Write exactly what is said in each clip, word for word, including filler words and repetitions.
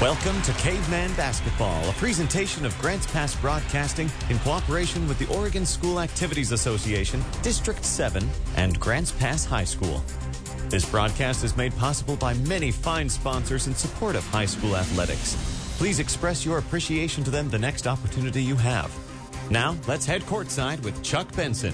Welcome to Caveman Basketball, a presentation of Grants Pass Broadcasting in cooperation with the Oregon School Activities Association, District seven, and Grants Pass High School. This broadcast is made possible by many fine sponsors in support of high school athletics. Please express your appreciation to them the next opportunity you have. Now, let's head courtside with Chuck Benson.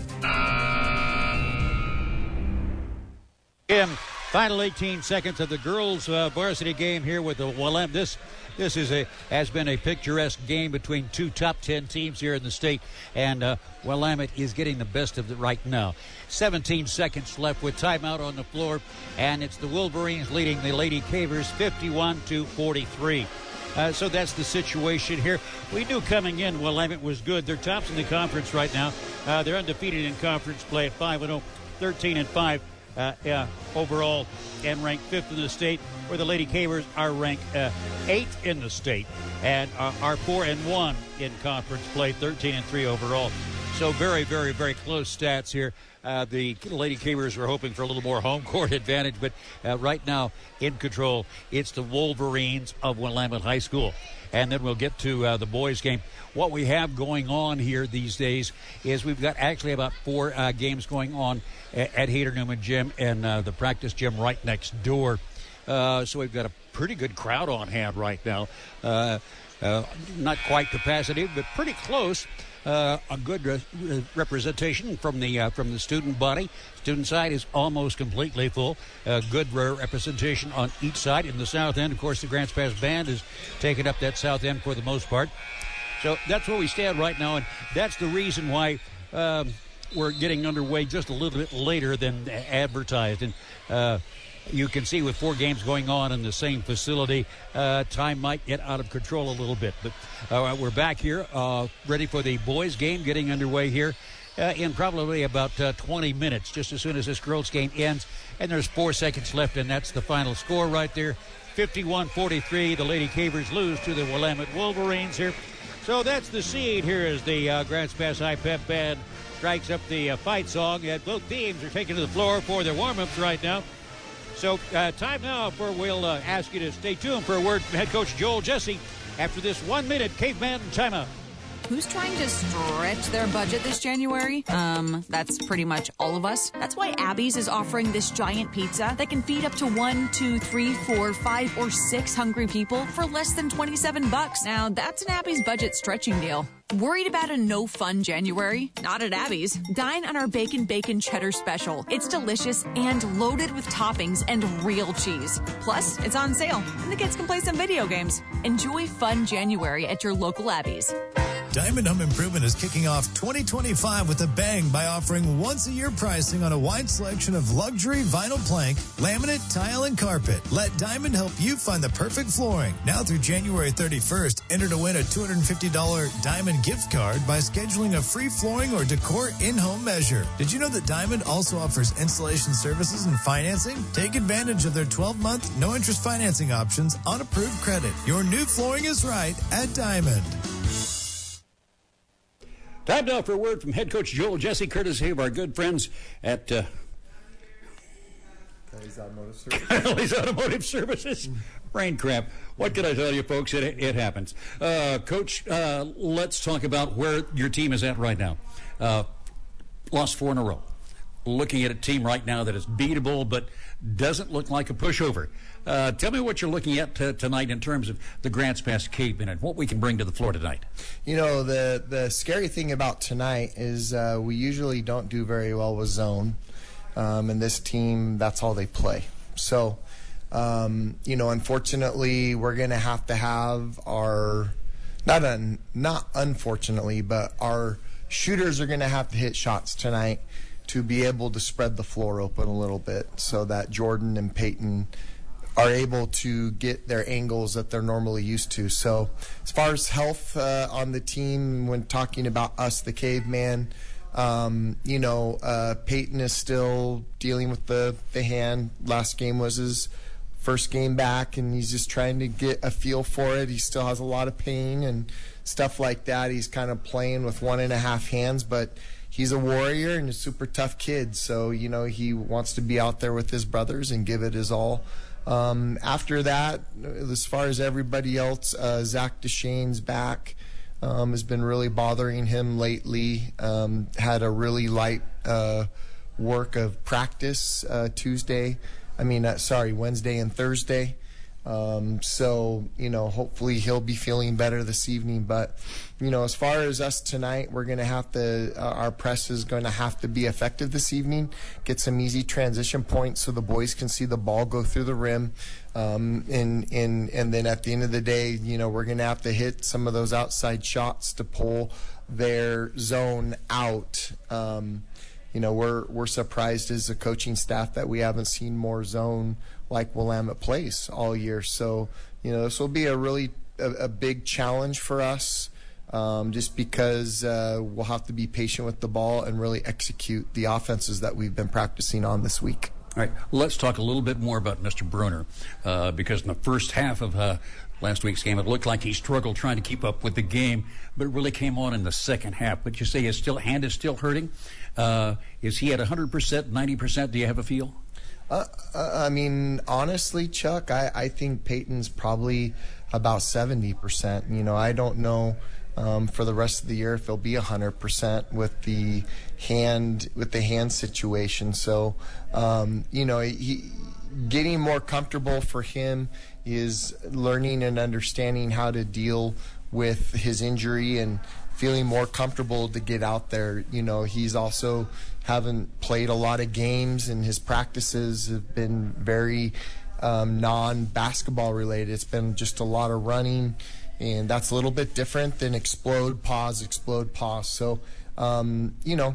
In final eighteen seconds of the girls' uh, varsity game here with the Willamette. This this is a has been a picturesque game between two top ten teams here in the state, and uh, Willamette is getting the best of it right now. seventeen seconds left with timeout on the floor, and it's the Wolverines leading the Lady Cavers fifty-one to forty-three. Uh, so that's the situation here. We knew coming in Willamette was good. They're tops in the conference right now. Uh, they're undefeated in conference play at five and oh, thirteen and five. Uh, yeah, overall, and ranked fifth in the state, where the Lady Cavers are ranked uh, eighth in the state and uh, are four and one in conference play, thirteen and three overall. So very, very, very close stats here. Uh, the Lady Cavers were hoping for a little more home court advantage, but uh, right now in control, it's the Wolverines of Willamette High School. And then we'll get to uh, the boys' game. What we have going on here these days is we've got actually about four uh, games going on at, at Hayter Newman Gym and uh, the practice gym right next door. Uh, so we've got a pretty good crowd on hand right now. Uh, uh, not quite capacity, but pretty close. Uh, a good re- representation from the uh, from the student body. Student side is almost completely full. Uh, good re- representation on each side. In the south end, of course, the Grants Pass Band is taking up that south end for the most part. So that's where we stand right now, and that's the reason why um, we're getting underway just a little bit later than advertised. And uh, you can see with four games going on in the same facility, uh, time might get out of control a little bit. But uh, we're back here, uh, ready for the boys' game, getting underway here uh, in probably about uh, twenty minutes, just as soon as this girls' game ends. And there's four seconds left, and that's the final score right there. fifty-one forty-three, the Lady Cavers lose to the Willamette Wolverines here. So that's the seed here as the uh, Grants Pass High Pep Band strikes up the uh, fight song. And both teams are taking to the floor for their warm-ups right now. So uh, time now for we'll uh, ask you to stay tuned for a word from head coach Joel Jesse after this one-minute Caveman timeout. Who's trying to stretch their budget this January? Um, that's pretty much all of us. That's why Abby's is offering this giant pizza that can feed up to one, two, three, four, five, or six hungry people for less than twenty-seven bucks. Now, that's an Abby's budget stretching deal. Worried about a no-fun January? Not at Abby's. Dine on our Bacon Bacon Cheddar Special. It's delicious and loaded with toppings and real cheese. Plus, it's on sale, and the kids can play some video games. Enjoy fun January at your local Abby's. Diamond Home Improvement is kicking off twenty twenty-five with a bang by offering once-a-year pricing on a wide selection of luxury vinyl plank, laminate, tile, and carpet. Let Diamond help you find the perfect flooring. Now through January thirty-first, enter to win a two hundred fifty dollars Diamond gift card by scheduling a free flooring or decor in-home measure. Did you know that Diamond also offers installation services and financing? Take advantage of their twelve-month, no-interest financing options on approved credit. Your new flooring is right at Diamond. Time now for a word from head coach Joel Jesse, courtesy of our good friends at uh, Kelly's Automotive Services. Kelly's Automotive Services. Brain cramp. What can I tell you, folks? It, it happens. Uh, Coach, uh, let's talk about where your team is at right now. Uh, lost four in a row. Looking at a team right now that is beatable but doesn't look like a pushover. Uh, tell me what you're looking at t- tonight in terms of the Grants Pass Cavemen and what we can bring to the floor tonight. You know, the, the scary thing about tonight is uh, we usually don't do very well with zone. Um, and this team, that's all they play. So, um, you know, unfortunately, we're going to have to have our, not un, not unfortunately, but our shooters are going to have to hit shots tonight to be able to spread the floor open a little bit so that Jordan and Peyton are able to get their angles that they're normally used to. So as far as health uh, on the team, when talking about us, the Caveman, um, you know, uh, Peyton is still dealing with the, the hand. Last game was his first game back, and he's just trying to get a feel for it. He still has a lot of pain and stuff like that. He's kind of playing with one and a half hands, but he's a warrior and a super tough kid. So, you know, he wants to be out there with his brothers and give it his all. um, after that, as far as everybody else, uh, Zach Deshane's back. Um, has been really bothering him lately. Um, had a really light uh, work of practice uh, Tuesday. I mean, uh, sorry, Wednesday and Thursday. Um, so, you know, hopefully he'll be feeling better this evening. But, you know, as far as us tonight, we're going to have to, uh, our press is going to have to be effective this evening, get some easy transition points so the boys can see the ball go through the rim. Um, and, and, and then at the end of the day, you know, we're going to have to hit some of those outside shots to pull their zone out. Um, you know, we're, we're surprised as a coaching staff that we haven't seen more zone like Willamette plays all year. So, you know, this will be a really a, a big challenge for us, um, just because uh, we'll have to be patient with the ball and really execute the offenses that we've been practicing on this week. All right, let's talk a little bit more about Mister Bruner, uh, because in the first half of uh, last week's game, it looked like he struggled trying to keep up with the game, but it really came on in the second half. But you say his still hand is still hurting. Uh, is he at one hundred percent, ninety percent? Do you have a feel? Uh, I mean, honestly, Chuck, I, I think Peyton's probably about seventy percent. You know, I don't know um, for the rest of the year if he'll be one hundred percent with the hand with the hand situation. So, um, you know, he, getting more comfortable for him is learning and understanding how to deal with his injury and feeling more comfortable to get out there. You know, he's also haven't played a lot of games, and his practices have been very um, non-basketball related. It's been just a lot of running, and that's a little bit different than explode, pause, explode, pause. So, um, you know,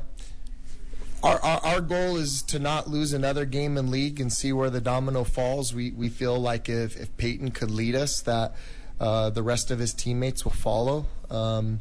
our, our our goal is to not lose another game in league and see where the domino falls. We we feel like if, if Peyton could lead us, that uh, the rest of his teammates will follow. Um,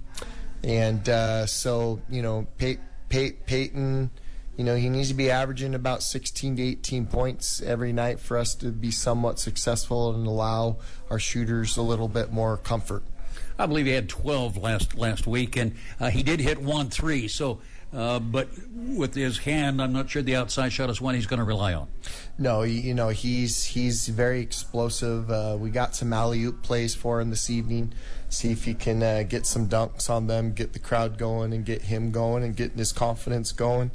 and uh, so, you know, Pey- Pey- Peyton, you know, he needs to be averaging about sixteen to eighteen points every night for us to be somewhat successful and allow our shooters a little bit more comfort. I believe he had twelve last last week, and uh, he did hit one three. So, uh, but with his hand, I'm not sure the outside shot is one he's going to rely on. No, you know, he's he's very explosive. Uh, we got some alley-oop plays for him this evening. See if he can uh, get some dunks on them, get the crowd going, and get him going, and getting his confidence going.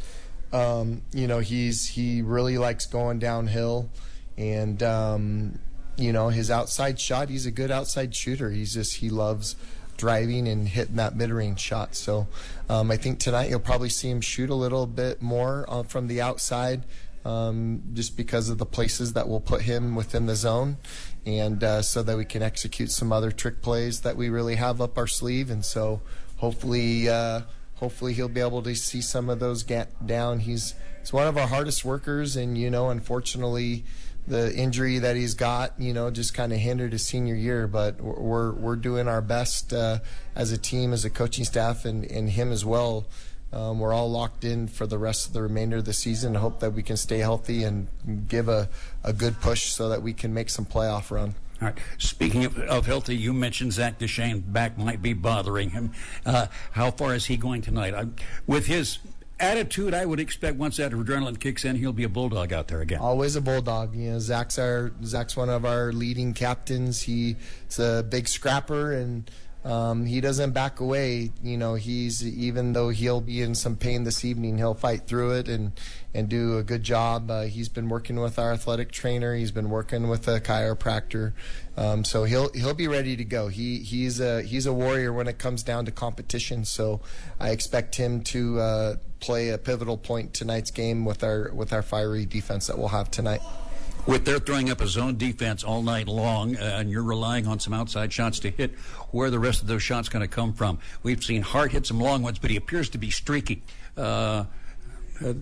Um, you know, he's he really likes going downhill, and um, you know, his outside shot. He's a good outside shooter. He's just he loves driving and hitting that mid-range shot. So um, I think tonight you'll probably see him shoot a little bit more uh, from the outside, um, just because of the places that will put him within the zone, and uh, so that we can execute some other trick plays that we really have up our sleeve. And so hopefully. Uh, Hopefully he'll be able to see some of those get down. He's he's one of our hardest workers, and you know, unfortunately, the injury that he's got, you know, just kind of hindered his senior year. But we're we're doing our best uh, as a team, as a coaching staff, and, and him as well. Um, we're all locked in for the rest of the remainder of the season. I hope that we can stay healthy and give a, a good push so that we can make some playoff run. All right. Speaking of, of healthy, you mentioned Zach Deshane back might be bothering him. Uh, how far is he going tonight? I, with his attitude, I would expect once that adrenaline kicks in, he'll be a bulldog out there again. Always a bulldog. You know, Zach's our Zach's one of our leading captains. He's a big scrapper, and um, he doesn't back away. You know, he's even though he'll be in some pain this evening, he'll fight through it and and do a good job. Uh, he's been working with our athletic trainer. He's been working with a chiropractor, um, so he'll he'll be ready to go. He he's a he's a warrior when it comes down to competition. So I expect him to uh, play a pivotal point tonight's game with our with our fiery defense that we'll have tonight. With their throwing up a zone defense all night long, uh, and you're relying on some outside shots to hit, where the rest of those shots going to come from? We've seen Hart hit some long ones, but he appears to be streaky. Uh, uh,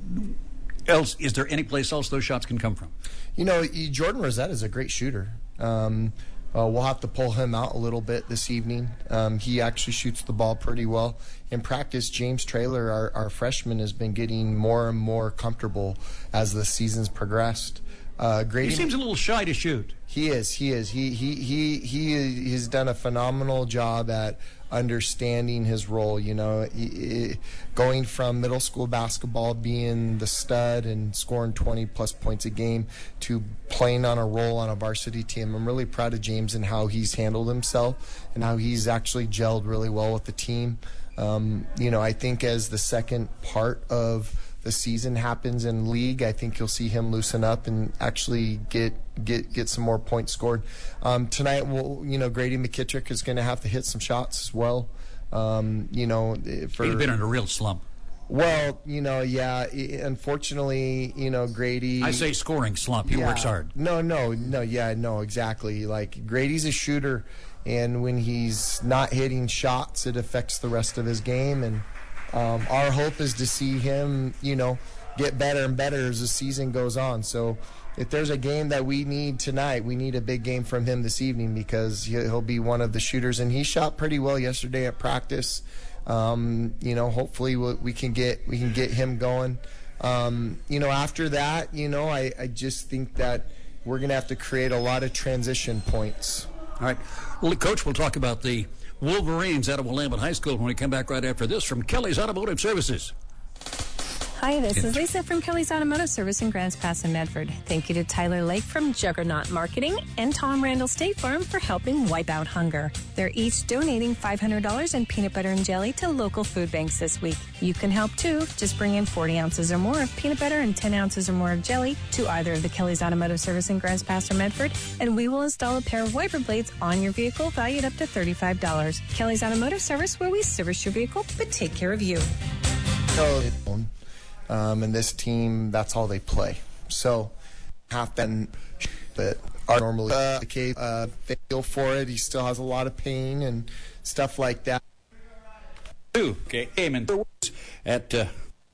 else, is there any place else those shots can come from? You know, Jordan Rosette is a great shooter. Um, uh, we'll have to pull him out a little bit this evening. Um, he actually shoots the ball pretty well. In practice, James Traylor, our, our freshman, has been getting more and more comfortable as the season's progressed. Uh, he seems a little shy to shoot. He is. He is. He he he he he's done a phenomenal job at understanding his role. You know, going from middle school basketball, being the stud and scoring twenty plus points a game, to playing on a role on a varsity team. I'm really proud of James and how he's handled himself and how he's actually gelled really well with the team. Um, you know, I think as the second part of the season happens in league, I think you'll see him loosen up and actually get get get some more points scored. Um, tonight, we'll, you know, Grady McKittrick is going to have to hit some shots as well. Um, you know, for, he's been in a real slump. Well, you know, yeah. Unfortunately, you know, Grady. I say scoring slump. He yeah, works hard. No, no, no. Yeah, no, exactly. Like Grady's a shooter, and when he's not hitting shots, it affects the rest of his game. And um, our hope is to see him, you know, get better and better as the season goes on. So if there's a game that we need tonight, we need a big game from him this evening, because he'll be one of the shooters. And he shot pretty well yesterday at practice. Um, you know, hopefully we'll, we can get we can get him going. Um, you know, after that, you know, I, I just think that we're going to have to create a lot of transition points. All right. Well, Coach, we'll talk about the Wolverines out of Willamette High School when we come back right after this from Kelly's Automotive Services. Hi, this is Lisa from Kelly's Automotive Service in Grants Pass and Medford. Thank you to Tyler Lake from Juggernaut Marketing and Tom Randall State Farm for helping wipe out hunger. They're each donating five hundred dollars in peanut butter and jelly to local food banks this week. You can help too. Just bring in forty ounces or more of peanut butter and ten ounces or more of jelly to either of the Kelly's Automotive Service in Grants Pass or Medford, and we will install a pair of wiper blades on your vehicle valued up to thirty-five dollars. Kelly's Automotive Service, where we service your vehicle but take care of you. So, Um, and this team, that's all they play. So, half then that are normally uh, the case, uh, they feel for it. He still has a lot of pain and stuff like that. Okay, Amen. At uh...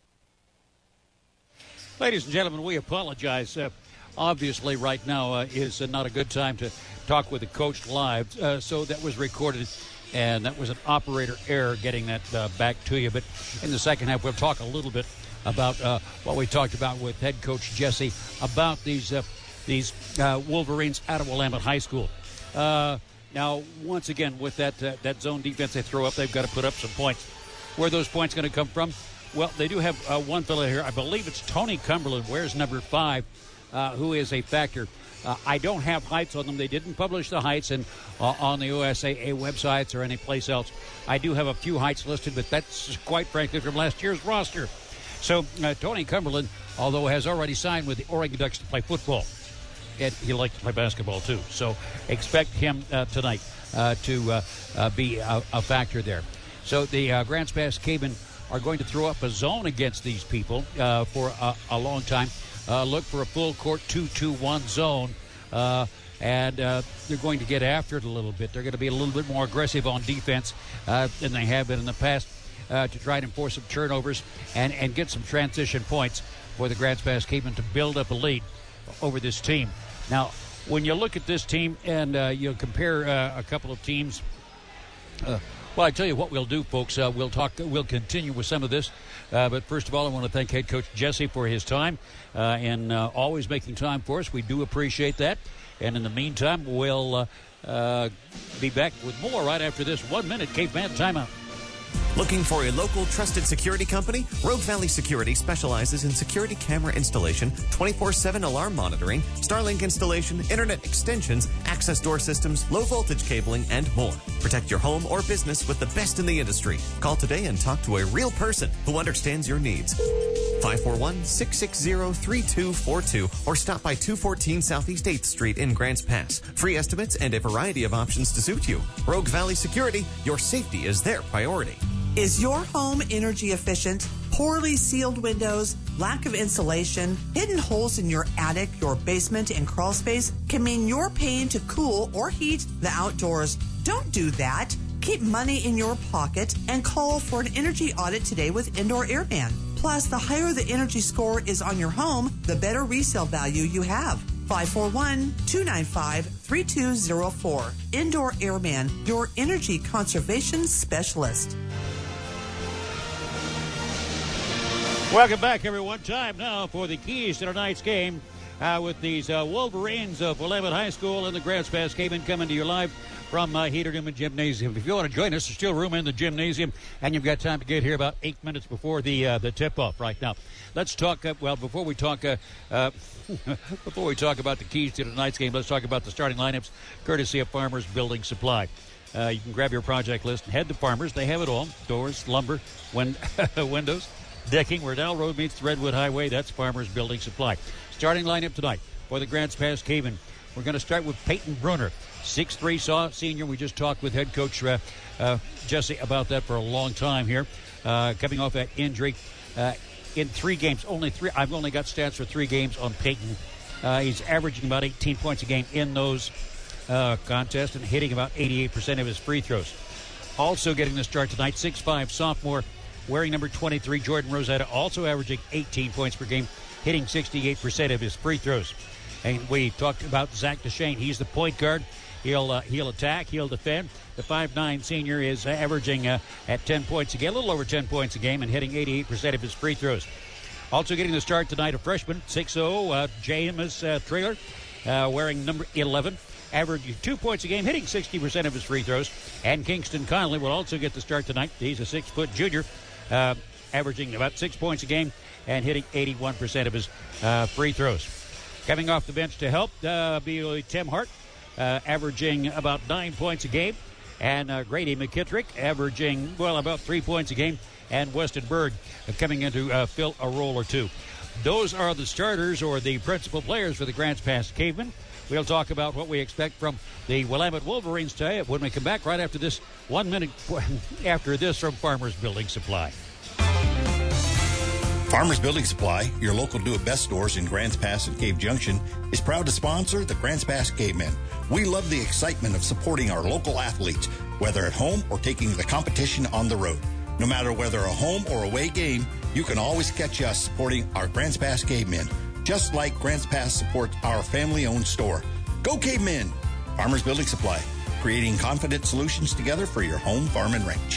Ladies and gentlemen, we apologize. Uh, obviously, right now uh, is uh, not a good time to talk with the coach live. Uh, so that was recorded, and that was an operator error getting that uh, back to you. But in the second half, we'll talk a little bit about uh, what we talked about with head coach Jesse about these uh, these uh, Wolverines out of Willamette High School. Uh, now, once again, with that uh, that zone defense they throw up, they've got to put up some points. Where are those points going to come from? Well, they do have uh, one fellow here. I believe it's Tony Cumberland, wears number five, uh, who is a factor. Uh, I don't have heights on them. They didn't publish the heights in, uh, on the U S A A websites or any place else. I do have a few heights listed, but that's quite frankly from last year's roster. So uh, Tony Cumberland, although has already signed with the Oregon Ducks to play football, and he likes to play basketball too. So expect him uh, tonight uh, to uh, uh, be a, a factor there. So the uh, Grants Pass Cavemen are going to throw up a zone against these people uh, for a, a long time. Uh, look for a full court two two one zone, uh, and uh, they're going to get after it a little bit. They're going to be a little bit more aggressive on defense uh, than they have been in the past. Uh, to try and enforce some turnovers and, and get some transition points for the Grants Pass Cavemen to build up a lead over this team. Now, when you look at this team and uh, you compare uh, a couple of teams, uh, well, I tell you what we'll do, folks. Uh, we'll talk. We'll continue with some of this. Uh, but first of all, I want to thank head coach Jesse for his time uh, and uh, always making time for us. We do appreciate that. And in the meantime, we'll uh, uh, be back with more right after this one-minute Caveman timeout. Looking for a local trusted security company? Rogue Valley Security specializes in security camera installation, twenty-four seven alarm monitoring, Starlink installation, internet extensions, access door systems, low voltage cabling, and more. Protect your home or business with the best in the industry. Call today and talk to a real person who understands your needs. five four one, six six zero, three two four two or stop by two fourteen Southeast eighth Street in Grants Pass. Free estimates and a variety of options to suit you. Rogue Valley Security, your safety is their priority. Is your home energy efficient? Poorly sealed windows, lack of insulation, hidden holes in your attic, your basement, and crawl space can mean you're paying to cool or heat the outdoors. Don't do that. Keep money in your pocket and call for an energy audit today with Indoor Airman. Plus, the higher the energy score is on your home, the better resale value you have. five four one, two nine five, three two zero four. Indoor Airman, your energy conservation specialist. Welcome back, everyone. Time now for the keys to tonight's game uh, with these uh, Wolverines of Willamette High School and the Grants Pass Cavemen coming to you live from uh, Heater Newman Gymnasium. If you want to join us, there's still room in the gymnasium, and you've got time to get here about eight minutes before the uh, the tip-off right now. Let's talk, uh, well, before we talk uh, uh, before we talk about the keys to tonight's game, let's talk about the starting lineups, courtesy of Farmers Building Supply. Uh, you can grab your project list and head to Farmers. They have it all. Doors, lumber, win- windows, decking. Where Dowell Road meets the Redwood Highway, that's Farmers Building Supply. Starting lineup tonight for the Grants Pass Cavemen. We're going to start with Peyton Bruner, six three senior. We just talked with head coach uh, uh, Jesse about that for a long time here. Uh, coming off that injury uh, in three games. Only three. I've only got stats for three games on Peyton. Uh, he's averaging about eighteen points a game in those uh, contests and hitting about eighty-eight percent of his free throws. Also getting the start tonight, six five sophomore, wearing number twenty-three, Jordan Rosetta, also averaging eighteen points per game, hitting sixty-eight percent of his free throws. And we talked about Zach DeShane. He's the point guard. He'll uh, he'll attack. He'll defend. The five nine senior is uh, averaging uh, at ten points a game, a little over ten points a game, and hitting eighty-eight percent of his free throws. Also getting the start tonight, a freshman, six oh, uh, James uh, Trailer, uh, wearing number eleven, averaging two points a game, hitting sixty percent of his free throws. And Kingston Connolly will also get the start tonight. He's a six-foot junior, uh, averaging about six points a game and hitting eighty-one percent of his uh, free throws. Coming off the bench to help uh, be Tim Hart, uh, averaging about nine points a game, and uh, Grady McKittrick averaging, well, about three points a game, and Weston Berg uh, coming in to uh, fill a role or two. Those are the starters or the principal players for the Grants Pass Cavemen. We'll talk about what we expect from the Willamette Wolverines today when we come back right after this, one minute after this from Farmers Building Supply. Farmers Building Supply, your local do-it-best stores in Grants Pass and Cave Junction, is proud to sponsor the Grants Pass Cavemen. We love the excitement of supporting our local athletes, whether at home or taking the competition on the road. No matter whether a home or away game, you can always catch us supporting our Grants Pass Cavemen, just like Grants Pass supports our family-owned store. Go Cavemen! Farmers Building Supply, creating confident solutions together for your home, farm, and ranch.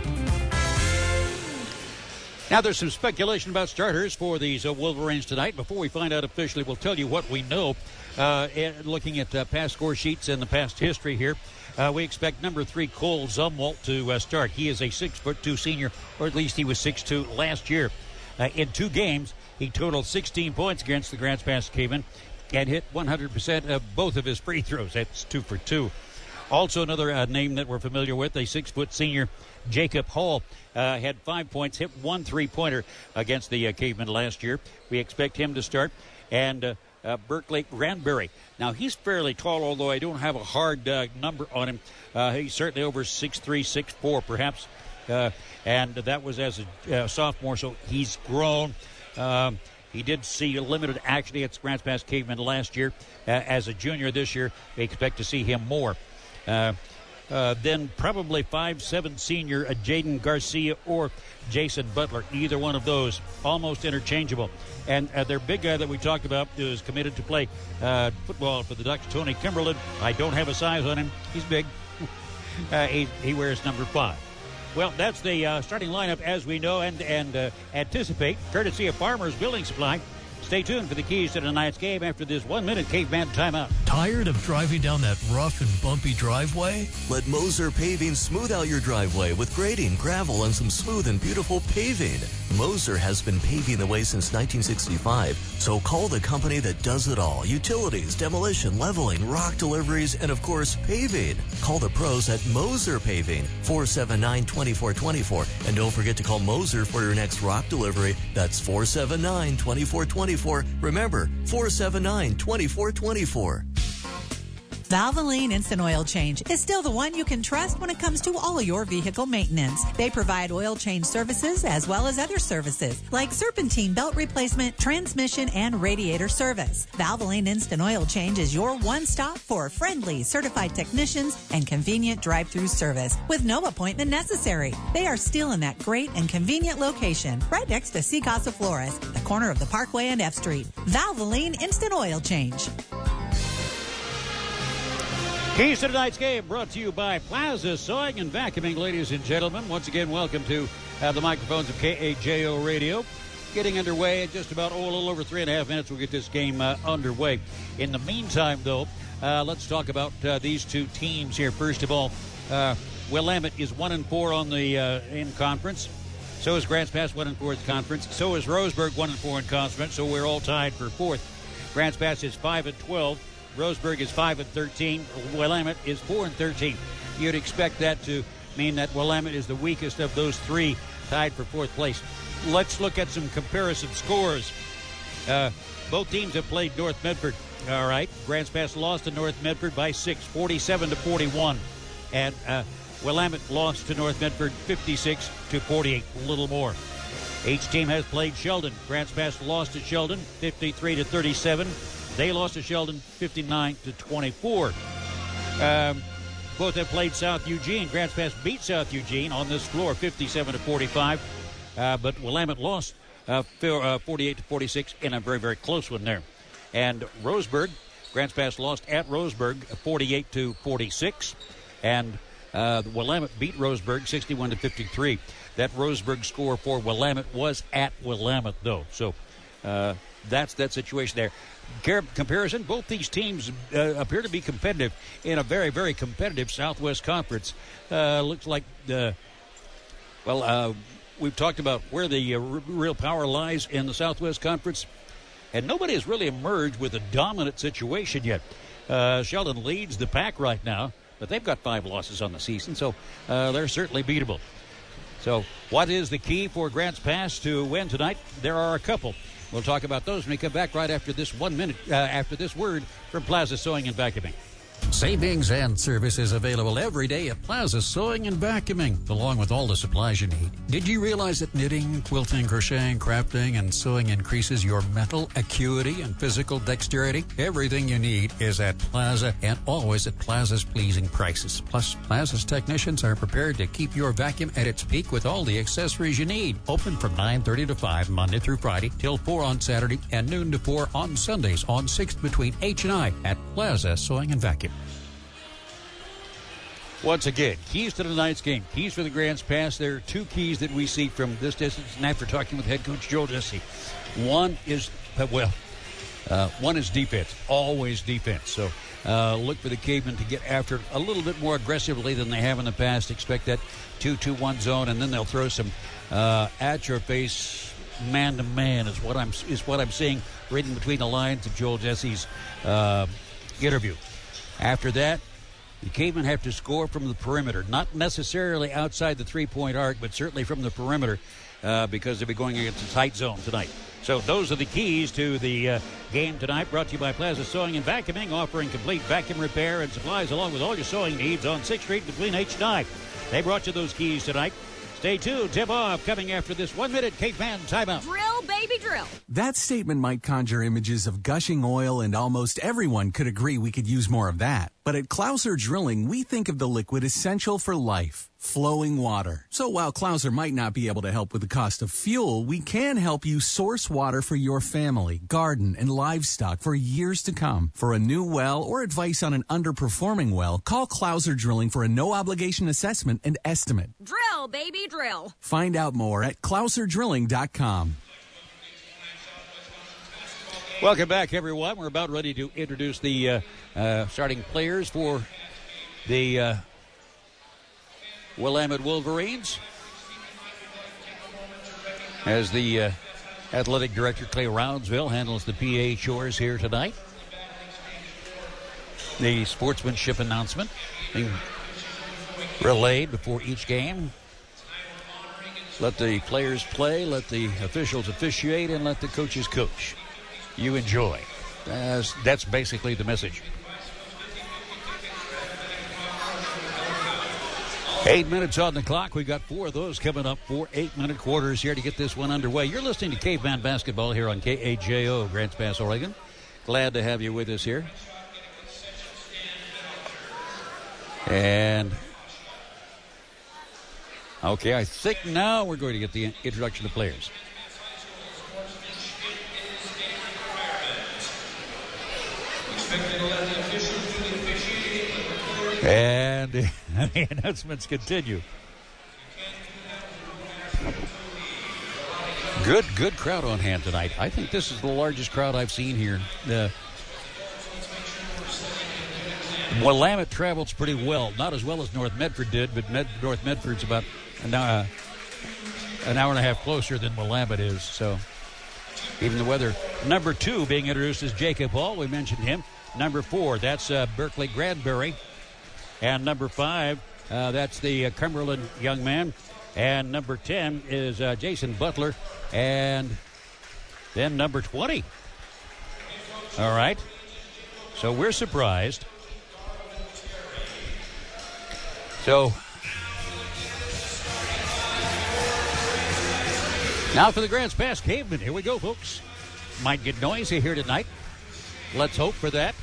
Now, there's some speculation about starters for these uh, Wolverines tonight. Before we find out officially, we'll tell you what we know. Uh, looking at uh, past score sheets and the past history here, uh, we expect number three, Cole Zumwalt, to uh, start. He is a six foot two senior, or at least he was six two last year. Uh, in two games, he totaled sixteen points against the Grants Pass Cavemen and hit one hundred percent of both of his free throws. That's two for two. Also, another uh, name that we're familiar with, a six foot senior, Jacob Hall, uh, had five points, hit one three-pointer against the uh, Cavemen last year. We expect him to start. And uh, uh, Berkeley Granberry. Now, he's fairly tall, although I don't have a hard uh, number on him. Uh, he's certainly over six three, six four, perhaps. Uh, and that was as a uh, sophomore, so he's grown. Um, he did see limited action against Grants Pass Cavemen last year. Uh, as a junior this year, we expect to see him more. Uh, uh, then probably five seven senior uh, Jaden Garcia or Jason Butler. Either one of those, almost interchangeable. And uh, their big guy that we talked about is committed to play uh, football for the Ducks, Tony Kimberlin. I don't have a size on him. He's big. uh, he, he wears number five. Well, that's the uh, starting lineup as we know and, and uh, anticipate, courtesy of Farmers Building Supply. Stay tuned for the keys to tonight's game after this one-minute Caveman timeout. Tired of driving down that rough and bumpy driveway? Let Moser Paving smooth out your driveway with grading, gravel, and some smooth and beautiful paving. Moser has been paving the way since nineteen sixty-five, so call the company that does it all. Utilities, demolition, leveling, rock deliveries, and of course, paving. Call the pros at Moser Paving, four seven nine, two four two four. And don't forget to call Moser for your next rock delivery. That's four seven nine, two four two four. Remember, four seven nine, two four two four. Valvoline Instant Oil Change is still the one you can trust when it comes to all your vehicle maintenance. They provide oil change services as well as other services like serpentine belt replacement, transmission, and radiator service. Valvoline Instant Oil Change is your one-stop for friendly, certified technicians and convenient drive-through service with no appointment necessary. They are still in that great and convenient location right next to C Casa Flores, the corner of the Parkway and F Street. Valvoline Instant Oil Change. Keys to tonight's game brought to you by Plaza Sewing and Vacuuming, ladies and gentlemen. Once again, welcome to uh, the microphones of K A J O Radio. getting underway in just about, oh, a little over three and a half minutes. We'll get this game uh, underway. In the meantime, though, uh, let's talk about uh, these two teams here. First of all, uh, Willamette is one and four on the uh, in conference. So is Grants Pass one and four in conference. So is Roseburg one and four in conference. So we're all tied for fourth. Grants Pass is five and twelve. Roseburg is five and thirteen. Willamette is four and thirteen. You'd expect that to mean that Willamette is the weakest of those three, tied for fourth place. Let's look at some comparison scores. Uh, both teams have played North Medford. All right. Grants Pass lost to North Medford by six, forty-seven to forty-one. And uh, Willamette lost to North Medford fifty-six to forty-eight, a little more. Each team has played Sheldon. Grants Pass lost to Sheldon fifty-three to thirty-seven. They lost to Sheldon fifty-nine to twenty-four. Um, both have played South Eugene. Grants Pass beat South Eugene on this floor fifty-seven to forty-five. Uh, but Willamette lost uh, forty-eight to forty-six in a very, very close one there. And Roseburg, Grants Pass lost at Roseburg forty-eight to forty-six. And uh, Willamette beat Roseburg sixty-one to fifty-three. That Roseburg score for Willamette was at Willamette, though. So uh, that's that situation there. Car- comparison, both these teams uh, appear to be competitive in a very, very competitive Southwest Conference. Uh, looks like, the, well, uh, we've talked about where the uh, r- real power lies in the Southwest Conference, and nobody has really emerged with a dominant situation yet. Uh, Sheldon leads the pack right now, but they've got five losses on the season, so uh, they're certainly beatable. So what is the key for Grants Pass to win tonight? There are a couple. We'll talk about those when we come back right after this one minute, uh, after this word from Plaza Sewing and Vacuuming. Savings and services available every day at Plaza Sewing and Vacuuming, along with all the supplies you need. Did you realize that knitting, quilting, crocheting, crafting, and sewing increases your mental acuity and physical dexterity? Everything you need is at Plaza, and always at Plaza's pleasing prices. Plus, Plaza's technicians are prepared to keep your vacuum at its peak with all the accessories you need. Open from nine thirty to five Monday through Friday, till four on Saturday, and noon to four on Sundays on sixth between H and I at Plaza Sewing and Vacuum. Once again, keys to tonight's game. Keys for the Grants Pass. There are two keys that we see from this distance, and after talking with head coach Joel Jesse. One is, well, uh, one is defense. Always defense. So uh, look for the Cavemen to get after it a little bit more aggressively than they have in the past. Expect that two two one zone, and then they'll throw some uh, at-your-face man-to-man is what I'm is what I'm seeing, reading between the lines of Joel Jesse's uh, interview. After that, the Cavemen have to score from the perimeter, not necessarily outside the three-point arc, but certainly from the perimeter uh, because they'll be going against a tight zone tonight. So those are the keys to the uh, game tonight, brought to you by Plaza Sewing and Vacuuming, offering complete vacuum repair and supplies along with all your sewing needs on sixth Street between H and I. They brought you those keys tonight. Stay tuned. Tip-off coming after this one-minute Caveman timeout. Drill, baby, drill. That statement might conjure images of gushing oil, and almost everyone could agree we could use more of that. But at Clouser Drilling, we think of the liquid essential for life, flowing water. So while Clouser might not be able to help with the cost of fuel, we can help you source water for your family, garden, and livestock for years to come. For a new well or advice on an underperforming well, call Clouser Drilling for a no-obligation assessment and estimate. Drill, baby, drill. Find out more at clouser drilling dot com. Welcome back, everyone. We're about ready to introduce the uh, uh, starting players for the uh, Willamette Wolverines. As the uh, athletic director, Clay Roundsville, handles the P A chores here tonight. The sportsmanship announcement being relayed before each game. Let the players play, let the officials officiate, and let the coaches coach. You enjoy. That's, that's basically the message. Eight minutes on the clock. We've got four of those coming up. Four eight-minute quarters here to get this one underway. You're listening to Caveman Basketball here on K A J O, Grants Pass, Oregon. Glad to have you with us here. And, okay, I think now we're going to get the introduction of players. And the announcements continue. Good, good crowd on hand tonight. I think this is the largest crowd I've seen here. Uh, Willamette travels pretty well. Not as well as North Medford did, but Med- North Medford's about an hour, an hour and a half closer than Willamette is. So even the weather. Number two being introduced is Jacob Hall. We mentioned him. Number four, that's uh, Berkeley Granberry. And number five, uh, that's the uh, Cumberland young man. And number ten is uh, Jason Butler. And then number twenty. All right. So we're surprised. So now for the Grants Pass Cavemen. Here we go, folks. Might get noisy here tonight. Let's hope for that.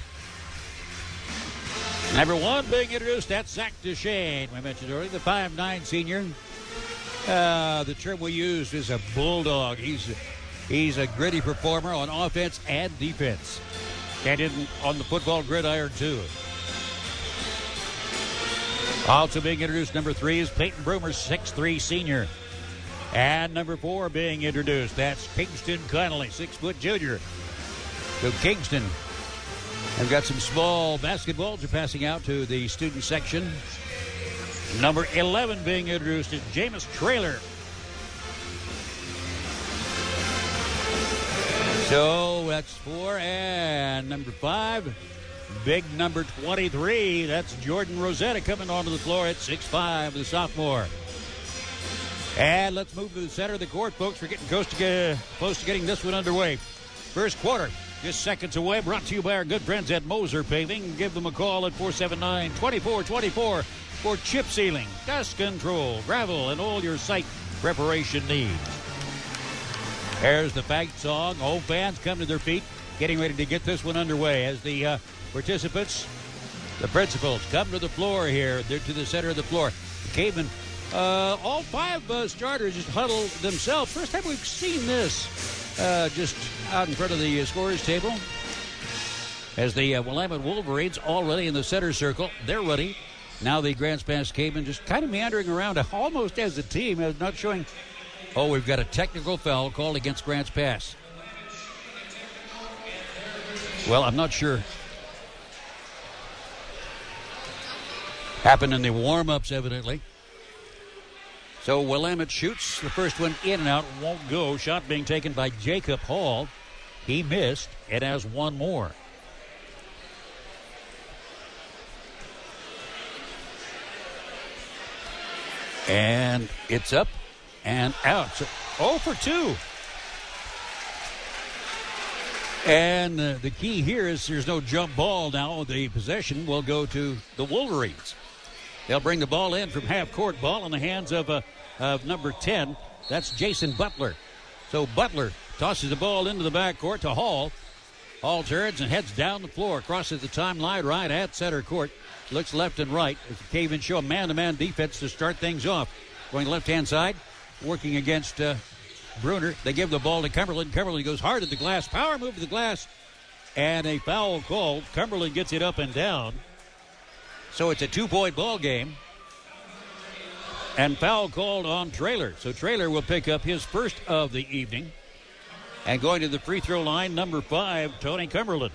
Number one being introduced, that's Zach Duchesne. We mentioned earlier, the five nine senior. Uh, the term we use is a bulldog. He's, he's a gritty performer on offense and defense. And in, on the football gridiron, too. Also being introduced, number three is Peyton Broomer, six three senior. And number four being introduced, that's Kingston Connolly, six foot junior. So Kingston have got some small basketballs are passing out to the student section. Number eleven being introduced is Jameis Trailer. So that's four. And number five, big number twenty-three, that's Jordan Rosetta coming onto the floor at six five, the sophomore. And let's move to the center of the court, folks. We're getting close to, get, close to getting this one underway. First quarter, just seconds away. Brought to you by our good friends at Moser Paving. Give them a call at four seven nine, two four two four for chip sealing, dust control, gravel, and all your site preparation needs. There's the fight song. Home fans come to their feet, getting ready to get this one underway as the uh, participants, the principals, come to the floor here. They're to the center of the floor. The Cavemen, uh, all five uh, starters just huddle themselves. First time we've seen this uh, just out in front of the uh, scorers table. As the uh, Willamette Wolverines already in the center circle. They're ready. Now the Grants Pass Cavemen just kind of meandering around almost as a team, as not showing. Oh, we've got a technical foul called against Grants Pass. Well, I'm not sure. Happened in the warm-ups, evidently. So Willamette shoots. The first one in and out, won't go. Shot being taken by Jacob Hall. He missed and has one more. And it's up and out. So oh for two. And uh, the key here is there's no jump ball now. The possession will go to the Wolverines. They'll bring the ball in from half court. Ball in the hands of, uh, of number ten. That's Jason Butler. So Butler tosses the ball into the backcourt to Hall. Hall turns and heads down the floor. Crosses the timeline right at center court. Looks left and right as the Cavemen show a man-to-man defense to start things off. Going left-hand side, working against uh, Bruner. They give the ball to Cumberland. Cumberland goes hard at the glass. Power move to the glass. And a foul called. Cumberland gets it up and down. So it's a two-point ball game. And foul called on Traylor. So Traylor will pick up his first of the evening. And going to the free throw line, number five, Tony Cumberland.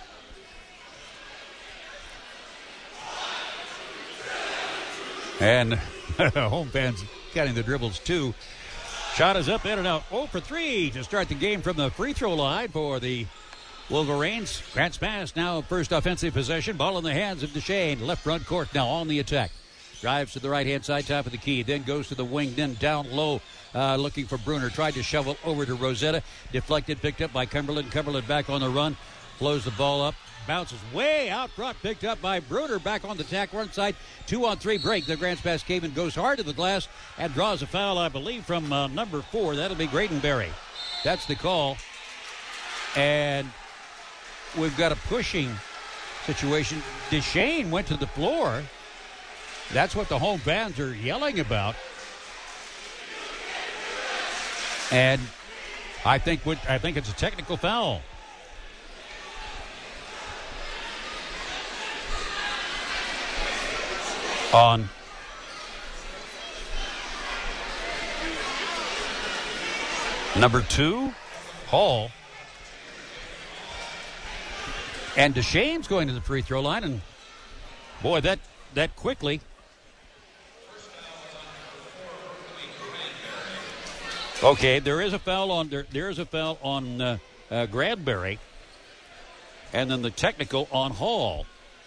And home fans getting the dribbles, too. Shot is up, in and out. oh for three to start the game from the free throw line for the Wolverines. Grants Pass now first offensive possession. Ball in the hands of Duchesne. Left front court now on the attack. Drives to the right-hand side, top of the key. Then goes to the wing, then down low, uh, looking for Bruner. Tried to shovel over to Rosetta. Deflected, picked up by Cumberland. Cumberland back on the run. Flows the ball up. Bounces way out front, picked up by Bruner. Back on the attack, run side. Two on three break. The Grants Pass Caveman goes hard to the glass and draws a foul, I believe, from uh, number four. That'll be Gradenberry. That's the call. And we've got a pushing situation. Duchesne went to the floor. That's what the home fans are yelling about. And I think what, I think it's a technical foul. On Number two, Hall. And Deshane's going to the free throw line, and boy, that that quickly. Okay, there is a foul on there. There is a foul on uh, uh, Granberry, and then the technical on Hall.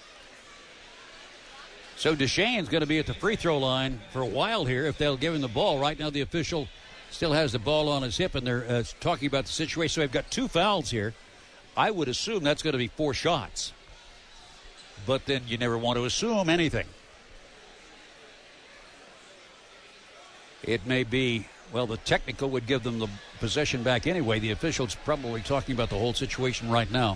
So Deshane's going to be at the free throw line for a while here if they'll give him the ball. Right now, the official still has the ball on his hip, and they're uh, talking about the situation. So they've got two fouls here. I would assume that's going to be four shots. But then you never want to assume anything. It may be, well, the technical would give them the possession back anyway. The official's probably talking about the whole situation right now.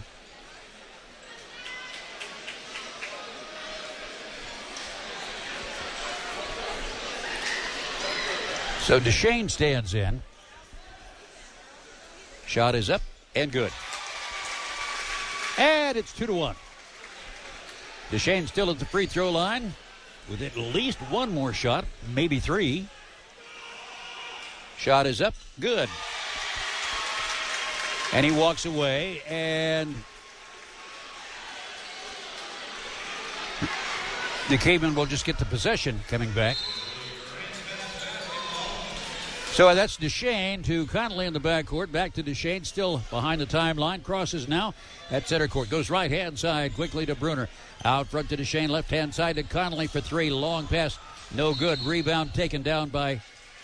So Deshane stands in. Shot is up and good. And it's two to one. Deshane still at the free throw line with at least one more shot, maybe three. Shot is up, good. And he walks away, and the Cavemen will just get the possession coming back. So that's Deshane to Connolly in the backcourt. Back to Deshane, still behind the timeline. Crosses now at center court. Goes right-hand side quickly to Bruner. Out front to Deshane, left-hand side to Connolly for three. Long pass, no good. Rebound taken down by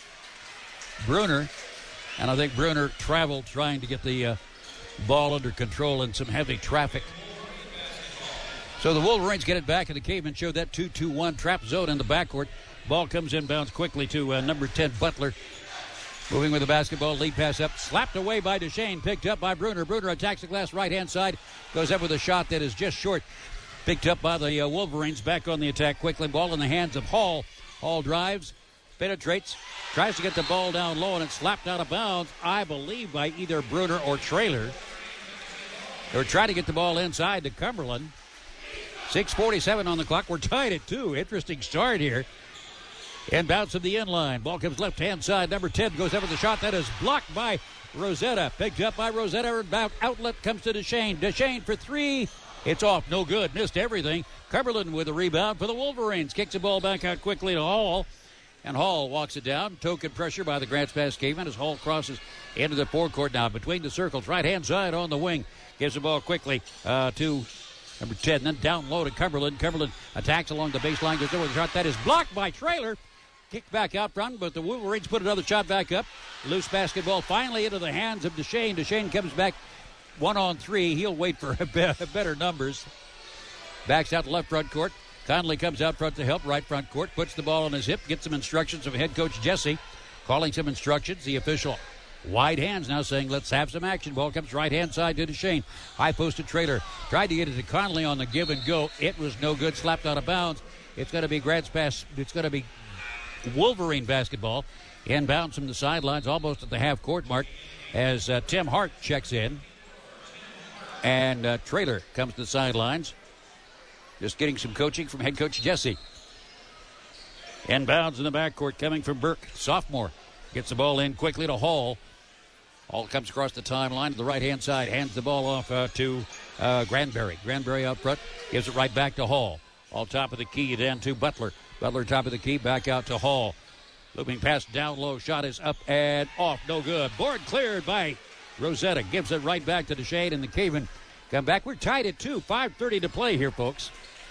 Bruner. And I think Bruner traveled trying to get the uh, ball under control in some heavy traffic. So the Wolverines get it back, and the Cavemen show that two two one trap zone in the backcourt. Ball comes inbounds quickly to uh, number ten, Butler. Moving with the basketball, lead pass up, slapped away by Deshane, picked up by Bruner. Bruner attacks the glass right-hand side, goes up with a shot that is just short. Picked up by the uh, Wolverines, back on the attack quickly. Ball in the hands of Hall. Hall drives, penetrates, tries to get the ball down low, and it's slapped out of bounds, I believe, by either Bruner or Traylor. They were trying to get the ball inside to Cumberland. six forty-seven on the clock. We're tied at two. Interesting start here. Inbounds of the inline. Ball comes left-hand side. Number ten goes up with the shot. That is blocked by Rosetta. Picked up by Rosetta. About outlet comes to Deshane. Deshane for three. It's off. No good. Missed everything. Cumberland with a rebound for the Wolverines. Kicks the ball back out quickly to Hall. And Hall walks it down. Token pressure by the Grants Pass Cavemen as Hall crosses into the forecourt now. Between the circles. Right-hand side on the wing. Gives the ball quickly uh, to number ten. Then down low to Cumberland. Cumberland attacks along the baseline. Goes over the shot. That is blocked by Traylor. Kicked back out front, but the Wolverines put another shot back up. Loose basketball finally into the hands of Deshane. Deshane comes back one on three. He'll wait for better numbers. Backs out to left front court. Connolly comes out front to help right front court. Puts the ball on his hip. Gets some instructions from head coach Jesse. Calling some instructions. The official wide hands now saying, let's have some action. Ball comes right-hand side to Deshane. High posted Traylor. Tried to get it to Connolly on the give and go. It was no good. Slapped out of bounds. It's going to be Grants Pass. It's going to be Wolverine basketball. Inbounds from the sidelines, almost at the half-court mark, as uh, Tim Hart checks in. And uh, Traylor comes to the sidelines, just getting some coaching from head coach Jesse. Inbounds in the backcourt coming from Burke, sophomore. Gets the ball in quickly to Hall. Hall comes across the timeline to the right-hand side, hands the ball off uh, to uh, Granberry. Granberry out front, gives it right back to Hall. All top of the key, then to Butler. Butler top of the key, back out to Hall. Looping pass down low, shot is up and off, no good. Board cleared by Rosetta. Gives it right back to Deshane, and the Cavemen come back. We're tied at two, five thirty to play here, folks.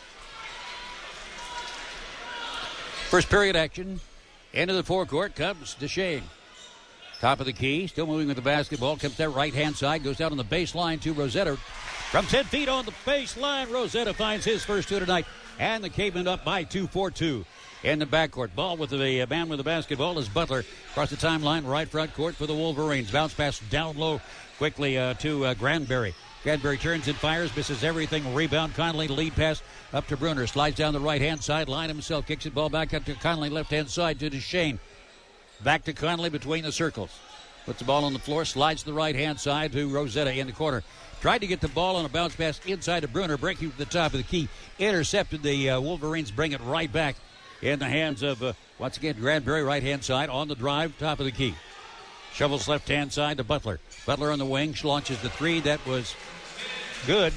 First period action. Into the forecourt comes Deshane. Top of the key, still moving with the basketball. Comes there right-hand side, goes down on the baseline to Rosetta. From ten feet on the baseline, Rosetta finds his first two tonight. And the Cavemen up by two, four two. In the backcourt, ball with the uh, man with the basketball is Butler. Across the timeline, right front court for the Wolverines. Bounce pass down low quickly uh, to uh, Granberry. Granberry turns and fires, misses everything. Rebound, Connolly, lead pass up to Bruner. Slides down the right-hand side, line himself, kicks it ball back up to Connolly, left-hand side to Deshane. Back to Connolly between the circles. Puts the ball on the floor, slides to the right-hand side to Rosetta in the corner. Tried to get the ball on a bounce pass inside to Bruner, breaking to the top of the key. Intercepted the uh, Wolverines, bring it right back in the hands of, uh, once again, Granberry, right-hand side, on the drive, top of the key. Shovels left-hand side to Butler. Butler on the wing. She launches the three. That was good.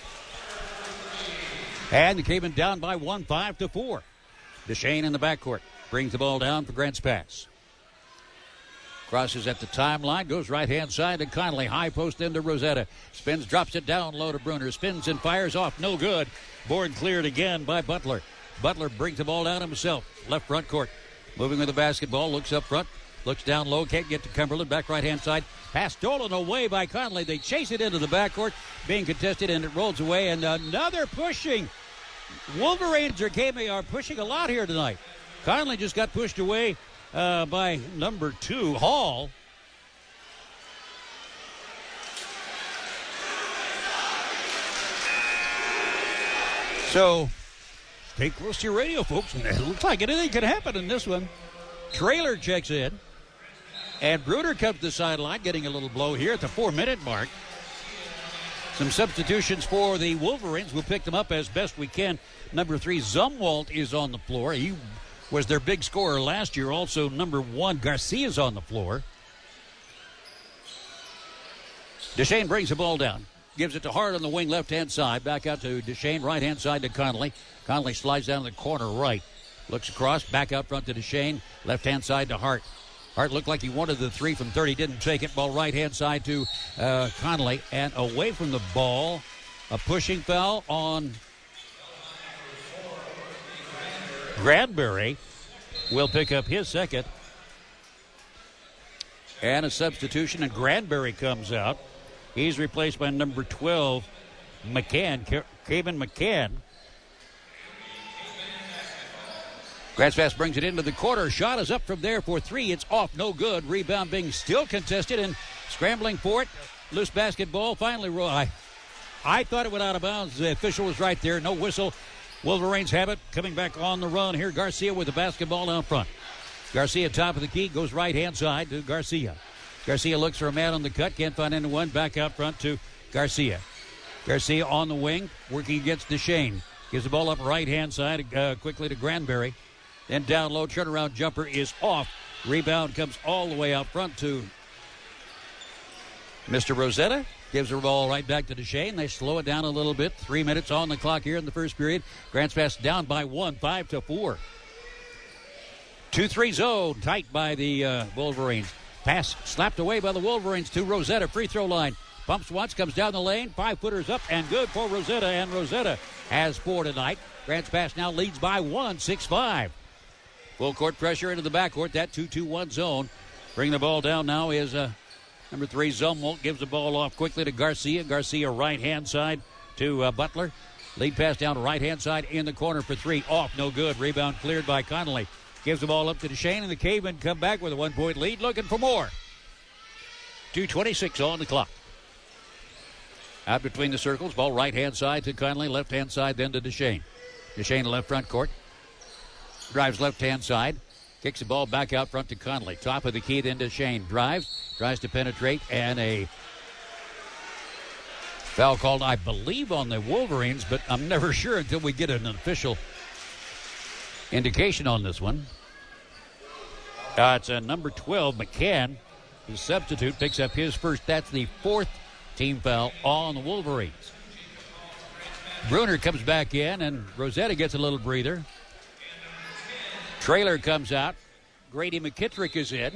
And the Cavemen down by one, five to four. DeShane in the backcourt. Brings the ball down for Grants pass. Crosses at the timeline. Goes right-hand side to Connolly. High post into Rosetta. Spins, drops it down low to Bruner. Spins and fires off. No good. Board cleared again by Butler. Butler brings the ball down himself. Left front court. Moving with the basketball. Looks up front. Looks down low. Can't get to Cumberland. Back right-hand side. Pass stolen away by Connolly. They chase it into the backcourt. Being contested, and it rolls away. And another pushing. Wolverines are, are pushing a lot here tonight. Connolly just got pushed away uh, by number two, Hall. So, stay close to your radio, folks. And it looks like anything could happen in this one. Trailer checks in. And Bruner comes to the sideline, getting a little blow here at the four-minute mark. Some substitutions for the Wolverines. We'll pick them up as best we can. Number three, Zumwalt is on the floor. He was their big scorer last year. Also, number one, Garcia's on the floor. DeShane brings the ball down. Gives it to Hart on the wing, left-hand side. Back out to DeShane, right-hand side to Connolly. Connolly slides down the corner right. Looks across, back out front to DeShane. Left-hand side to Hart. Hart looked like he wanted the three from thirty, didn't take it. Ball right-hand side to uh, Connolly. And away from the ball, a pushing foul on Granberry. Will pick up his second. And a substitution, and Granberry comes out. He's replaced by number twelve, McCann, Caven McCann. Grants pass brings it into the corner. Shot is up from there for three. It's off, no good. Rebound being still contested and scrambling for it. Loose basketball. Finally, I, I thought it went out of bounds. The official was right there. No whistle. Wolverines have it. Coming back on the run here. Garcia with the basketball down front. Garcia top of the key. Goes right-hand side to Garcia. Garcia looks for a man on the cut. Can't find anyone. Back out front to Garcia. Garcia on the wing. Working against DeShane. Gives the ball up right-hand side uh, quickly to Granberry. Then down low, turnaround jumper is off. Rebound comes all the way out front to Mister Rosetta. Gives the ball right back to DeShane. They slow it down a little bit. Three minutes on the clock here in the first period. Grants pass down by one, five to four. two three zone, tight by the uh, Wolverines. Pass slapped away by the Wolverines to Rosetta. Free throw line. Bumps once, comes down the lane. Five footers up and good for Rosetta. And Rosetta has four tonight. Grants pass now leads by one, six five. Full court pressure into the backcourt. That two two one zone. Bring the ball down now is uh, number three, Zumwalt. Gives the ball off quickly to Garcia. Garcia right-hand side to uh, Butler. Lead pass down to right-hand side in the corner for three. Off, no good. Rebound cleared by Connolly. Gives the ball up to DeShane, and the Cavemen come back with a one-point lead, looking for more. two twenty-six on the clock. Out between the circles. Ball right-hand side to Connolly. Left-hand side then to DeShane. DeShane left front court. Drives left-hand side. Kicks the ball back out front to Connolly. Top of the key then to DeShane. Drives. Tries to penetrate. And a foul called, I believe, on the Wolverines, but I'm never sure until we get an official indication on this one. Uh, it's a number twelve, McCann. His substitute picks up his first. That's the fourth team foul on the Wolverines. Bruner comes back in, and Rosetta gets a little breather. Trailer comes out. Grady McKittrick is in.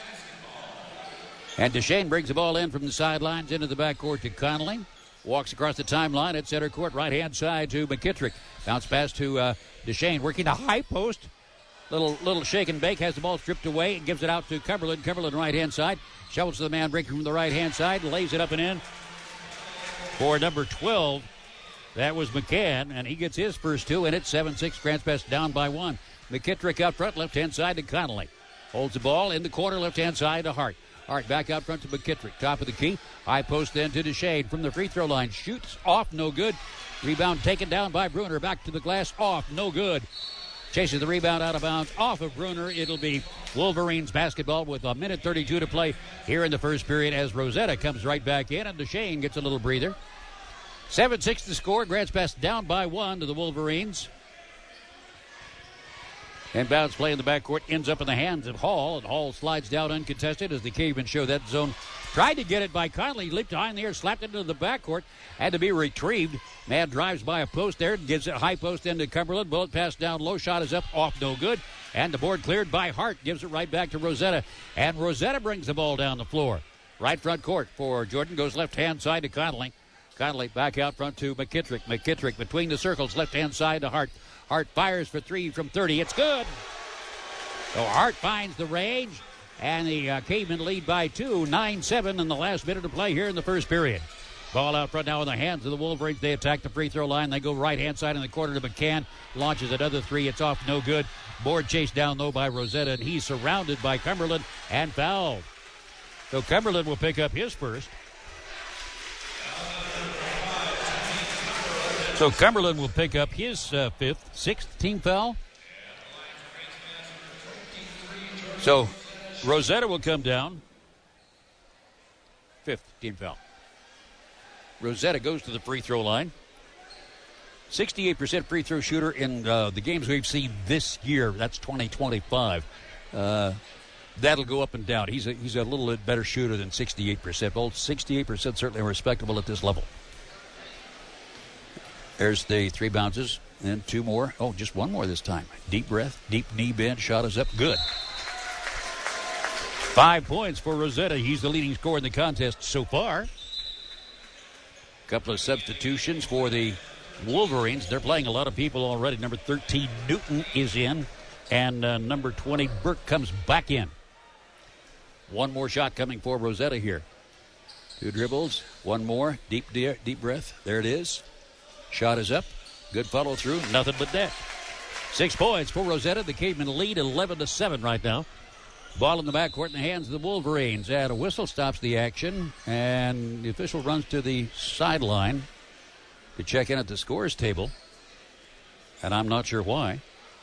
And DeShane brings the ball in from the sidelines into the backcourt to Connolly. Walks across the timeline at center court, right-hand side to McKittrick. Bounce pass to uh, DeShane, working the high post. Little little shake and bake, has the ball stripped away and gives it out to Cumberland. Cumberland right-hand side. Shovels to the man breaking from the right-hand side. Lays it up and in for number twelve. That was McCann, and he gets his first two, and it's seven six. Grants pass down by one. McKittrick out front, left-hand side to Connolly. Holds the ball in the corner, left-hand side to Hart. Hart back out front to McKittrick. Top of the key. High post then to DeShane from the free throw line. Shoots off, no good. Rebound taken down by Bruner. Back to the glass, off, no good. Chases the rebound out of bounds off of Bruner. It'll be Wolverines basketball with a minute thirty-two to play here in the first period as Rosetta comes right back in and DeShane gets a little breather. seven six to score. Grants pass down by one to the Wolverines. Inbounds play in the backcourt ends up in the hands of Hall, and Hall slides down uncontested as the Cavemen show that zone. Tried to get it by Conley, leaped high in the air, slapped it into the backcourt, had to be retrieved. Man drives by a post there, gives it high post into Cumberland. Bullet pass down low, shot is up, off, no good. And the board cleared by Hart, gives it right back to Rosetta. And Rosetta brings the ball down the floor. Right front court for Jordan, goes left-hand side to Conley. Conley back out front to McKittrick. McKittrick between the circles, left-hand side to Hart. Hart fires for three from thirty. It's good. So Hart finds the range, and the uh, Cavemen lead by two, nine seven in the last minute of play here in the first period. Ball out front now in the hands of the Wolverines. They attack the free throw line. They go right-hand side in the corner to McCann. Launches another three. It's off, no good. Board chased down, though, by Rosetta, and he's surrounded by Cumberland and fouled. So Cumberland will pick up his first. So Cumberland will pick up his uh, fifth, sixth team foul. So Rosetta will come down. Fifth team foul. Rosetta goes to the free throw line. sixty-eight percent free throw shooter in uh, the games we've seen this year. That's twenty twenty-five. Uh, that'll go up and down. He's a, he's a little bit better shooter than sixty-eight percent. Well, sixty-eight percent certainly respectable at this level. There's the three bounces, and two more. Oh, just one more this time. Deep breath, deep knee bend, shot is up, good. Five points for Rosetta. He's the leading scorer in the contest so far. Couple of substitutions for the Wolverines. They're playing a lot of people already. Number thirteen, Newton, is in, and uh, number twenty, Burke, comes back in. One more shot coming for Rosetta here. Two dribbles, one more, deep, deep, deep breath. There it is. Shot is up. Good follow through. Nothing but net. Six points for Rosetta. The Cavemen lead eleven to seven right now. Ball in the backcourt in the hands of the Wolverines. And a whistle stops the action. And the official runs to the sideline to check in at the scores table. And I'm not sure why.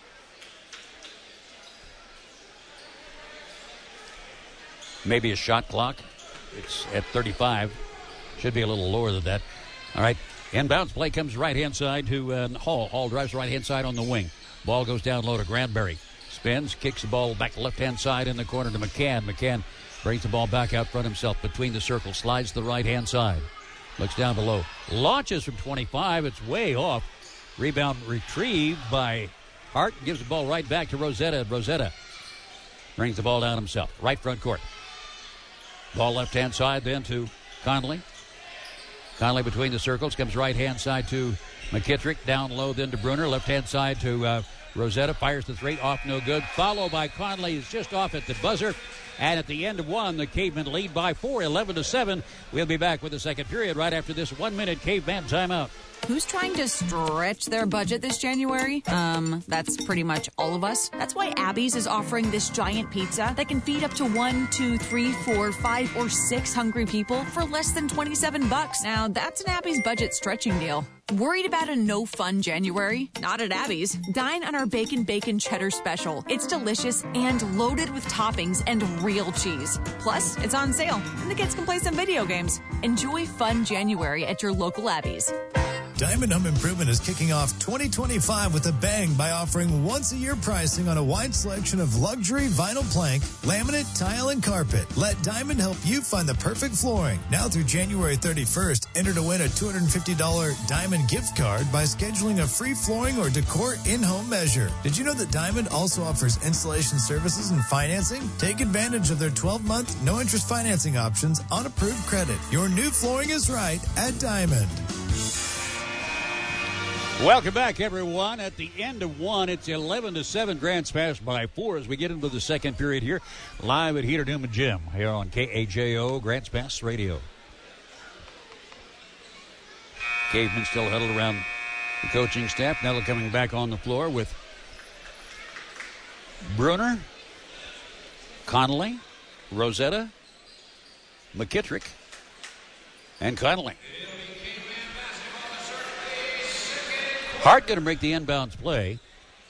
Maybe a shot clock. It's at thirty-five. Should be a little lower than that. All right. Inbounds play comes right-hand side to uh, Hall. Hall drives right-hand side on the wing. Ball goes down low to Granberry. Spins, kicks the ball back left-hand side in the corner to McCann. McCann brings the ball back out front himself between the circles. Slides to the right-hand side. Looks down below. Launches from twenty-five. It's way off. Rebound retrieved by Hart. Gives the ball right back to Rosetta. Rosetta brings the ball down himself. Right front court. Ball left-hand side then to Conley. Conley between the circles, comes right-hand side to McKittrick, down low then to Bruner, left-hand side to uh, Rosetta, fires the three, off no good, followed by Conley, is just off at the buzzer, and at the end of one, the Cavemen lead by four, eleven to seven. We'll be back with the second period right after this one-minute Caveman timeout. Who's trying to stretch their budget this January? Um, that's pretty much all of us. That's why Abby's is offering this giant pizza that can feed up to one, two, three, four, five, or six hungry people for less than twenty-seven bucks. Now, that's an Abby's budget stretching deal. Worried about a no-fun January? Not at Abby's. Dine on our Bacon Bacon Cheddar Special. It's delicious and loaded with toppings and real cheese. Plus, it's on sale, and the kids can play some video games. Enjoy fun January at your local Abby's. Diamond Home Improvement is kicking off twenty twenty-five with a bang by offering once-a-year pricing on a wide selection of luxury vinyl plank, laminate, tile, and carpet. Let Diamond help you find the perfect flooring. Now through January thirty-first, enter to win a two hundred fifty dollars Diamond gift card by scheduling a free flooring or decor in-home measure. Did you know that Diamond also offers installation services and financing? Take advantage of their twelve-month, no-interest financing options on approved credit. Your new flooring is right at Diamond. Welcome back, everyone. At the end of one, it's eleven to seven. Grants Pass by four as we get into the second period here, live at Heater Newman Gym here on K A J O Grants Pass Radio. Cavemen still huddled around the coaching staff. Nettle coming back on the floor with Bruner, Conley, Rosetta, McKittrick, and Conley. Hart going to break the inbounds play.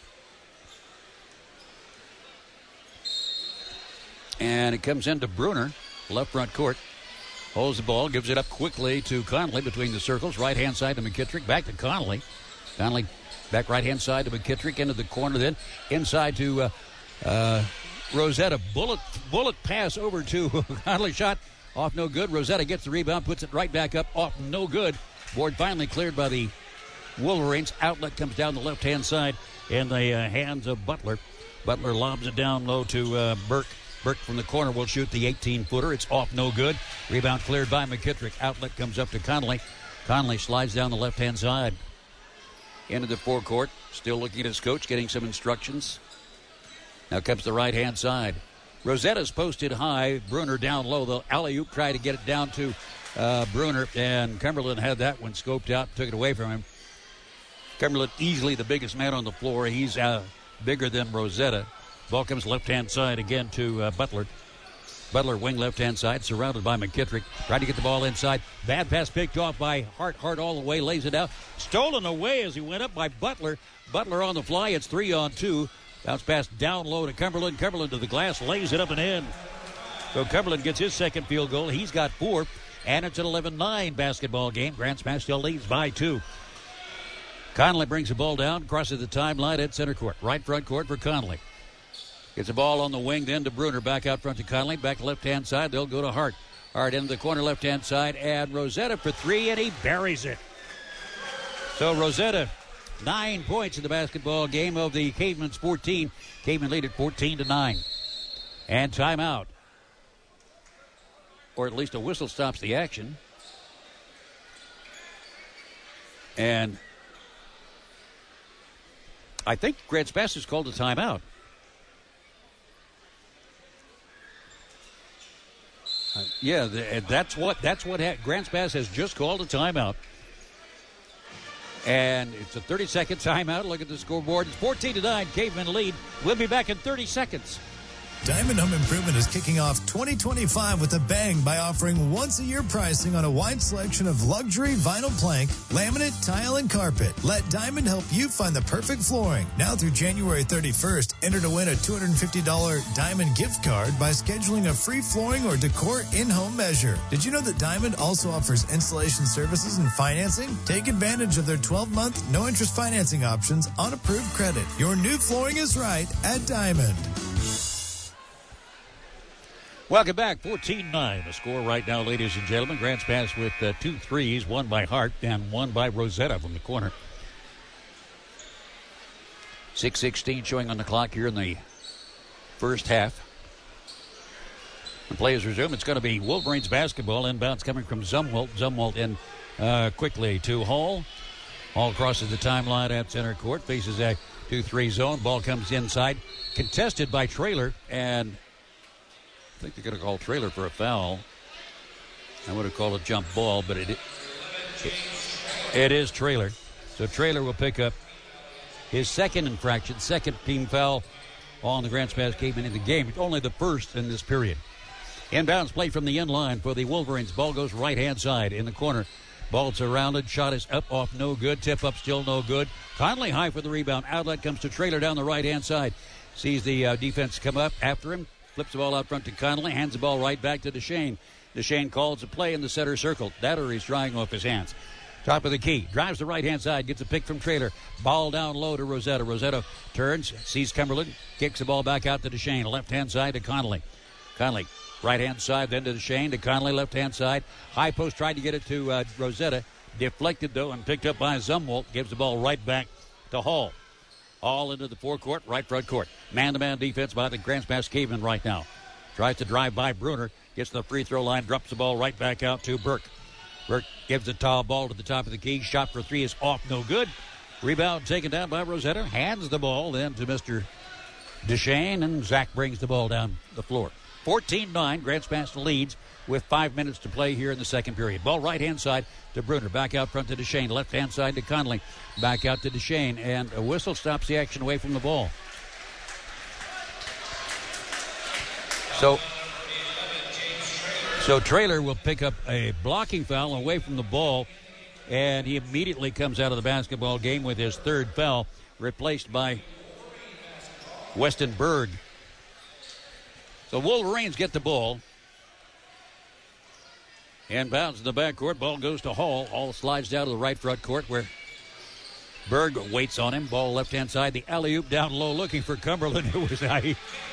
And it comes into Bruner, left front court. Holds the ball, gives it up quickly to Conley between the circles. Right-hand side to McKittrick, back to Conley. Conley Back right-hand side to McKittrick, into the corner, then inside to uh, uh, Rosetta. Bullet bullet pass over to Conley. Shot off, no good. Rosetta gets the rebound, puts it right back up, off, no good. Board finally cleared by the Wolverines. Outlet comes down the left-hand side in the uh, hands of Butler. Butler lobs it down low to uh, Burke. Burke from the corner will shoot the eighteen-footer. It's off, no good. Rebound cleared by McKittrick. Outlet comes up to Conley. Conley slides down the left-hand side into the forecourt. Still looking at his coach, getting some instructions. Now comes the right-hand side. Rosetta's posted high. Bruner down low. The alley-oop tried to get it down to uh, Bruner, and Cumberland had that one scoped out, took it away from him. Cumberland easily the biggest man on the floor. He's uh, bigger than Rosetta. Ball comes left-hand side again to uh, Butler. Butler wing left-hand side, surrounded by McKittrick. Trying to get the ball inside. Bad pass picked off by Hart. Hart all the way, lays it out. Stolen away as he went up by Butler. Butler on the fly. It's three on two. Bounce pass down low to Cumberland. Cumberland to the glass, lays it up and in. So Cumberland gets his second field goal. He's got four. And it's an eleven nine basketball game. Grants Pass still leads by two. Conley brings the ball down, crosses the timeline at center court. Right front court for Conley. Gets the ball on the wing then to Bruner. Back out front to Conley. Back left-hand side. They'll go to Hart. Hart into the corner left-hand side. And Rosetta for three, and he buries it. So Rosetta, nine points in the basketball game of the Cavemen's fourteen. Cavemen lead at fourteen to nine. And timeout. Or at least a whistle stops the action. And I think Grants Pass has called a timeout. Uh, yeah, the, that's what that's what ha- Grants Pass has just called a timeout. And it's a thirty-second timeout. Look at the scoreboard. It's fourteen to nine. Cavemen lead. We'll be back in thirty seconds. Diamond Home Improvement is kicking off twenty twenty-five with a bang by offering once-a-year pricing on a wide selection of luxury vinyl plank, laminate, tile, and carpet. Let Diamond help you find the perfect flooring. Now through January thirty-first, enter to win a two hundred fifty dollars Diamond gift card by scheduling a free flooring or decor in-home measure. Did you know that Diamond also offers installation services and financing? Take advantage of their twelve-month, no-interest financing options on approved credit. Your new flooring is right at Diamond. Welcome back. fourteen nine. The score right now, ladies and gentlemen. Grants Pass with uh, two threes, one by Hart and one by Rosetta from the corner. six sixteen showing on the clock here in the first half. The play is resumed. It's going to be Wolverines basketball. Inbounds coming from Zumwalt. Zumwalt in uh, quickly to Hall. Hall crosses the timeline at center court. Faces a two three zone. Ball comes inside. Contested by Traylor, and I think they're going to call Traylor for a foul. I would have called a jump ball, but it, it, it is Traylor. So Traylor will pick up his second infraction, second team foul on the Grants Pass Cavemen in the game. It's only the first in this period. Inbounds play from the end line for the Wolverines. Ball goes right-hand side in the corner. Ball surrounded. Shot is up, off, no good. Tip up, still no good. Conley high for the rebound. Outlet comes to Traylor down the right-hand side. Sees the uh, defense come up after him. Flips the ball out front to Conley. Hands the ball right back to Deshane. Deshane calls a play in the center circle. That or he's drying off his hands. Top of the key. Drives the right-hand side. Gets a pick from Traylor. Ball down low to Rosetta. Rosetta turns. Sees Cumberland. Kicks the ball back out to Deshane. Left-hand side to Conley. Conley. Right-hand side then to Deshane. To Conley. Left-hand side. High post tried to get it to uh, Rosetta. Deflected, though, and picked up by Zumwalt. Gives the ball right back to Hall. All into the forecourt, right front court. Man-to-man defense by the Grants Pass Cavemen right now. Tries to drive by Bruner. Gets to the free throw line. Drops the ball right back out to Burke. Burke gives the tall ball to the top of the key. Shot for three is off, no good. Rebound taken down by Rosetta. Hands the ball then to Mister Deshane, and Zach brings the ball down the floor. fourteen nine, Grants Pass leads with five minutes to play here in the second period. Ball right-hand side to Bruner. Back out front to Deshane. Left-hand side to Conley. Back out to Deshane. And a whistle stops the action away from the ball. So, so Traylor will pick up a blocking foul away from the ball. And he immediately comes out of the basketball game with his third foul, replaced by Weston Berg. So Wolverines get the ball. Inbounds in the backcourt. Ball goes to Hall. Hall slides down to the right front court where Berg waits on him. Ball left-hand side. The alley-oop down low looking for Cumberland. It was I.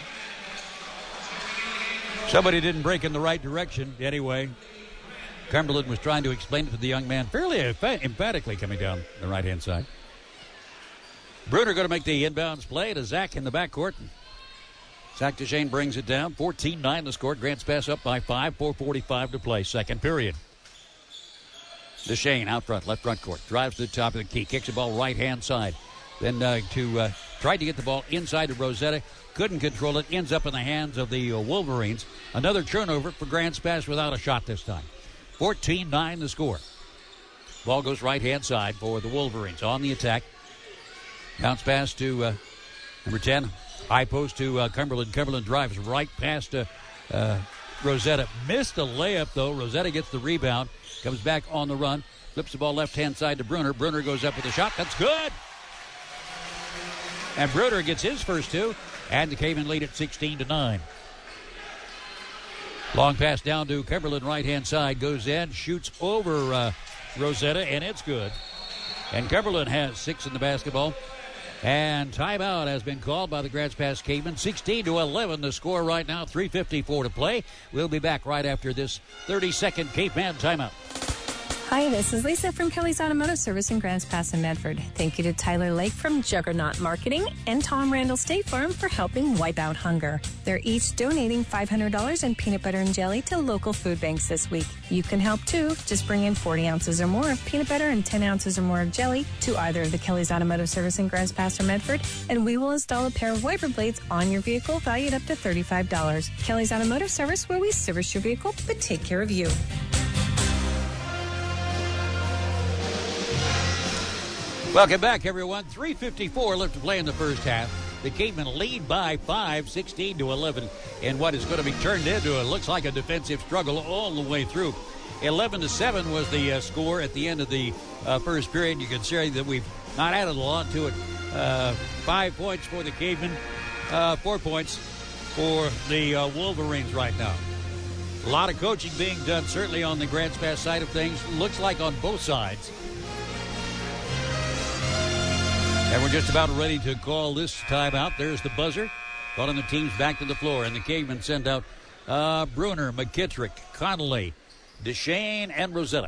Somebody didn't break in the right direction. Anyway, Cumberland was trying to explain it to the young man fairly emphatically coming down the right-hand side. Bruner going to make the inbounds play to Zach in the backcourt. Zach DeShane brings it down. fourteen nine the score. Grants Pass up by five. four forty-five to play. Second period. DeShane out front, left front court. Drives to the top of the key. Kicks the ball right-hand side. Then uh, to uh, tried to get the ball inside to Rosetta. Couldn't control it. Ends up in the hands of the uh, Wolverines. Another turnover for Grants Pass without a shot this time. fourteen nine the score. Ball goes right-hand side for the Wolverines on the attack. Bounce pass to uh, number ten. High post to uh, Cumberland. Cumberland drives right past uh, uh, Rosetta. Missed a layup, though. Rosetta gets the rebound. Comes back on the run. Flips the ball left-hand side to Bruner. Bruner goes up with a shot. That's good. And Bruner gets his first two. And the Cavemen lead at sixteen to nine. Long pass down to Cumberland, right-hand side. Goes in, shoots over uh, Rosetta, and it's good. And Cumberland has six in the basketball. And timeout has been called by the Grants Pass Cavemen. sixteen to eleven the score right now. three fifty-four to play. We'll be back right after this thirty-second Caveman timeout. Hi, this is Lisa from Kelly's Automotive Service in Grants Pass and Medford. Thank you to Tyler Lake from Juggernaut Marketing and Tom Randall State Farm for helping wipe out hunger. They're each donating five hundred dollars in peanut butter and jelly to local food banks this week. You can help too. Just bring in forty ounces or more of peanut butter and ten ounces or more of jelly to either of the Kelly's Automotive Service in Grants Pass or Medford, and we will install a pair of wiper blades on your vehicle valued up to thirty-five dollars. Kelly's Automotive Service, where we service your vehicle but take care of you. Welcome back, everyone. three fifty-four left to play in the first half. The Cavemen lead by five, sixteen to eleven, in what is going to be turned into, it looks like a defensive struggle all the way through. eleven to seven was the uh, score at the end of the uh, first period. You can see that we've not added a lot to it. Uh, five points for the Cavemen, uh, four points for the uh, Wolverines right now. A lot of coaching being done, certainly on the Grants Pass side of things. Looks like on both sides. And we're just about ready to call this timeout. There's the buzzer. Calling the teams back to the floor. And the Cavemen send out uh, Bruner, McKittrick, Connolly, DeShane, and Rosetta.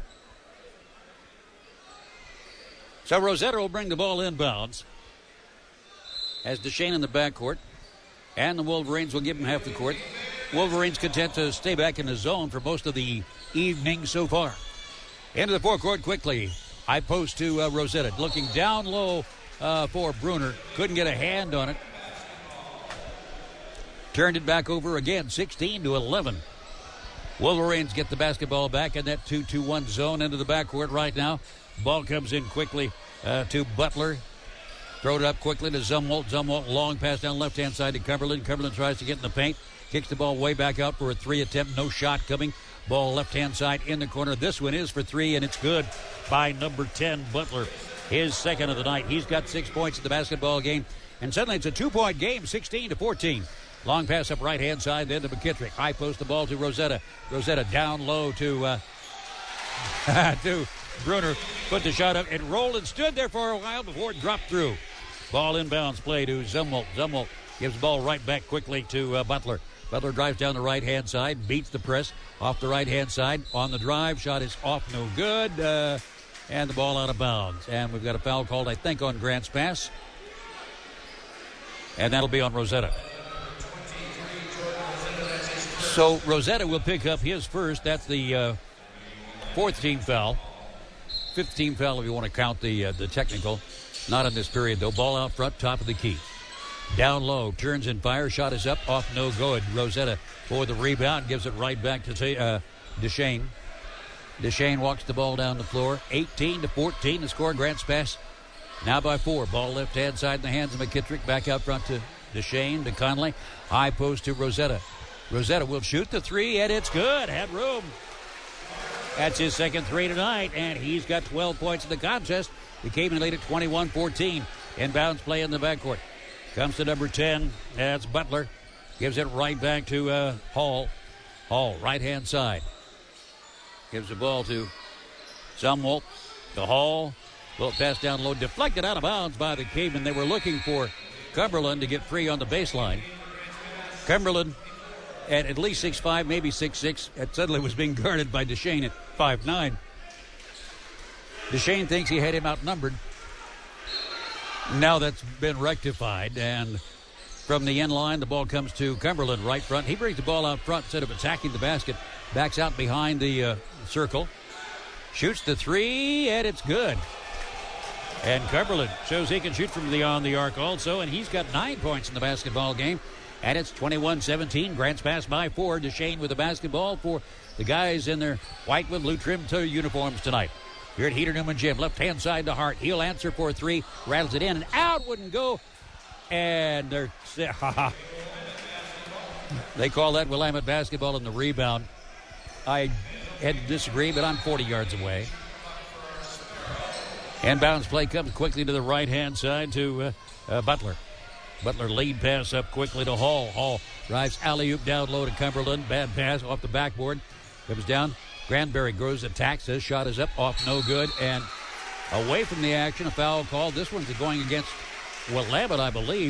So Rosetta will bring the ball inbounds. As DeShane in the backcourt. And the Wolverines will give him half the court. Wolverines content to stay back in the zone for most of the evening so far. Into the forecourt quickly. High post to uh, Rosetta. Looking down low. Uh, for Bruner. Couldn't get a hand on it. Turned it back over again, sixteen to eleven. Wolverines get the basketball back in that two two one zone into the backcourt right now. Ball comes in quickly uh, to Butler. Throw it up quickly to Zumwalt. Zumwalt, long pass down left-hand side to Cumberland. Cumberland tries to get in the paint. Kicks the ball way back out for a three attempt. No shot coming. Ball left-hand side in the corner. This one is for three, and it's good by number ten, Butler. His second of the night. He's got six points in the basketball game. And suddenly it's a two-point game, sixteen to fourteen. Long pass up right-hand side, then to McKittrick. High post the ball to Rosetta. Rosetta down low to uh, to Bruner. Put the shot up. It rolled and stood there for a while before it dropped through. Ball inbounds play to Zumwalt. Zumwalt gives the ball right back quickly to uh, Butler. Butler drives down the right-hand side, beats the press off the right-hand side. On the drive, shot is off, no good. Uh, And the ball out of bounds. And we've got a foul called, I think, on Grants Pass. And that'll be on Rosetta. So Rosetta will pick up his first. That's the uh, fourth team foul. Fifth team foul if you want to count the, uh, the technical. Not in this period, though. Ball out front, top of the key. Down low, turns and fires. Shot is up, off, no good. Rosetta for the rebound. Gives it right back to uh, DeShane. DeShane walks the ball down the floor. eighteen to fourteen. The score. Grants Pass now by four. Ball left-hand side in the hands of McKittrick. Back out front to DeShane, to Conley. High post to Rosetta. Rosetta will shoot the three, and it's good. Had room. That's his second three tonight, and he's got twelve points in the contest. The Cavemen lead at twenty-one fourteen. Inbounds play in the backcourt. Comes to number ten. That's Butler. Gives it right back to uh, Hall. Hall, right-hand side. Gives the ball to Zumwalt, to Hall, Little pass down low, deflected out of bounds by the Cavemen. They were looking for Cumberland to get free on the baseline. Cumberland at at least six five, maybe six six, it suddenly was being guarded by Duchesne at five nine. Duchesne thinks he had him outnumbered. Now that's been rectified, and from the end line, the ball comes to Cumberland right front. He brings the ball out front instead of attacking the basket. Backs out behind the uh, circle. Shoots the three, and it's good. And Cumberland shows he can shoot from beyond the arc also, and he's got nine points in the basketball game. And it's twenty-one seventeen. Grants pass by four. Duchesne with the basketball for the guys in their white with blue trim uniforms tonight. Here at Heater Newman Gym, left-hand side to Hart. He'll answer for three, rattles it in, and out, wouldn't go. And they're, they call that Willamette basketball in the rebound. I had to disagree, but I'm forty yards away. Inbounds play comes quickly to the right-hand side to uh, uh, Butler. Butler lead pass up quickly to Hall. Hall drives alley-oop down low to Cumberland. Bad pass off the backboard. Comes down. Granbury grows, attacks. His shot is up, off, no good. And away from the action, a foul called. This one's going against Willamette, I believe.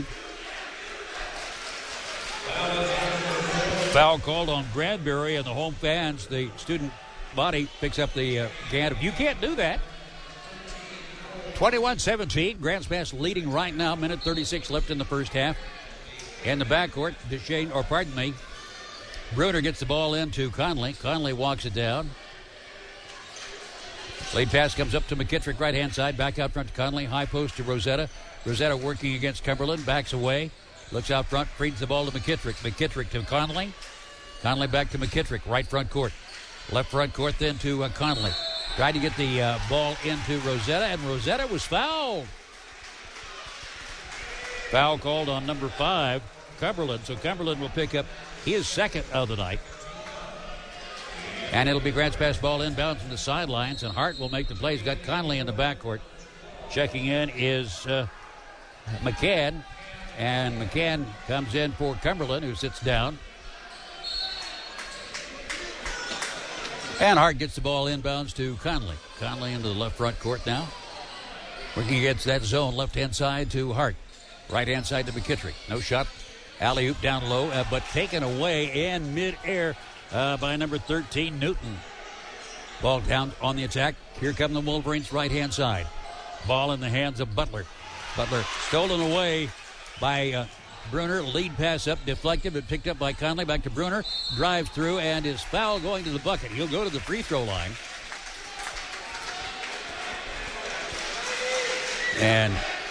Foul called on Granbury, and the home fans, the student body picks up the uh, can of, you can't do that. twenty-one seventeen. Grants Pass leading right now. Minute thirty-six left in the first half. In the backcourt, Duchesne, or pardon me, Bruner gets the ball into Conley. Conley walks it down. Lead pass comes up to McKittrick, right-hand side. Back out front to Conley. High post to Rosetta. Rosetta working against Cumberland. Backs away. Looks out front. Feeds the ball to McKittrick. McKittrick to Conley. Conley back to McKittrick. Right front court. Left front court then to uh, Conley. Tried to get the uh, ball into Rosetta, and Rosetta was fouled. Foul called on number five, Cumberland. So Cumberland will pick up his second of the night. And it'll be Grants Pass ball inbounds from the sidelines, and Hart will make the plays. Got Conley in the backcourt. Checking in is uh, McCann, and McCann comes in for Cumberland, who sits down. And Hart gets the ball inbounds to Conley. Conley into the left front court now. Working against that zone, left-hand side to Hart. Right-hand side to McKittrick. No shot. Alley-oop down low, uh, but taken away in mid-air uh, by number thirteen, Newton. Ball down on the attack. Here come the Wolverines right-hand side. Ball in the hands of Butler. Butler stolen away by uh, Bruner. Lead pass up, deflected, but picked up by Conley. Back to Bruner. Drives through, and is foul going to the bucket. He'll go to the free throw line. And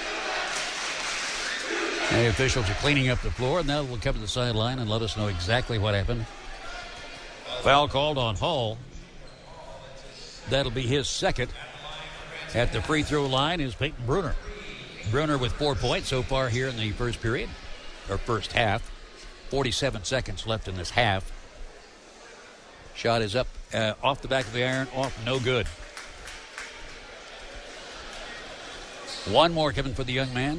the officials are cleaning up the floor, and now we'll come to the sideline and let us know exactly what happened. Foul called on Hall. That'll be his second. At the free throw line is Peyton Bruner. Bruner with four points so far here in the first period, or first half. forty-seven seconds left in this half. Shot is up uh, off the back of the iron, off, no good. One more coming for the young man.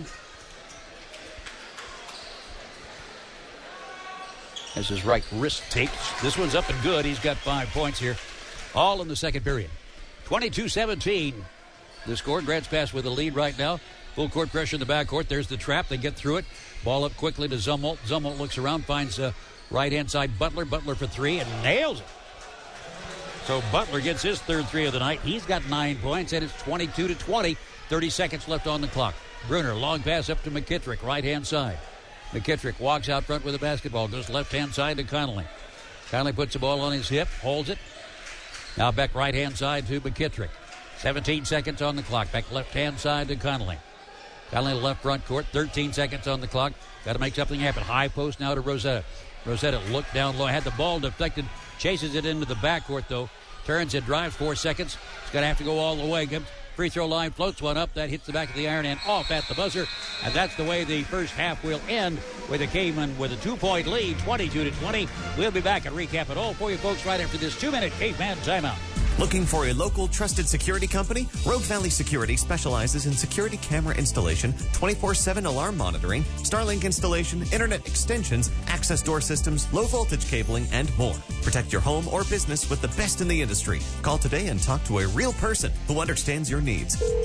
As his right wrist tapes. This one's up and good. He's got five points here. All in the second period. twenty-two seventeen. The score. Grants Pass with the lead right now. Full court pressure in the backcourt. There's the trap. They get through it. Ball up quickly to Zumwalt. Zumwalt looks around, finds uh, right-hand side Butler. Butler for three and nails it. So Butler gets his third three of the night. He's got nine points, and it's twenty-two to twenty. thirty seconds left on the clock. Bruner, long pass up to McKittrick, right-hand side. McKittrick walks out front with the basketball. Goes left-hand side to Conley. Conley puts the ball on his hip, holds it. Now back right-hand side to McKittrick. seventeen seconds on the clock. Back left-hand side to Conley. Conley left front court. thirteen seconds on the clock. Got to make something happen. High post now to Rosetta. Rosetta looked down low. Had the ball deflected. Chases it into the backcourt, though. Turns it, drives four seconds. He's going to have to go all the way. Free throw line, floats one up. That hits the back of the iron and off at the buzzer. And that's the way the first half will end, with the Cavemen with a two-point lead, twenty-two to twenty. We'll be back and recap it all for you folks right after this two-minute Caveman timeout. Looking for a local trusted security company? Rogue Valley Security specializes in security camera installation, twenty-four seven alarm monitoring, Starlink installation, internet extensions, access door systems, low voltage cabling, and more. Protect your home or business with the best in the industry. Call today and talk to a real person who understands your needs.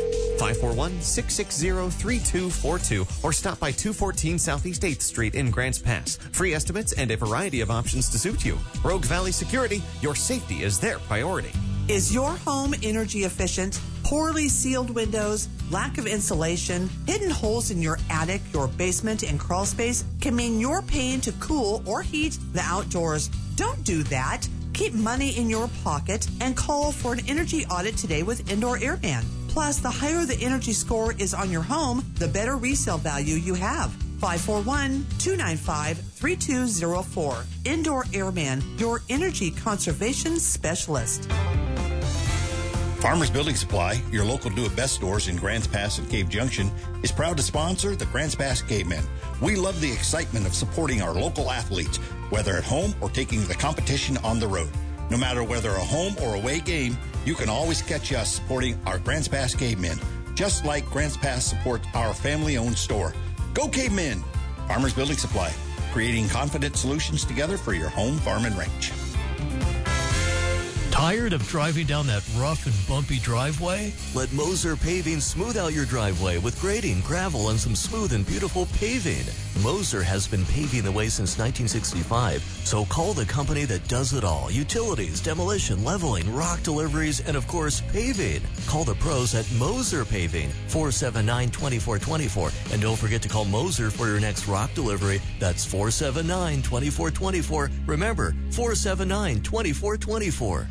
five four one, six six zero, three two four two, or stop by two fourteen Southeast eighth Street in Grants Pass. Free estimates and a variety of options to suit you. Rogue Valley Security, your safety is their priority. Is your home energy efficient? Poorly sealed windows, lack of insulation, hidden holes in your attic, your basement, and crawl space can mean you're paying to cool or heat the outdoors. Don't do that. Keep money in your pocket and call for an energy audit today with Indoor Airman. Plus, the higher the energy score is on your home, the better resale value you have. five four one, two nine five, three two zero four. Indoor Airman, your energy conservation specialist. Farmers Building Supply, your local do-it-best stores in Grants Pass and Cave Junction, is proud to sponsor the Grants Pass Cavemen. We love the excitement of supporting our local athletes, whether at home or taking the competition on the road. No matter whether a home or away game, you can always catch us supporting our Grants Pass Cavemen, just like Grants Pass supports our family-owned store. Go Cavemen! Farmers Building Supply, creating confident solutions together for your home, farm, and ranch. Tired of driving down that rough and bumpy driveway? Let Moser Paving smooth out your driveway with grading, gravel, and some smooth and beautiful paving. Moser has been paving the way since nineteen sixty-five, so call the company that does it all. Utilities, demolition, leveling, rock deliveries, and of course, paving. Call the pros at Moser Paving, four seven nine, two four two four. And don't forget to call Moser for your next rock delivery. That's four seven nine, two four two four. Remember, four seven nine, two four two four.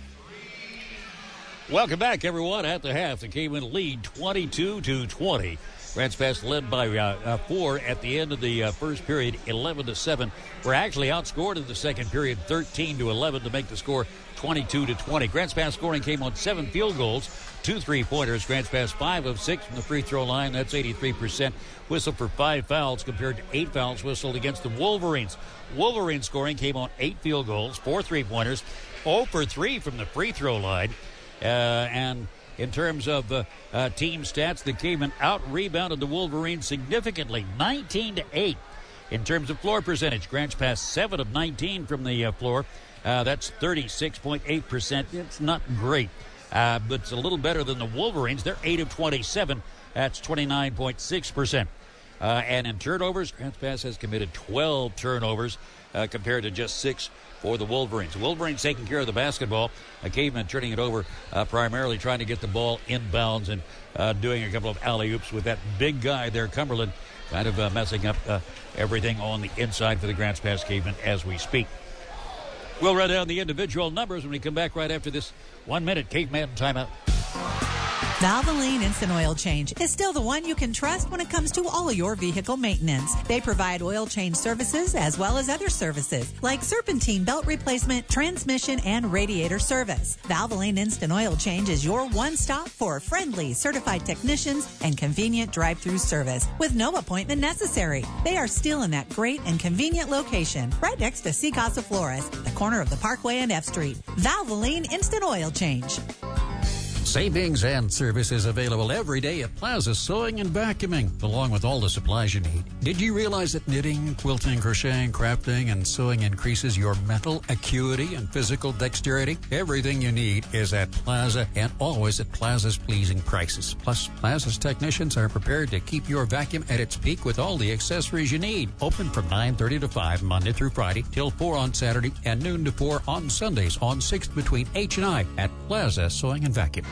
Welcome back, everyone. At the half, the Cavemen lead twenty-two to twenty. Grants Pass led by uh, uh, four at the end of the uh, first period, eleven to seven. We're actually outscored in the second period, thirteen to eleven, to make the score twenty-two to twenty. Grants Pass scoring came on seven field goals, two three-pointers. Grants Pass five of six from the free throw line. That's eighty-three percent. Whistled for five fouls compared to eight fouls whistled against the Wolverines. Wolverines scoring came on eight field goals, four three-pointers, zero for three from the free throw line. Uh, and in terms of uh, uh, team stats, the Cavemen out-rebounded the Wolverines significantly, nineteen to eight. In terms of floor percentage, Grants Pass seven of nineteen from the uh, floor. Uh, that's thirty-six point eight percent. It's not great, uh, but it's a little better than the Wolverines. They're eight of twenty-seven. That's twenty-nine point six percent. Uh, and in turnovers, Grants Pass has committed twelve turnovers uh, compared to just six for the Wolverines. The Wolverines taking care of the basketball. A Caveman turning it over, uh, primarily trying to get the ball inbounds and uh, doing a couple of alley-oops with that big guy there, Cumberland, kind of uh, messing up uh, everything on the inside for the Grants Pass Cavemen as we speak. We'll run down the individual numbers when we come back right after this one-minute Caveman timeout. Valvoline Instant Oil Change is still the one you can trust when it comes to all of your vehicle maintenance. They provide oil change services as well as other services like serpentine belt replacement, transmission, and radiator service. Valvoline Instant Oil Change is your one-stop for friendly, certified technicians and convenient drive-through service with no appointment necessary. They are still in that great and convenient location right next to C. Casa Flores, the corner of the Parkway and F Street. Valvoline Instant Oil Change. Savings and services available every day at Plaza Sewing and Vacuuming, along with all the supplies you need. Did you realize that knitting, quilting, crocheting, crafting, and sewing increases your mental acuity and physical dexterity? Everything you need is at Plaza and always at Plaza's pleasing prices. Plus, Plaza's technicians are prepared to keep your vacuum at its peak with all the accessories you need. Open from nine thirty to five Monday through Friday, till four on Saturday, and noon to four on Sundays on sixth between H and I at Plaza Sewing and Vacuum.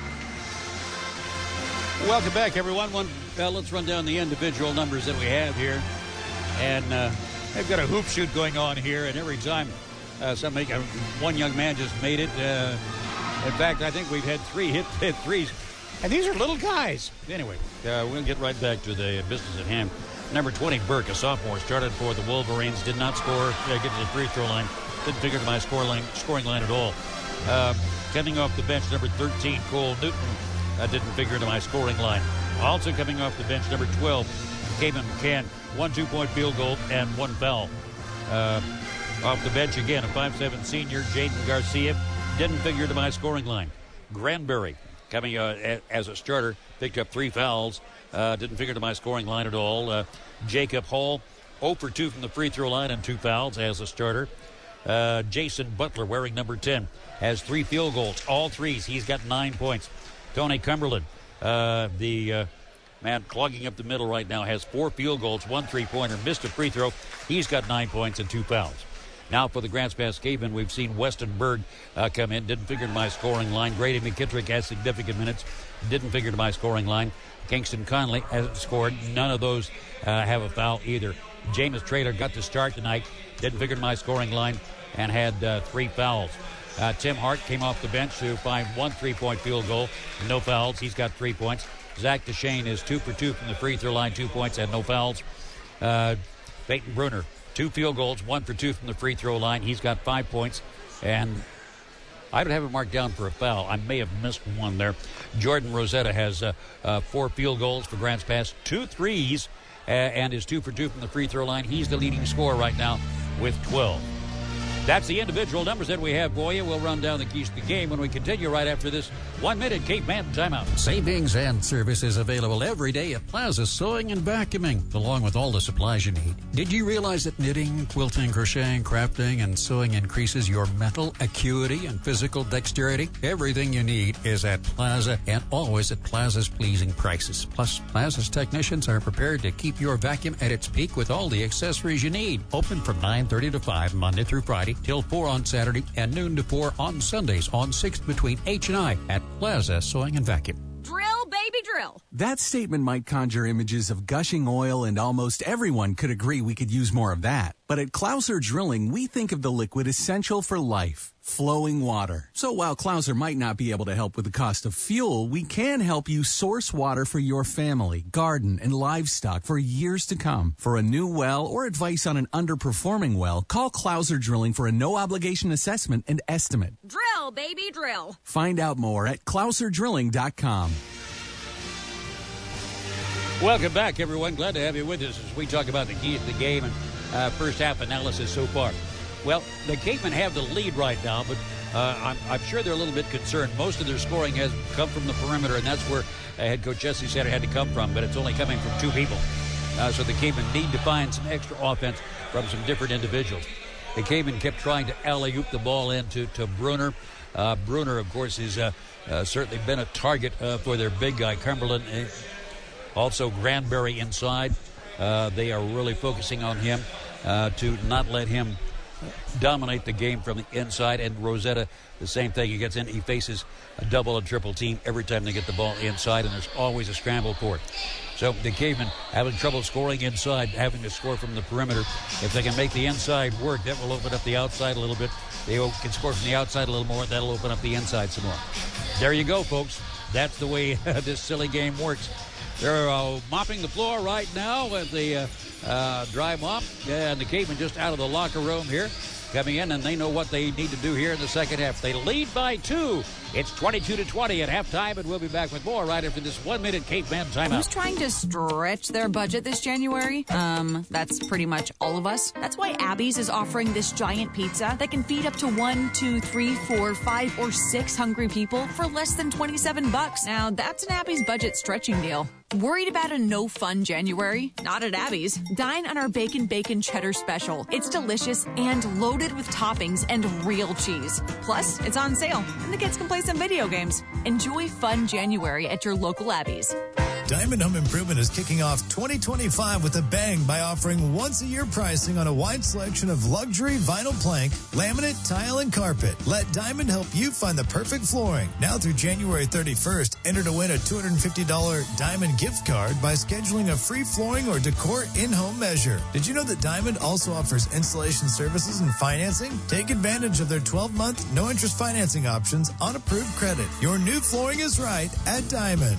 Welcome back, everyone. One, uh, let's run down the individual numbers that we have here. And uh, they've got a hoop shoot going on here, and every time uh, somebody, uh, one young man just made it. Uh, in fact, I think we've had three hit, hit threes. And these are little guys. Anyway, uh, we'll get right back to the business at hand. Number twenty, Burke, a sophomore, started for the Wolverines, did not score, uh, get to the free throw line, didn't figure to my score line, scoring line at all. Uh, coming off the bench, number thirteen, Cole Newton. Uh, didn't figure into my scoring line. Also coming off the bench, number twelve, Cayman McCann. One two-point field goal and one foul. Uh, off the bench again, a five seven senior, Jaden Garcia. Didn't figure into my scoring line. Granberry, coming uh, a, as a starter, picked up three fouls. Uh, didn't figure into my scoring line at all. Uh, Jacob Hall, zero for two from the free throw line and two fouls as a starter. Uh, Jason Butler, wearing number ten, has three field goals, all threes. He's got nine points. Tony Cumberland, Uh, the uh, man clogging up the middle right now has four field goals, one three-pointer, missed a free throw. He's got nine points and two fouls. Now for the Grants Pass Cavemen, we've seen Weston Berg uh, come in. Didn't figure to my scoring line. Grady McKittrick has significant minutes. Didn't figure to my scoring line. Kingston Conley hasn't scored. None of those uh, have a foul either. Jameis Trader got to start tonight. Didn't figure to my scoring line and had uh, three fouls. Uh, Tim Hart came off the bench to find one three-point field goal. No fouls. He's got three points. Zach DeShane is two for two from the free throw line, two points and no fouls. Uh, Peyton Bruner, two field goals, one for two from the free throw line. He's got five points. And I don't have it marked down for a foul. I may have missed one there. Jordan Rosetta has uh, uh, four field goals for Grants Pass, two threes, uh, and is two for two from the free throw line. He's the leading scorer right now with twelve. That's the individual numbers that we have for you. We'll run down the keys to the game when we continue right after this one-minute Cape Man timeout. Savings and services available every day at Plaza Sewing and Vacuuming, along with all the supplies you need. Did you realize that knitting, quilting, crocheting, crafting, and sewing increases your mental acuity and physical dexterity? Everything you need is at Plaza and always at Plaza's pleasing prices. Plus, Plaza's technicians are prepared to keep your vacuum at its peak with all the accessories you need. Open from nine thirty to five Monday through Friday, till four on Saturday and noon to four on Sundays on sixth between H and I at Plaza Sewing and Vacuum. Drill, baby, drill. That statement might conjure images of gushing oil, and almost everyone could agree we could use more of that. But at Clouser Drilling, we think of the liquid essential for life, flowing water. So while Clouser might not be able to help with the cost of fuel, we can help you source water for your family, garden, and livestock for years to come. For a new well or advice on an underperforming well, call Clouser Drilling for a no-obligation assessment and estimate. Drill, baby, drill. Find out more at clouser drilling dot com. Welcome back, everyone. Glad to have you with us as we talk about the keys to the game and uh, first half analysis so far. Well, the Cavemen have the lead right now, but uh, I'm, I'm sure they're a little bit concerned. Most of their scoring has come from the perimeter, and that's where uh, head coach Jesse said it had to come from, but it's only coming from two people. Uh, so the Cavemen need to find some extra offense from some different individuals. The Cavemen kept trying to alley-oop the ball into to Bruner. Uh, Bruner, of course, has uh, uh, certainly been a target uh, for their big guy, Cumberland. Uh, also, Granberry inside. Uh, they are really focusing on him uh, to not let him dominate the game from the inside. And Rosetta, the same thing. He gets in, he faces a double and triple team every time they get the ball inside, and there's always a scramble for it. So the Cavemen having trouble scoring inside, having to score from the perimeter. If they can make the inside work, that will open up the outside a little bit. They can score from the outside a little more. That'll open up the inside some more. There you go, folks. That's the way this silly game works. They're uh, mopping the floor right now with the uh, uh, dry mop. And the Cavemen just out of the locker room here, coming in, and they know what they need to do here in the second half. They lead by two. It's twenty-two to twenty at halftime, and we'll be back with more right after this one-minute Cape Man timeout. Who's trying to stretch their budget this January? Um, that's pretty much all of us. That's why Abby's is offering this giant pizza that can feed up to one, two, three, four, five, or six hungry people for less than twenty-seven bucks. Now, that's an Abby's budget stretching deal. Worried about a no-fun January? Not at Abby's. Dine on our Bacon Bacon Cheddar Special. It's delicious and loaded with toppings and real cheese. Plus, it's on sale, and the kids can play some video games. Enjoy fun January at your local Abby's. Diamond Home Improvement is kicking off twenty twenty-five with a bang by offering once-a-year pricing on a wide selection of luxury vinyl plank, laminate, tile, and carpet. Let Diamond help you find the perfect flooring. Now through January thirty-first, enter to win a two hundred fifty dollars Diamond gift card by scheduling a free flooring or decor in-home measure. Did you know that Diamond also offers installation services and financing? Take advantage of their twelve-month, no-interest financing options on approved credit. Your new flooring is right at Diamond.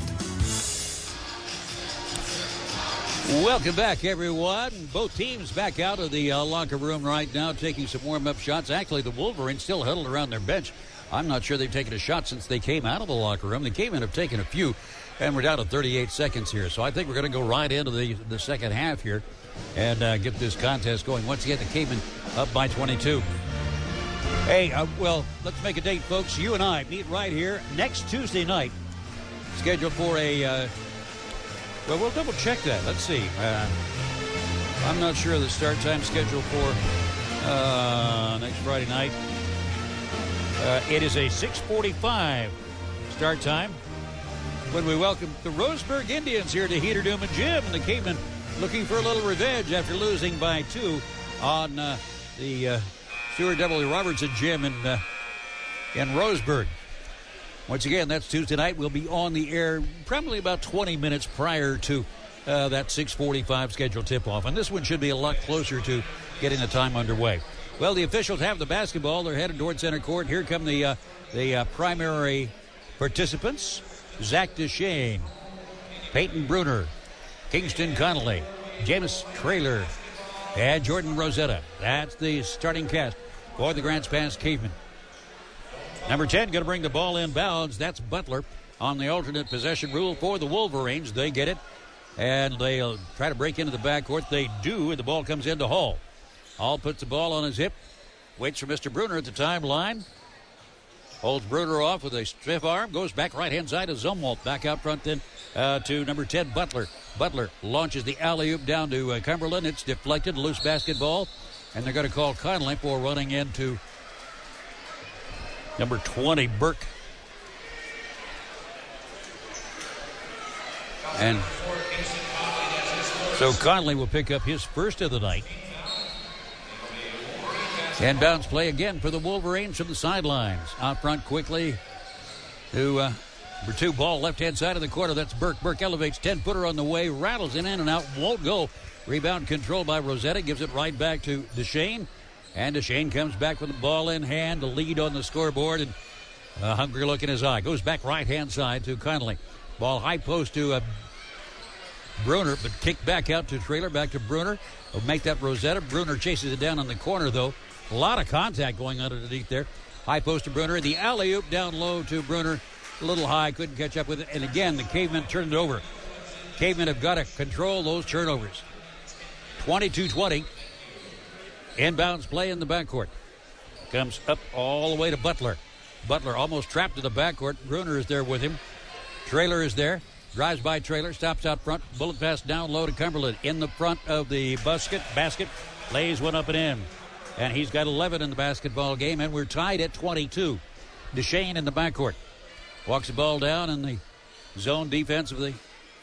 Welcome back, everyone. Both teams back out of the uh, locker room right now, taking some warm-up shots. Actually, the Wolverines still huddled around their bench. I'm not sure they've taken a shot since they came out of the locker room. The Cavemen have taken a few, and we're down to thirty-eight seconds here. So I think we're going to go right into the, the second half here and uh, get this contest going. Once again, the Cavemen up by twenty-two. Hey, uh, well, let's make a date, folks. You and I meet right here next Tuesday night, scheduled for a... Uh, Well, we'll double check that. Let's see. Uh, I'm not sure of the start time schedule for uh, next Friday night. Uh, it is a six forty-five start time. when we welcome the Roseburg Indians here to Heater Newman Gym. And the Cavemen looking for a little revenge after losing by two on uh, the uh, Stuart W. Robertson Gym in, uh, in Roseburg. Once again, that's Tuesday night. We'll be on the air probably about twenty minutes prior to uh, that six forty-five scheduled tip-off. And this one should be a lot closer to getting the time underway. Well, the officials have the basketball. They're headed toward center court. Here come the uh, the uh, primary participants. Zach Deshane, Peyton Bruner, Kingston Connolly, James Traylor, and Jordan Rosetta. That's the starting cast for the Grants Pass Cavemen. Number ten going to bring the ball inbounds. That's Butler on the alternate possession rule for the Wolverines. They get it, and they'll try to break into the backcourt. They do, and the ball comes into Hall. Hall puts the ball on his hip, waits for Mister Bruner at the timeline. Holds Bruner off with a stiff arm, goes back right-hand side to Zumwalt. Back out front then uh, to number ten, Butler. Butler launches the alley-oop down to uh, Cumberland. It's deflected, loose basketball, and they're going to call Connolly for running into number twenty, Burke. And so Connolly will pick up his first of the night. Inbounds play again for the Wolverines from the sidelines. Out front quickly to uh, number two, ball left-hand side of the corner. That's Burke. Burke elevates, ten-footer on the way, rattles in, in and out, won't go. Rebound controlled by Rosetta, gives it right back to Deshane. And Deshane comes back with the ball in hand, the lead on the scoreboard, and a hungry look in his eye. Goes back right-hand side to Connolly. Ball high post to uh, Bruner, but kicked back out to Traylor, back to Bruner. Will make that Rosetta. Bruner chases it down on the corner, though. A lot of contact going on underneath there. High post to Bruner. The alley-oop down low to Bruner. A little high, couldn't catch up with it. And again, the Cavemen turned it over. Cavemen have got to control those turnovers. twenty-two twenty. Inbounds play in the backcourt. Comes up all the way to Butler. Butler almost trapped to the backcourt. Bruner is there with him. Traylor is there. Drives by Traylor. Stops out front. Bullet pass down low to Cumberland. In the front of the basket. Basket. Lays one up and in. And he's got eleven in the basketball game, and we're tied at twenty-two. Deshane in the backcourt. Walks the ball down in the zone defense of the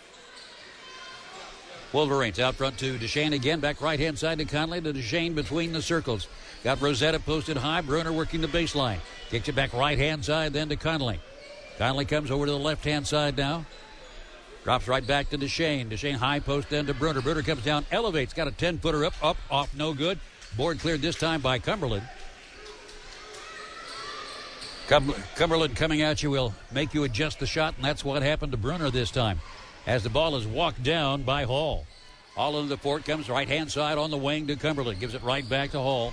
Wolverines. Out front to Deshane again. Back right-hand side to Connolly to Deshane between the circles. Got Rosetta posted high. Bruner working the baseline. Kicks it back right-hand side then to Connolly. Connolly comes over to the left-hand side now. Drops right back to Deshane. Deshane high post then to Bruner. Bruner comes down, elevates. Got a ten-footer up, up, off, no good. Board cleared this time by Cumberland. Cum- Cumberland coming at you will make you adjust the shot, and that's what happened to Bruner this time. As the ball is walked down by Hall. Hall into the fort, comes right-hand side on the wing to Cumberland. Gives it right back to Hall.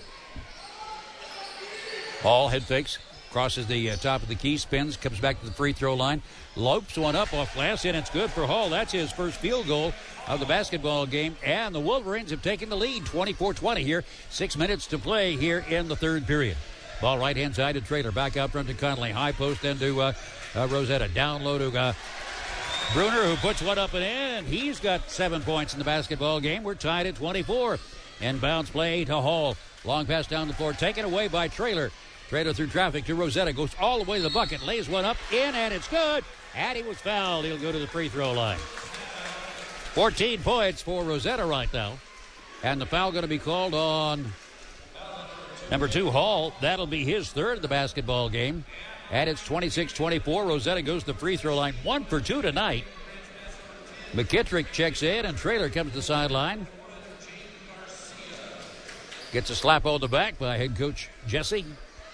Hall head fakes, crosses the uh, top of the key, spins, comes back to the free throw line. Lopes one up off glass, and it's good for Hall. That's his first field goal of the basketball game, and the Wolverines have taken the lead, twenty-four twenty here. Six minutes to play here in the third period. Ball right-hand side to Traylor, back out front to Connolly. High post then to uh, uh, Rosetta. Down low to uh, Bruner, who puts one up and in. He's got seven points in the basketball game. We're tied at twenty-four. Inbounds play to Hall. Long pass down the floor, taken away by Traylor. Traylor through traffic to Rosetta, goes all the way to the bucket, lays one up, in, and it's good. And he was fouled. He'll go to the free throw line. fourteen points for Rosetta right now. And the foul going to be called on number two, Hall. That'll be his third of the basketball game. And it's twenty-six twenty-four. Rosetta goes to the free throw line. One for two tonight. McKittrick checks in, and Traylor comes to the sideline. Gets a slap on the back by head coach Jesse.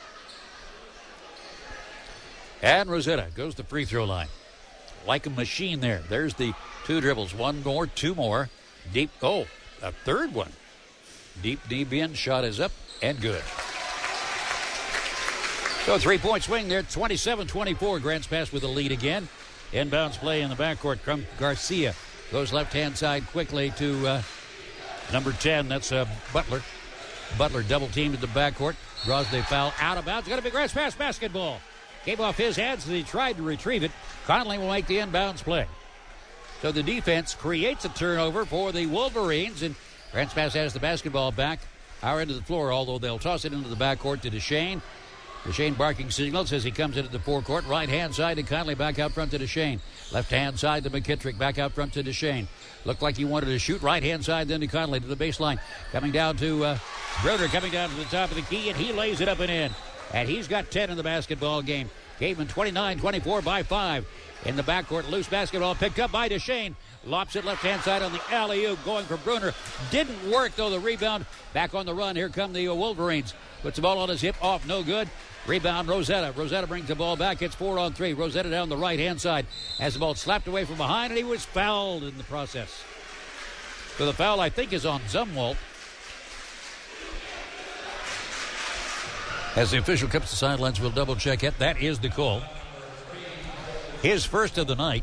And Rosetta goes to the free throw line. Like a machine there. There's the two dribbles. One more, two more. Deep, oh, a third one. Deep, deep in. Shot is up and good. So three-point swing there. twenty-seven twenty-four. Grants Pass with the lead again. Inbounds play in the backcourt. Garcia goes left-hand side quickly to uh, number ten. That's uh, Butler. Butler double-teamed in the backcourt. Draws the foul out of bounds. Got to be Grants Pass basketball. Came off his hands as he tried to retrieve it. Connolly will make the inbounds play. So the defense creates a turnover for the Wolverines, and Grants Pass has the basketball back our end of the floor, although they'll toss it into the backcourt to Deshane. DeShane barking signals as he comes into the forecourt. Right-hand side to Conley, back out front to DeShane. Left-hand side to McKittrick, back out front to DeShane. Looked like he wanted to shoot. Right-hand side then to Conley to the baseline. Coming down to uh, Broder, coming down to the top of the key, and he lays it up and in. And he's got ten in the basketball game. Caveman twenty-nine twenty-four by five. In the backcourt, loose basketball picked up by DeShane. Lops it left-hand side on the alley-oop, going for Bruner. Didn't work, though, the rebound. Back on the run. Here come the uh, Wolverines. Puts the ball on his hip, off, no good. Rebound, Rosetta. Rosetta brings the ball back. It's four on three. Rosetta down the right-hand side. Has the ball slapped away from behind, and he was fouled in the process. So the foul, I think, is on Zumwalt. As the official comes to the sidelines, we'll double-check it. That is the call. His first of the night.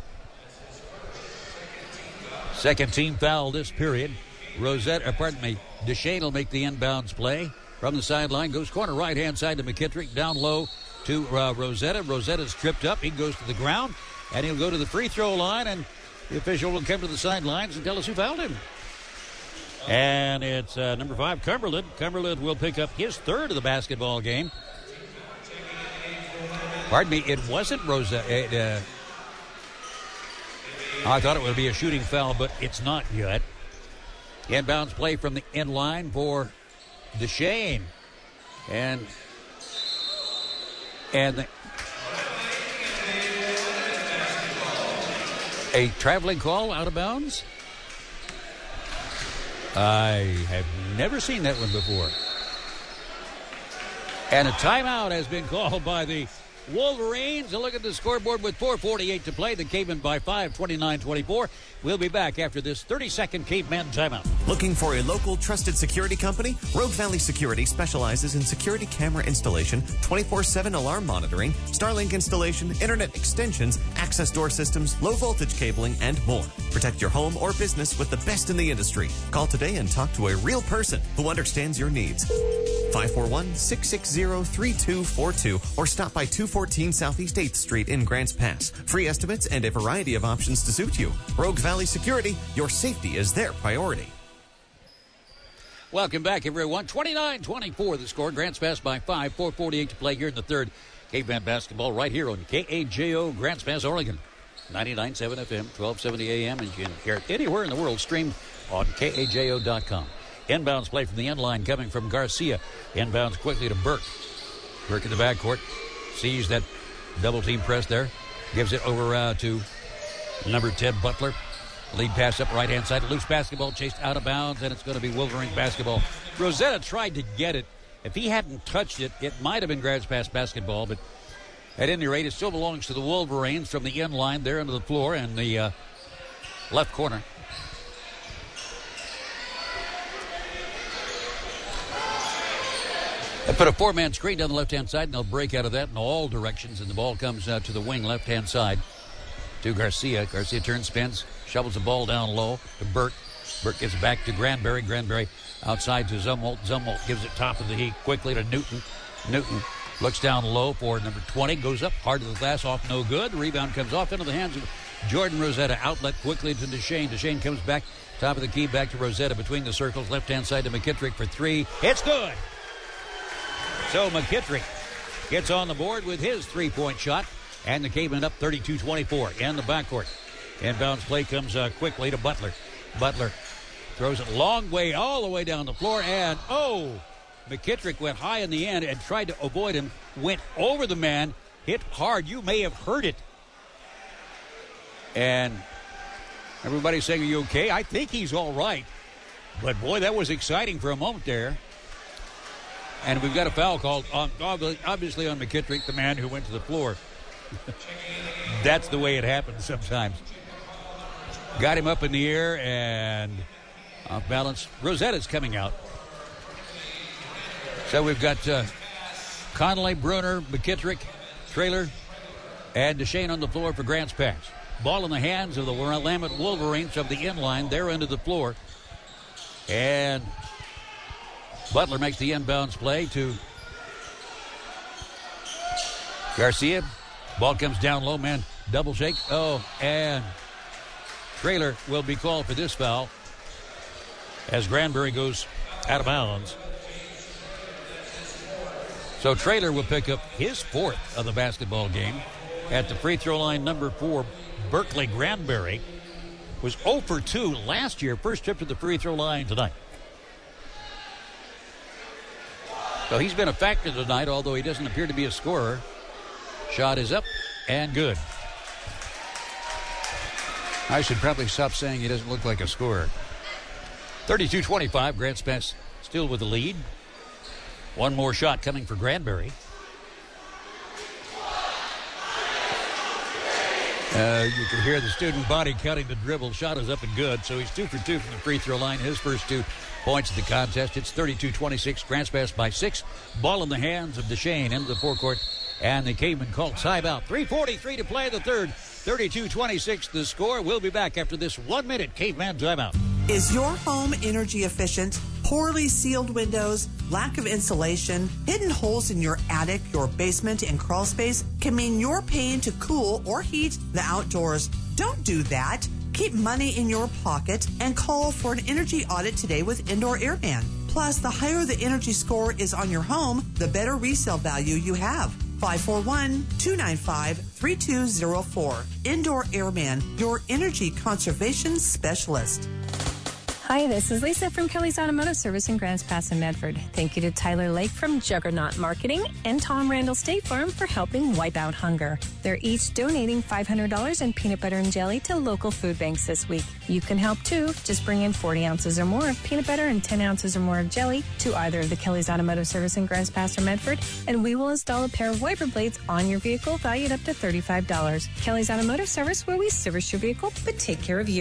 Second team foul this period. Rosetta, uh, pardon me, DeShane will make the inbounds play. From the sideline, goes corner right-hand side to McKittrick. Down low to uh, Rosetta. Rosetta's tripped up. He goes to the ground, and he'll go to the free throw line, and the official will come to the sidelines and tell us who fouled him. And it's uh, number five, Cumberland. Cumberland will pick up his third of the basketball game. Pardon me, it wasn't Rosetta. Uh, I thought it would be a shooting foul, but it's not yet. Inbounds play from the end line for DeShane. And and the, a traveling call out of bounds. I have never seen that one before. And a timeout has been called by the Wolverines. A look at the scoreboard with four forty-eight to play. The Cavemen by five, twenty-nine twenty-four. We'll be back after this thirty-second Caveman timeout. Looking for a local trusted security company? Rogue Valley Security specializes in security camera installation, twenty-four seven alarm monitoring, Starlink installation, internet extensions, access door systems, low voltage cabling, and more. Protect your home or business with the best in the industry. Call today and talk to a real person who understands your needs. five four one, six six zero, three two four two or stop by two fourteen Southeast eighth Street in Grants Pass. Free estimates and a variety of options to suit you. Rogue Valley Security, your safety is their priority. Welcome back, everyone. twenty-nine twenty-four the score. Grants Pass by five, four forty-eight to play here in the third. Caveman basketball right here on K A J O, Grants Pass, Oregon. ninety-nine point seven F M, twelve seventy A M, and you can hear it anywhere in the world streamed on K A J O dot com. Inbounds play from the end line coming from Garcia. Inbounds quickly to Burke. Burke in the backcourt. Sees that double team press there. Gives it over uh, to number ten, Butler. Lead pass up right-hand side. Loose basketball chased out of bounds, and it's going to be Wolverine basketball. Rosetta tried to get it. If he hadn't touched it, it might have been Grants Pass basketball, but at any rate, it still belongs to the Wolverines from the end line there into the floor and the uh, left corner. They put a four-man screen down the left-hand side, and they'll break out of that in all directions, and the ball comes out to the wing left-hand side to Garcia. Garcia turns, spins, shovels the ball down low to Burke. Burke gives it back to Granberry. Granberry outside to Zumwalt. Zumwalt gives it top of the heat quickly to Newton. Newton looks down low for number twenty, goes up hard to the glass, off no good. The rebound comes off into the hands of Jordan Rosetta. Outlet quickly to DeShane. DeShane comes back, top of the key, back to Rosetta between the circles, left-hand side to McKittrick for three. It's good! So McKittrick gets on the board with his three-point shot, and the Cavemen up thirty-two twenty-four in the backcourt. Inbounds play comes uh, quickly to Butler. Butler throws it a long way, all the way down the floor, and oh, McKittrick went high in the end and tried to avoid him, went over the man, hit hard. You may have heard it. And everybody's saying, are you okay? I think he's all right. But boy, that was exciting for a moment there. And we've got a foul called, on, obviously on McKittrick, the man who went to the floor. That's the way it happens sometimes. Got him up in the air and off balance. Rosetta's coming out. So we've got uh, Conley, Bruner, McKittrick, Traylor, and DeShane on the floor for Grants Pass. Ball in the hands of the Willamette Wolverines of the inline. They're into the floor. And Butler makes the inbounds play to Garcia. Ball comes down low, man. Double shake. Oh, and Traylor will be called for this foul as Granberry goes out of bounds. So Traylor will pick up his fourth of the basketball game. At the free throw line, number four, Berkeley Granbury was zero for two last year. First trip to the free throw line tonight. So he's been a factor tonight, although he doesn't appear to be a scorer. Shot is up and good. I should probably stop saying he doesn't look like a scorer. thirty-two twenty-five, Grants Pass still with the lead. One more shot coming for Granbury. Uh, you can hear the student body counting the dribble. Shot is up and good, so he's two for two from the free throw line. His first two points of the contest. It's thirty-two twenty-six, Grants Pass by six. Ball in the hands of Deshane into the forecourt, and the Cavemen call timeout. three forty-three to play the third. thirty-two twenty-six the score. We'll be back after this one-minute Caveman timeout. Is your home energy efficient? Poorly sealed windows, lack of insulation, hidden holes in your attic, your basement, and crawl space can mean you're paying to cool or heat the outdoors. Don't do that. Keep money in your pocket and call for an energy audit today with Indoor Airman. Plus, the higher the energy score is on your home, the better resale value you have. five four one, two nine five, three two zero four. Indoor Airman, your energy conservation specialist. Hi, this is Lisa from Kelly's Automotive Service in Grants Pass and Medford. Thank you to Tyler Lake from Juggernaut Marketing and Tom Randall State Farm for helping wipe out hunger. They're each donating five hundred dollars in peanut butter and jelly to local food banks this week. You can help too. Just bring in forty ounces or more of peanut butter and ten ounces or more of jelly to either of the Kelly's Automotive Service in Grants Pass or Medford, and we will install a pair of wiper blades on your vehicle valued up to thirty-five dollars. Kelly's Automotive Service, where we service your vehicle but take care of you.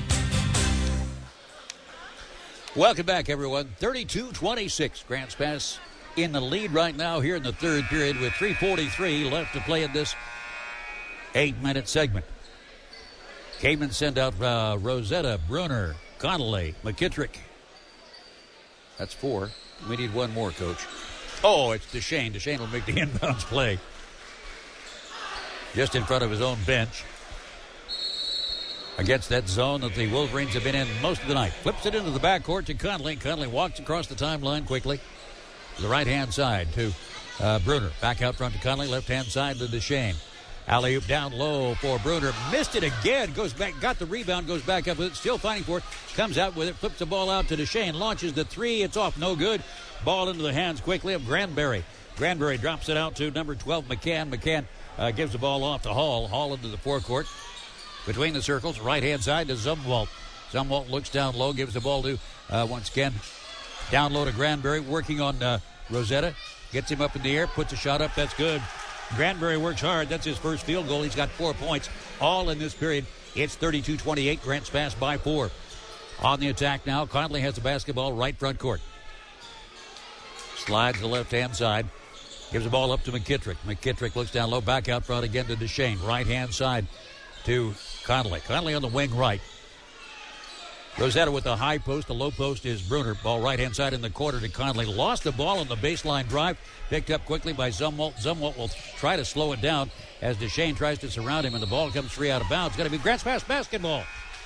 Welcome back, everyone. thirty-two twenty-six. Grants Pass in the lead right now here in the third period with three forty-three left to play in this eight-minute segment. Cavemen send out uh, Rosetta, Bruner, Connolly, McKittrick. That's four. We need one more, Coach. Oh, it's Deshane. Deshane will make the inbounds play. Just in front of his own bench. Against that zone that the Wolverines have been in most of the night. Flips it into the backcourt to Connolly. Connolly walks across the timeline quickly. To the right-hand side to uh, Bruner. Back out front to Connolly. Left-hand side to Deshane. Alley-oop down low for Bruner. Missed it again. Goes back. Got the rebound. Goes back up with it. Still fighting for it. Comes out with it. Flips the ball out to Deshane. Launches the three. It's off. No good. Ball into the hands quickly of Granbury. Granbury drops it out to number twelve, McCann. McCann uh, gives the ball off to Hall. Hall into the forecourt. Between the circles, right-hand side to Zumwalt. Zumwalt looks down low, gives the ball to, uh, once again, down low to Granbury, working on uh, Rosetta. Gets him up in the air, puts a shot up, that's good. Granbury works hard, that's his first field goal. He's got four points, all in this period. It's thirty-two twenty-eight, Grants Pass by four. On the attack now, Connolly has the basketball right front court. Slides the left-hand side, gives the ball up to McKittrick. McKittrick looks down low, back out front again to Deshane. Right-hand side to Connolly. Connolly on the wing right. Rosetta with the high post. The low post is Bruner. Ball right-hand side in the corner to Connolly. Lost the ball on the baseline drive. Picked up quickly by Zumwalt. Zumwalt will try to slow it down as Deshane tries to surround him, and the ball comes free out of bounds. It's going to be Grants Pass basketball.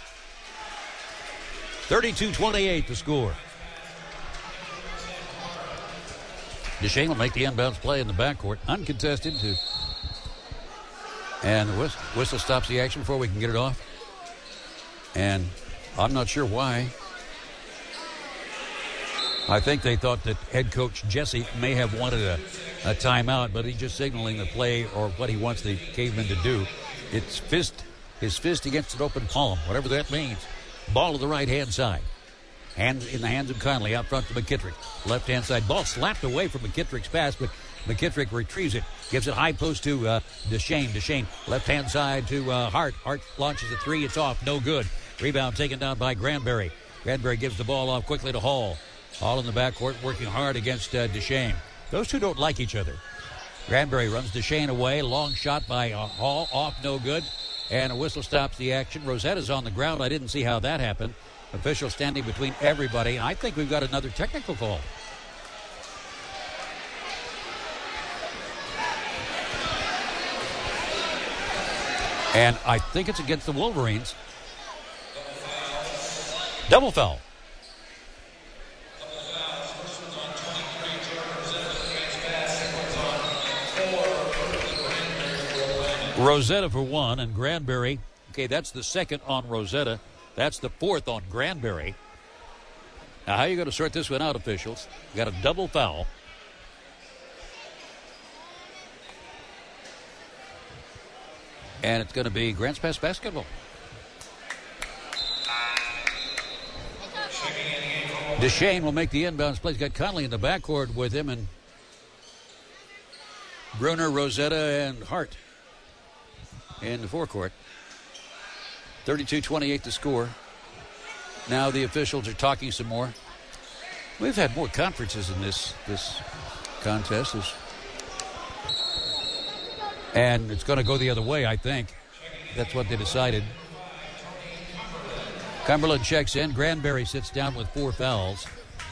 thirty-two twenty-eight to score. Deshane will make the inbounds play in the backcourt. Uncontested to... And the whistle, whistle stops the action before we can get it off. And I'm not sure why. I think they thought that head coach Jesse may have wanted a, a timeout, but he's just signaling the play or what he wants the Cavemen to do. It's fist, his fist against an open palm, whatever that means. Ball to the right-hand side. Hands in the hands of Connolly out front to McKittrick. Left-hand side. Ball slapped away from McKittrick's pass, but McKittrick retrieves it. Gives it high post to uh, Deshane. Deshane left-hand side to uh, Hart. Hart launches a three. It's off. No good. Rebound taken down by Granbury. Granbury gives the ball off quickly to Hall. Hall in the backcourt working hard against uh, Deshane. Those two don't like each other. Granbury runs Deshane away. Long shot by uh, Hall. Off. No good. And a whistle stops the action. Rosetta's on the ground. I didn't see how that happened. Official standing between everybody. I think we've got another technical call. And I think it's against the Wolverines. Double foul. Rosetta for one, and Granbury. Okay, that's the second on Rosetta. That's the fourth on Granbury. Now, how are you going to sort this one out, officials? You got a double foul. And it's going to be Grants Pass basketball. DeShane will make the inbounds play. He's got Conley in the backcourt with him, and Bruner, Rosetta, and Hart in the forecourt. thirty-two twenty-eight to score. Now the officials are talking some more. We've had more conferences in this this contest. This, and it's going to go the other way, I think. That's what they decided. Cumberland checks in. Granbury sits down with four fouls.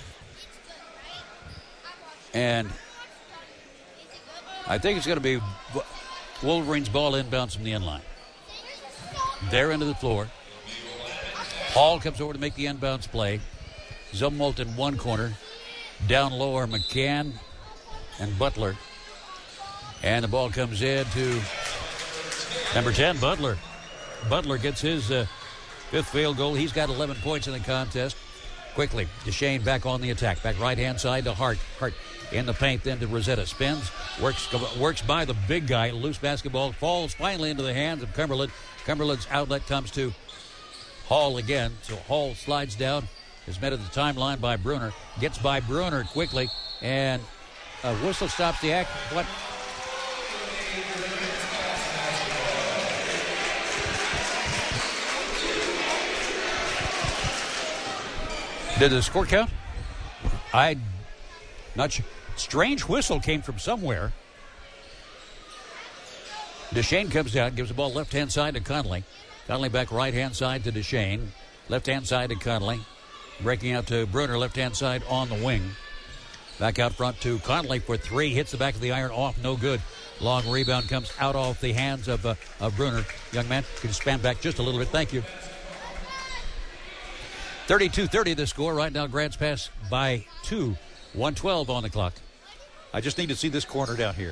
And I think it's going to be Wolverines ball inbounds from the end line. They're into the floor. Hall comes over to make the inbounds play. Zumwalt in one corner. Down low are McCann and Butler. And the ball comes in to number ten, Butler. Butler gets his uh, fifth field goal. He's got eleven points in the contest. Quickly, DeShane back on the attack. Back right-hand side to Hart. Hart in the paint, then to Rosetta. Spins, works works by the big guy. Loose basketball falls finally into the hands of Cumberland. Cumberland's outlet comes to Hall again. So Hall slides down. Is met at the timeline by Bruner. Gets by Bruner quickly. And a whistle stops the act. What? Did the score count? I not sure. Strange whistle came from somewhere. DeShane comes down, gives the ball left-hand side to Conley. Conley back right-hand side to DeShane. Left-hand side to Conley. Breaking out to Bruner, left-hand side on the wing. Back out front to Conley for three. Hits the back of the iron off, no good. Long rebound comes out off the hands of, uh, of Bruner. Young man, can span back just a little bit. Thank you. thirty-two thirty the score. Right now, Grants Pass by two. one twelve on the clock. I just need to see this corner down here.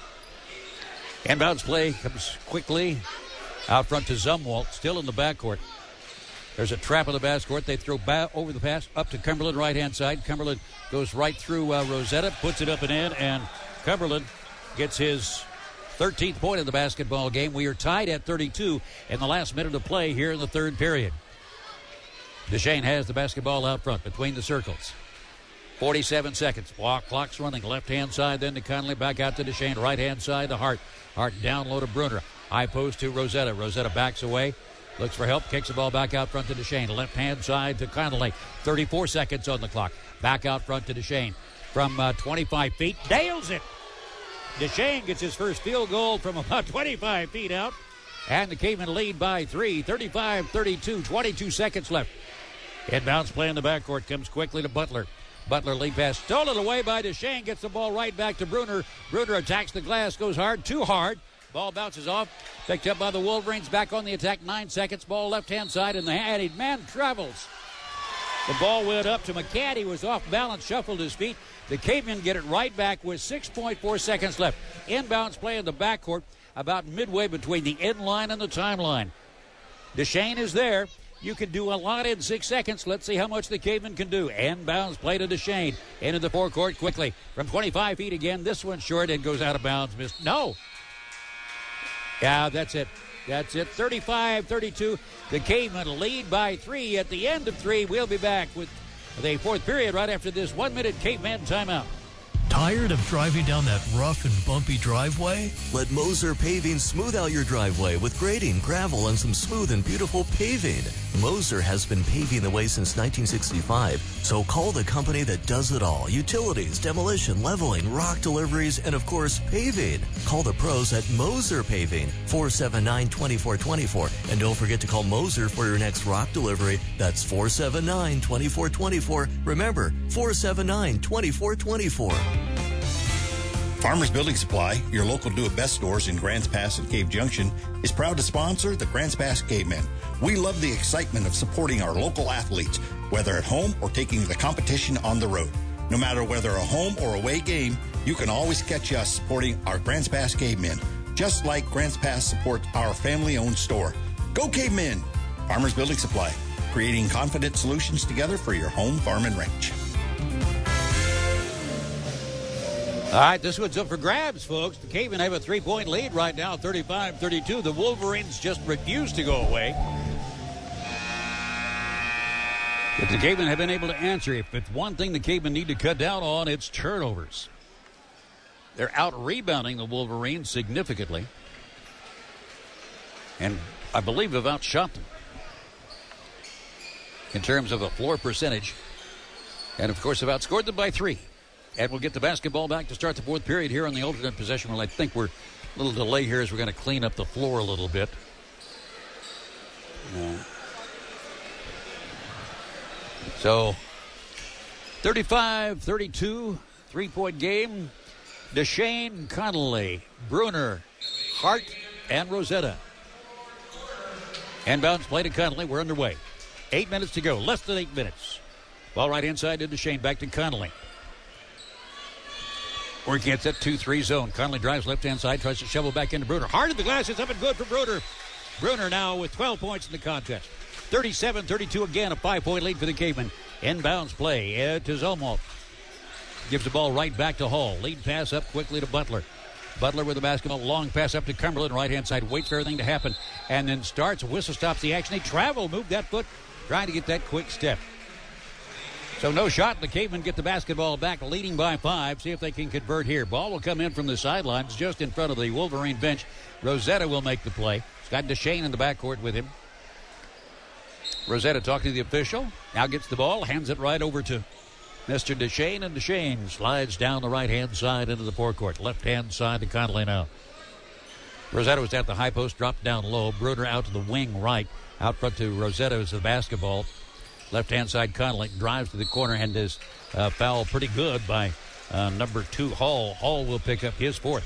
Inbounds play comes quickly out front to Zumwalt, still in the backcourt. There's a trap in the backcourt. They throw back over the pass up to Cumberland, right-hand side. Cumberland goes right through uh, Rosetta, puts it up and in, and Cumberland gets his thirteenth point of the basketball game. We are tied at thirty-two in the last minute of play here in the third period. DeShane has the basketball out front between the circles. forty-seven seconds. Clock's running. Left-hand side then to Conley. Back out to DeShane. Right-hand side to Hart. Hart down low to Bruner. High post to Rosetta. Rosetta backs away. Looks for help. Kicks the ball back out front to DeShane. Left-hand side to Conley. thirty-four seconds on the clock. Back out front to DeShane. From uh, twenty-five feet. Nails it. DeShane gets his first field goal from about twenty-five feet out. And the Cavemen lead by three. thirty-five thirty-two. twenty-two seconds left. Inbounds play in the backcourt comes quickly to Butler. Butler lead pass stolen away by DeShane. Gets the ball right back to Bruner. Bruner attacks the glass, goes hard, too hard. Ball bounces off. Picked up by the Wolverines. Back on the attack. Nine seconds. Ball left-hand side in the hand. Man travels. The ball went up to McCann. He was off balance, shuffled his feet. The Cavemen get it right back with six point four seconds left. Inbounds play in the backcourt about midway between the end line and the timeline. DeShane is there. You can do a lot in six seconds. Let's see how much the Cavemen can do. Inbounds play to DeShane. Into the forecourt quickly. From twenty-five feet again. This one short and goes out of bounds. Missed. No. Yeah, that's it. That's it. thirty-five thirty-two. The Cavemen lead by three at the end of three. We'll be back with the fourth period right after this one-minute Caveman timeout. Tired of driving down that rough and bumpy driveway? Let Moser Paving smooth out your driveway with grading, gravel, and some smooth and beautiful paving. Moser has been paving the way since nineteen sixty-five, so call the company that does it all. Utilities, demolition, leveling, rock deliveries, and of course, paving. Call the pros at Moser Paving, four seven nine, two four two four. And don't forget to call Moser for your next rock delivery. That's four seven nine, two four two four. Remember, four seven nine, two four two four. Farmers Building Supply, your local do-it-best stores in Grants Pass and Cave Junction, is proud to sponsor the Grants Pass Cavemen. We love the excitement of supporting our local athletes, whether at home or taking the competition on the road. No matter whether a home or away game, you can always catch us supporting our Grants Pass Cavemen. just like Grants Pass supports our family-owned store. Go Cavemen! Farmers Building Supply, creating confident solutions together for your home, farm, and ranch. All right, this one's up for grabs, folks. The Cavemen have a three-point lead right now, thirty-five thirty-two. The Wolverines just refuse to go away. But the Cavemen have been able to answer. If it's one thing the Cavemen need to cut down on, it's turnovers. They're out-rebounding the Wolverines significantly. And I believe have outshot them in terms of a floor percentage. And, of course, have outscored them by three. And we'll get the basketball back to start the fourth period here on the alternate possession. Well, I think we're a little delay here as we're going to clean up the floor a little bit. Uh, so, thirty-five thirty-two, three-point game. DeShane, Connolly, Bruner, Hart, and Rosetta. Inbounds play to Connolly. We're underway. Eight minutes to go. Less than eight minutes. Ball right inside to DeShane. Back to Connolly. Working at that two three zone. Connolly drives left-hand side, tries to shovel back into Bruner. Hard at the glass. It's up and good for Bruner. Bruner now with twelve points in the contest. thirty-seven thirty-two again. A five-point lead for the Cavemen. Inbounds play uh, to Zolmalt. Gives the ball right back to Hall. Lead pass up quickly to Butler. Butler with the basketball. Long pass up to Cumberland. Right-hand side. Waits for everything to happen. And then starts. A whistle stops the action. He traveled. Moved that foot. Trying to get that quick step. So no shot. The Cavemen get the basketball back, leading by five. See if they can convert here. Ball will come in from the sidelines just in front of the Wolverine bench. Rosetta will make the play. He's got DeShane in the backcourt with him. Rosetta talking to the official. Now gets the ball. Hands it right over to Mister DeShane. And DeShane slides down the right-hand side into the forecourt. Left-hand side to Connolly now. Rosetta was at the high post. Dropped down low. Bruner out to the wing right. Out front to Rosetta is the basketball. Left-hand side, Connolly drives to the corner and is uh, fouled pretty good by uh, number two, Hall. Hall will pick up his fourth.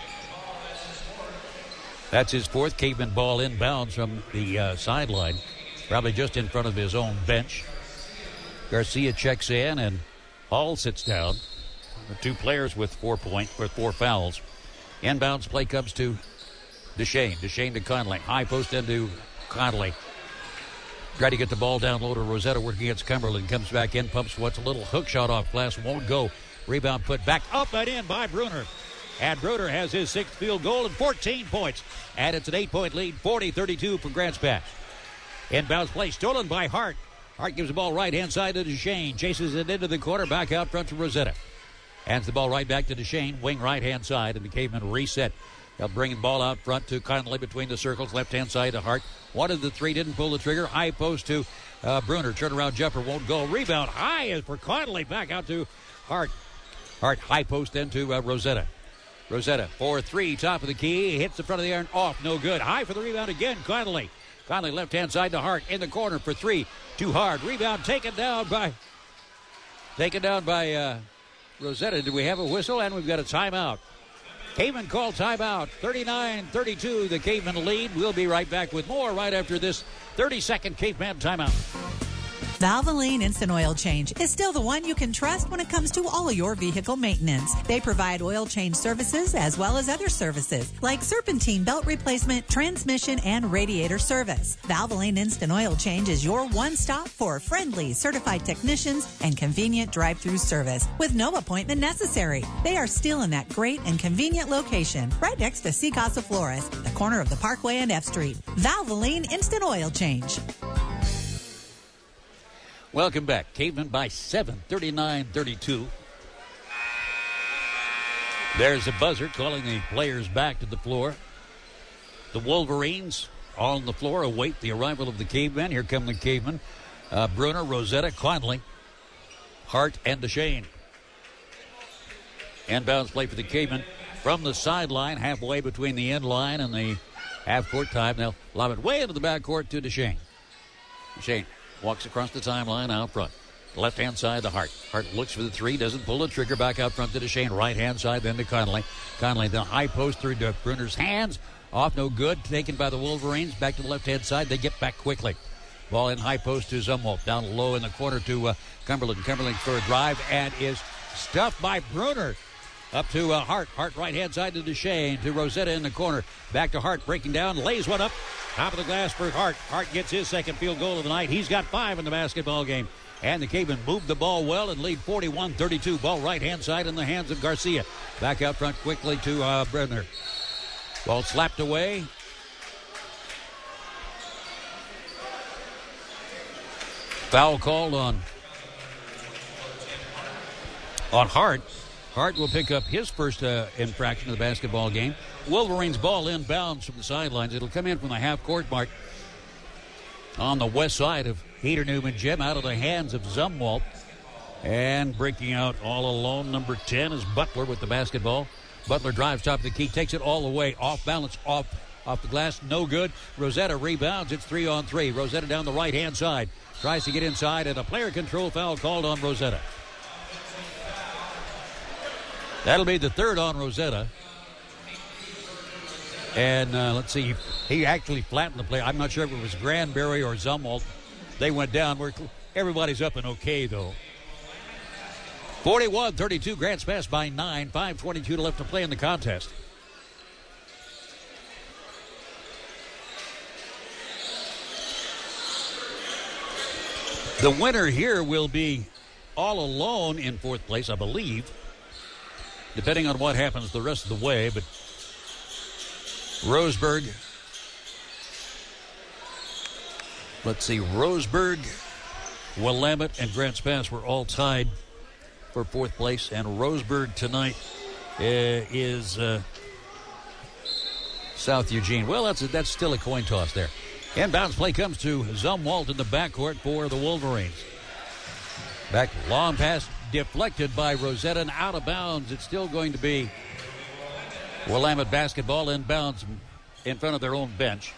That's his fourth. Caveman ball inbounds from the uh, sideline, probably just in front of his own bench. Garcia checks in and Hall sits down. The two players with four points, with four fouls. Inbounds play comes to DeShane. DeShane to Connolly. High post into Connolly. Try to get the ball down low to Rosetta, working against Cumberland. Comes back in, pumps what's a little hook shot off glass. Won't go. Rebound put back up and in by Bruner. And Bruner has his sixth field goal and fourteen points. And it's an eight-point lead, forty thirty-two for Grants Pass. Inbounds play stolen by Hart. Hart gives the ball right-hand side to DeShane. Chases it into the corner, back out front to Rosetta. Hands the ball right back to DeShane, wing right-hand side, and the Cavemen reset. They'll bring the ball out front to Connolly between the circles, left-hand side to Hart. Wanted the three, didn't pull the trigger. High post to uh, Bruner. Turnaround jumper won't go. Rebound high is for Connolly. Back out to Hart. Hart high post then to uh, Rosetta. Rosetta, four three, top of the key. Hits the front of the iron, off, no good. High for the rebound again, Connolly. Connolly left-hand side to Hart. In the corner for three. Too hard. Rebound taken down by... Taken down by uh, Rosetta. Do we have a whistle? And we've got a timeout. Caveman call timeout. thirty-nine thirty-two, the Caveman lead. We'll be right back with more right after this thirty-second Caveman timeout. Valvoline Instant Oil Change is still the one you can trust when it comes to all your vehicle maintenance. They provide oil change services as well as other services like serpentine belt replacement, transmission, and radiator service. Valvoline Instant Oil Change is your one-stop for friendly, certified technicians and convenient drive-through service with no appointment necessary. They are still in that great and convenient location right next to C Casa Flores, the corner of the Parkway and F Street. Valvoline Instant Oil Change. Welcome back. Caveman by seven, thirty-nine thirty-two. There's a buzzer calling the players back to the floor. The Wolverines on the floor await the arrival of the Cavemen. Here come the Cavemen. Uh, Bruner, Rosetta, Connolly, Hart, and DeShane. Inbounds play for the Cavemen from the sideline, halfway between the end line and the half-court time. They'll lob it way into the backcourt to DeShane. DeShane walks across the timeline out front. Left-hand side to Hart. Hart looks for the three, doesn't pull the trigger. Back out front to DeShane. Right-hand side then to Connolly. Connolly, the high post through to Bruner's hands. Off, no good. Taken by the Wolverines. Back to the left-hand side. They get back quickly. Ball in high post to Zumwalt. Down low in the corner to uh, Cumberland. Cumberland for a drive and is stuffed by Bruner. Up to uh, Hart. Hart right-hand side to Duchesne. To Rosetta in the corner. Back to Hart, breaking down. Lays one up. Top of the glass for Hart. Hart gets his second field goal of the night. He's got five in the basketball game. And the Cavemen moved the ball well and lead forty-one thirty-two. Ball right-hand side in the hands of Garcia. Back out front quickly to uh, Brenner. Ball slapped away. Foul called on, on Hart. Hart will pick up his first uh, infraction of the basketball game. Wolverines ball inbounds from the sidelines. It'll come in from the half-court mark on the west side of Heater Newman Gym, out of the hands of Zumwalt. And breaking out all alone, number ten is Butler with the basketball. Butler drives top of the key, takes it all the way, off balance, off off the glass, no good. Rosetta rebounds, it's three on three. Rosetta down the right-hand side, tries to get inside, and a player control foul called on Rosetta. That'll be the third on Rosetta. And uh, let's see, he actually flattened the play. I'm not sure if it was Granberry or Zumwalt. They went down. We're, everybody's up and okay, though. forty-one thirty-two, Grants pass by nine. five twenty-two to left to play in the contest. The winner here will be all alone in fourth place, I believe, depending on what happens the rest of the way. But Roseburg, let's see, Roseburg, Willamette, and Grants Pass were all tied for fourth place, and Roseburg tonight uh, is uh, South Eugene. Well, that's a, that's still a coin toss there. Inbounds play comes to Zumwalt in the backcourt for the Wolverines. Back long pass deflected by Rosetta and out of bounds. It's still going to be Willamette basketball inbounds in front of their own bench.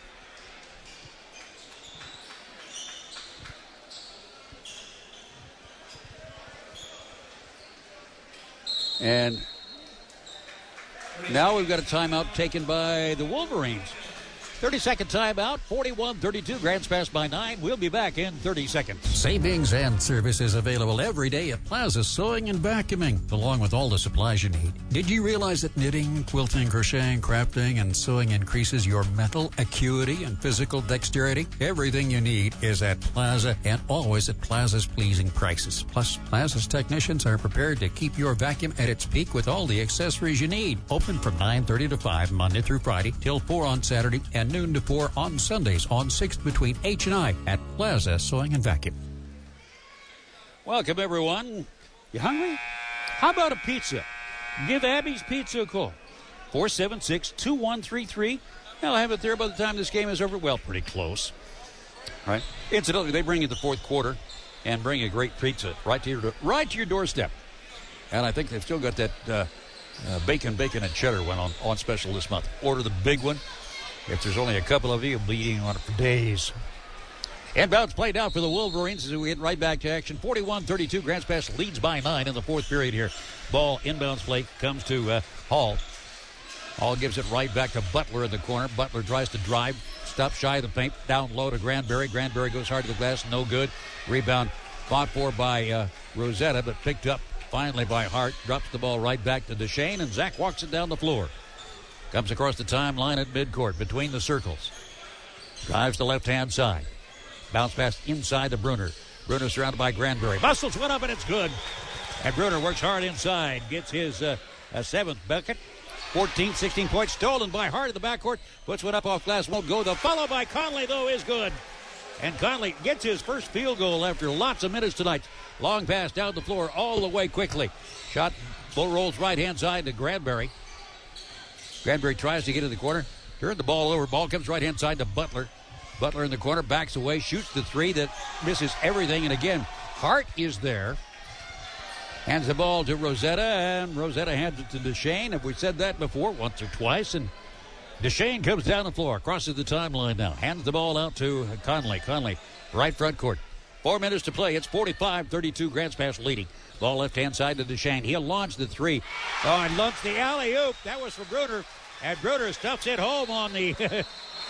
And now we've got a timeout taken by the Wolverines. thirty-second timeout, forty-one thirty-two. Grants pass by nine. We'll be back in thirty seconds. Savings and services available every day at Plaza Sewing and Vacuuming, along with all the supplies you need. Did you realize that knitting, quilting, crocheting, crafting, and sewing increases your mental acuity and physical dexterity? Everything you need is at Plaza, and always at Plaza's pleasing prices. Plus, Plaza's technicians are prepared to keep your vacuum at its peak with all the accessories you need. Open from nine thirty to five, Monday through Friday, till four on Saturday, and noon to four on Sundays on sixth between H and I at Plaza Sewing and Vacuum. Welcome, everyone. You hungry? How about a pizza? Give Abby's Pizza a call. four seven six, two one three three. They'll have it there by the time this game is over. Well, pretty close. All right. Incidentally, they bring you the fourth quarter and bring a great pizza right to your, right to your doorstep. And I think they've still got that uh, uh, bacon, bacon, and cheddar one on, on special this month. Order the big one. If there's only a couple of you, you'll be eating on it for days. Inbounds played out for the Wolverines as we get right back to action. forty-one thirty-two. Grants Pass leads by nine in the fourth period here. Ball inbounds play comes to uh, Hall. Hall gives it right back to Butler in the corner. Butler tries to drive. Stops shy of the paint. Down low to Granberry. Granberry goes hard to the glass. No good. Rebound fought for by uh, Rosetta, but picked up finally by Hart. Drops the ball right back to Duchesne, and Zach walks it down the floor. Comes across the timeline at midcourt between the circles. Drives the left-hand side. Bounce pass inside to Bruner. Bruner surrounded by Granberry. Muscles went up, and it's good. And Bruner works hard inside. Gets his uh, uh, seventh bucket. fourteen, sixteen points. Stolen by Hart in the backcourt. Puts one up off glass. Won't go. The follow by Conley, though, is good. And Conley gets his first field goal after lots of minutes tonight. Long pass down the floor all the way quickly. Shot, bull rolls right-hand side to Granberry. Granberry tries to get in the corner. Turn the ball over. Ball comes right-hand side to Butler. Butler in the corner. Backs away. Shoots the three that misses everything. And again, Hart is there. Hands the ball to Rosetta. And Rosetta hands it to Duchesne. Have we said that before? Once or twice. And Duchesne comes down the floor. Crosses the timeline now. Hands the ball out to Conley. Conley, right front court. Four minutes to play. It's forty-five thirty-two. Grants Pass leading. Ball left-hand side to Duchesne. He'll launch the three. Oh, and launch the alley-oop. That was for Bruner. And Bruner stuffs it home on the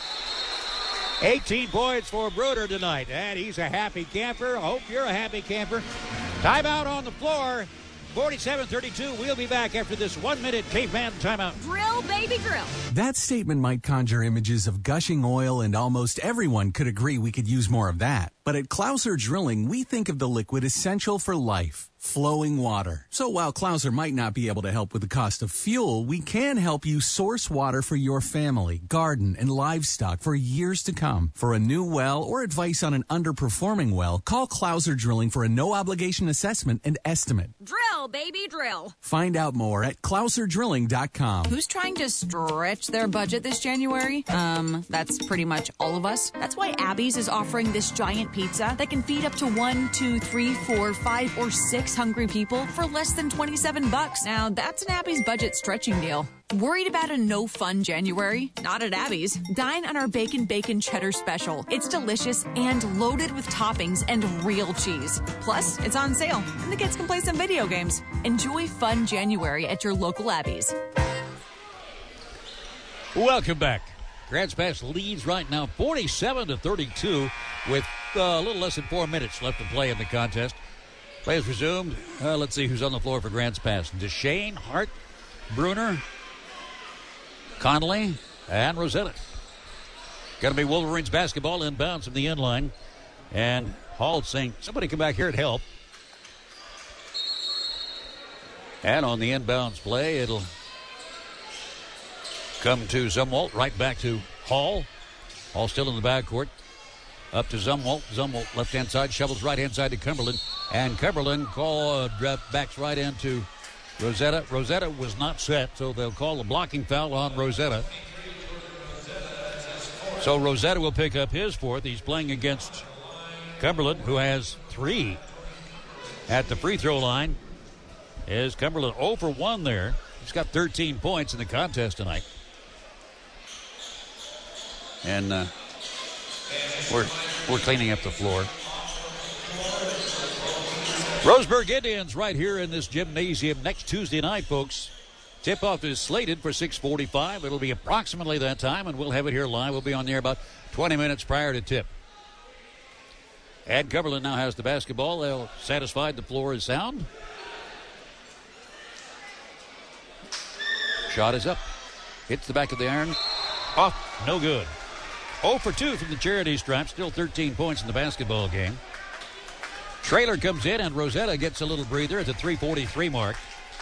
eighteen points for Bruner tonight. And he's a happy camper. I hope you're a happy camper. Timeout on the floor. forty-seven thirty-two. We'll be back after this one-minute caveman timeout. Drill, baby, drill. That statement might conjure images of gushing oil, and almost everyone could agree we could use more of that. But at Clouser Drilling, we think of the liquid essential for life. Flowing water. So while Clouser might not be able to help with the cost of fuel, we can help you source water for your family, garden, and livestock for years to come. For a new well or advice on an underperforming well, call Clouser Drilling for a no-obligation assessment and estimate. Drill, baby, drill. Find out more at clouser drilling dot com. Who's trying to stretch their budget this January? Um, that's pretty much all of us. That's why Abby's is offering this giant pizza that can feed up to one, two, three, four, five, or six hungry people for less than twenty-seven bucks. Now, that's an Abby's budget stretching deal. Worried about a no-fun January? Not at Abby's. Dine on our Bacon Bacon Cheddar Special. It's delicious and loaded with toppings and real cheese. Plus, it's on sale, and the kids can play some video games. Enjoy fun January at your local Abby's. Welcome back. Grants Pass leads right now forty-seven to thirty-two with uh, a little less than four minutes left to play in the contest. Play is resumed. Uh, let's see who's on the floor for Grants Pass. DeShane, Hart, Bruner, Connolly, and Rosetta. Going to be Wolverines basketball inbounds from the end line. And Hall saying, somebody come back here and help. And on the inbounds play, it'll come to Zumwalt, right back to Hall. Hall still in the backcourt. Up to Zumwalt. Zumwalt left-hand side, shovels right-hand side to Cumberland. And Cumberland call uh, backs right into Rosetta. Rosetta was not set, so they'll call a blocking foul on Rosetta. So Rosetta will pick up his fourth. He's playing against Cumberland, who has three at the free throw line. Is Cumberland zero for one there. He's got thirteen points in the contest tonight. And uh, we're, we're cleaning up the floor. Roseburg Indians right here in this gymnasium next Tuesday night, folks. Tip-off is slated for six forty-five. It'll be approximately that time, and we'll have it here live. We'll be on the air about twenty minutes prior to tip. And Cumberland now has the basketball. They're satisfied the floor is sound. Shot is up. Hits the back of the iron. Off. No good. zero for two from the charity stripe. Still thirteen points in the basketball game. Traylor comes in, and Rosetta gets a little breather at the three forty-three mark.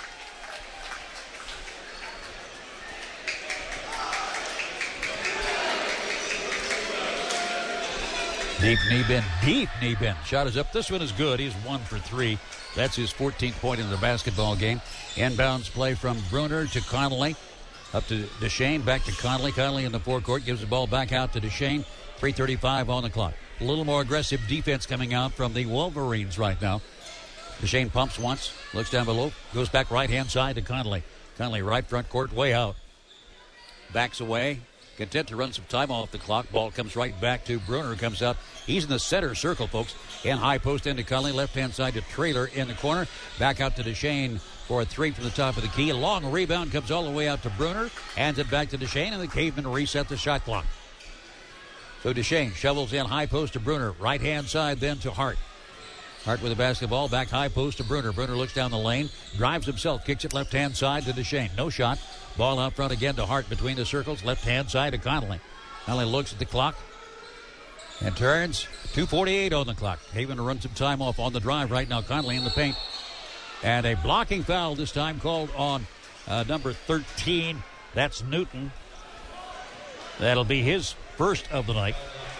Deep knee bend, deep knee bend. Shot is up. This one is good. He's one for three. That's his fourteenth point in the basketball game. Inbounds play from Bruner to Connolly. Up to DeShane, back to Connolly. Connolly in the forecourt gives the ball back out to DeShane. three thirty-five on the clock. A little more aggressive defense coming out from the Wolverines right now. DeShane pumps once, looks down below, goes back right-hand side to Connolly. Connolly right front court, way out. Backs away, content to run some time off the clock. Ball comes right back to Bruner, who comes out. He's in the center circle, folks. In high post into Connolly, left-hand side to Traylor in the corner. Back out to DeShane for a three from the top of the key. A long rebound comes all the way out to Bruner. Hands it back to DeShane, and the Cavemen reset the shot clock. So DeShane shovels in high post to Bruner. Right-hand side then to Hart. Hart with the basketball. Back high post to Bruner. Bruner looks down the lane. Drives himself. Kicks it left-hand side to DeShane. No shot. Ball out front again to Hart between the circles. Left-hand side to Connolly. Connolly looks at the clock and turns. two forty-eight on the clock. Haven to run some time off on the drive right now. Connolly in the paint. And a blocking foul this time called on uh, number thirteen. That's Newton. That'll be his first of the night.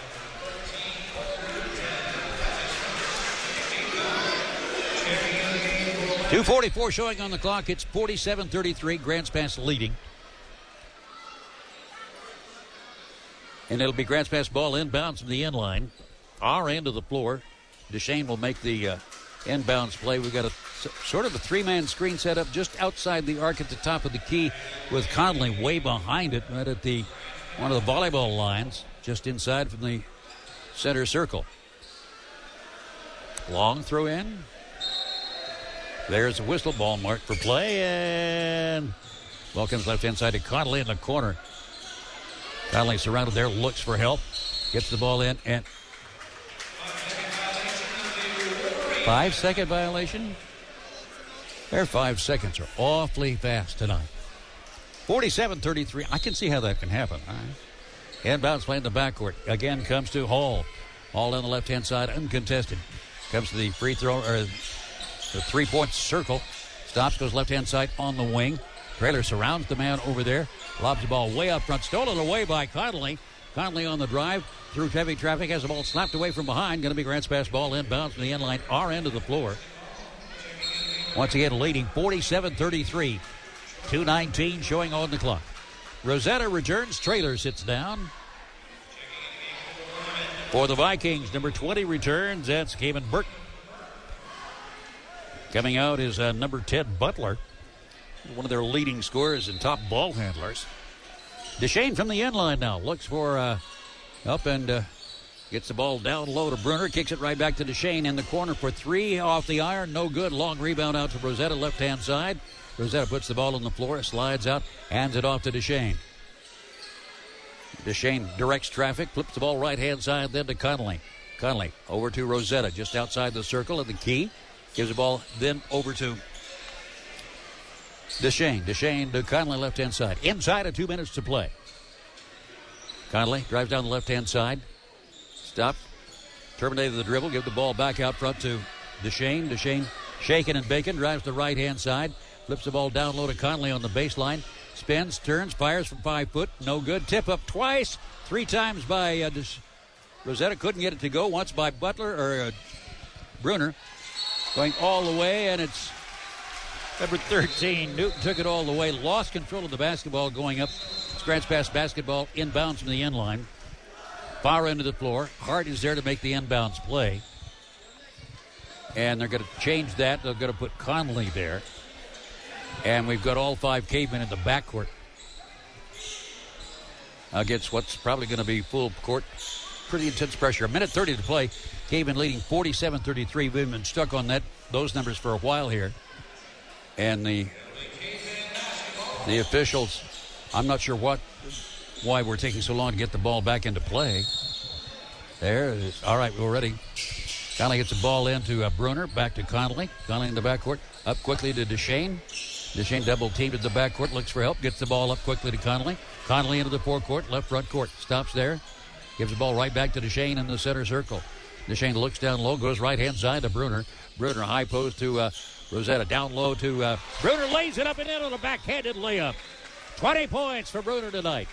two forty-four showing on the clock. It's forty-seven thirty-three. Grants Pass leading. And it'll be Grants Pass ball inbounds from the end line. Our end of the floor. DeShane will make the uh, inbounds play. We've got a sort of a three-man screen set up just outside the arc at the top of the key with Connolly way behind it, right at the one of the volleyball lines, just inside from the center circle. Long throw in. There's a whistle, ball marked for play, and ball comes left-hand side to Connolly in the corner. Connolly surrounded there, looks for help, gets the ball in, and five-second violation. Their five seconds are awfully fast tonight. forty-seven thirty-three. I can see how that can happen. All right. Inbounds play in the backcourt. Again comes to Hall. Hall on the left-hand side, uncontested. Comes to the free throw, or the three-point circle. Stops, goes left-hand side on the wing. Traylor surrounds the man over there. Lobs the ball way up front. Stolen away by Connolly. Connolly on the drive. Through heavy traffic. Has the ball slapped away from behind. Going to be Grants pass ball inbounds from the end line. Our end of the floor. Once again leading forty-seven thirty-three. two nineteen showing on the clock. Rosetta returns. Traylor sits down. For the Vikings, number twenty returns. That's Kamen Burton. Coming out is uh, number ten, Butler. One of their leading scorers and top ball handlers. Deshane from the end line now. Looks for uh, up and uh, gets the ball down low to Bruner. Kicks it right back to Deshane in the corner for three. Off the iron. No good. Long rebound out to Rosetta, left-hand side. Rosetta puts the ball on the floor. Slides out. Hands it off to Deshane. Deshane directs traffic. Flips the ball right-hand side then to Connolly. Connolly over to Rosetta just outside the circle of the key. Gives the ball then over to Deshane. Deshane to Connolly, left-hand side. Inside of two minutes to play. Connolly drives down the left-hand side. Stop. Terminated the dribble. Give the ball back out front to Deshane. Deshane shaking and baking. Drives the right-hand side. Flips the ball down low to Connolly on the baseline. Spins, turns, fires from five foot. No good. Tip up twice. Three times by uh, Des- Rosetta. Couldn't get it to go. Once by Butler or uh, Bruner. Going all the way, and it's number thirteen. Newton took it all the way. Lost control of the basketball going up. It's Grants pass basketball inbounds from the end line. Far end of the floor. Hart is there to make the inbounds play. And they're going to change that. They're going to put Connolly there. And we've got all five cavemen in the backcourt against what's probably going to be full court. Pretty intense pressure. A minute thirty to play. Cavemen leading forty-seven thirty-three. We've been stuck on that those numbers for a while here. And the the officials, I'm not sure what why we're taking so long to get the ball back into play. There it is. All right, we're ready. Connolly gets the ball into uh, Bruner. Back to Connolly. Connolly in the backcourt. Up quickly to Deshane. Deshane double teamed at the backcourt. Looks for help. Gets the ball up quickly to Connolly. Connolly into the forecourt. Left front court. Stops there. Gives the ball right back to Deshane in the center circle. Deshane looks down low. Goes right-hand side to Bruner. Bruner high post to uh, Rosetta. Down low to uh, Bruner. Lays it up and in on a backhanded layup. twenty points for Bruner tonight.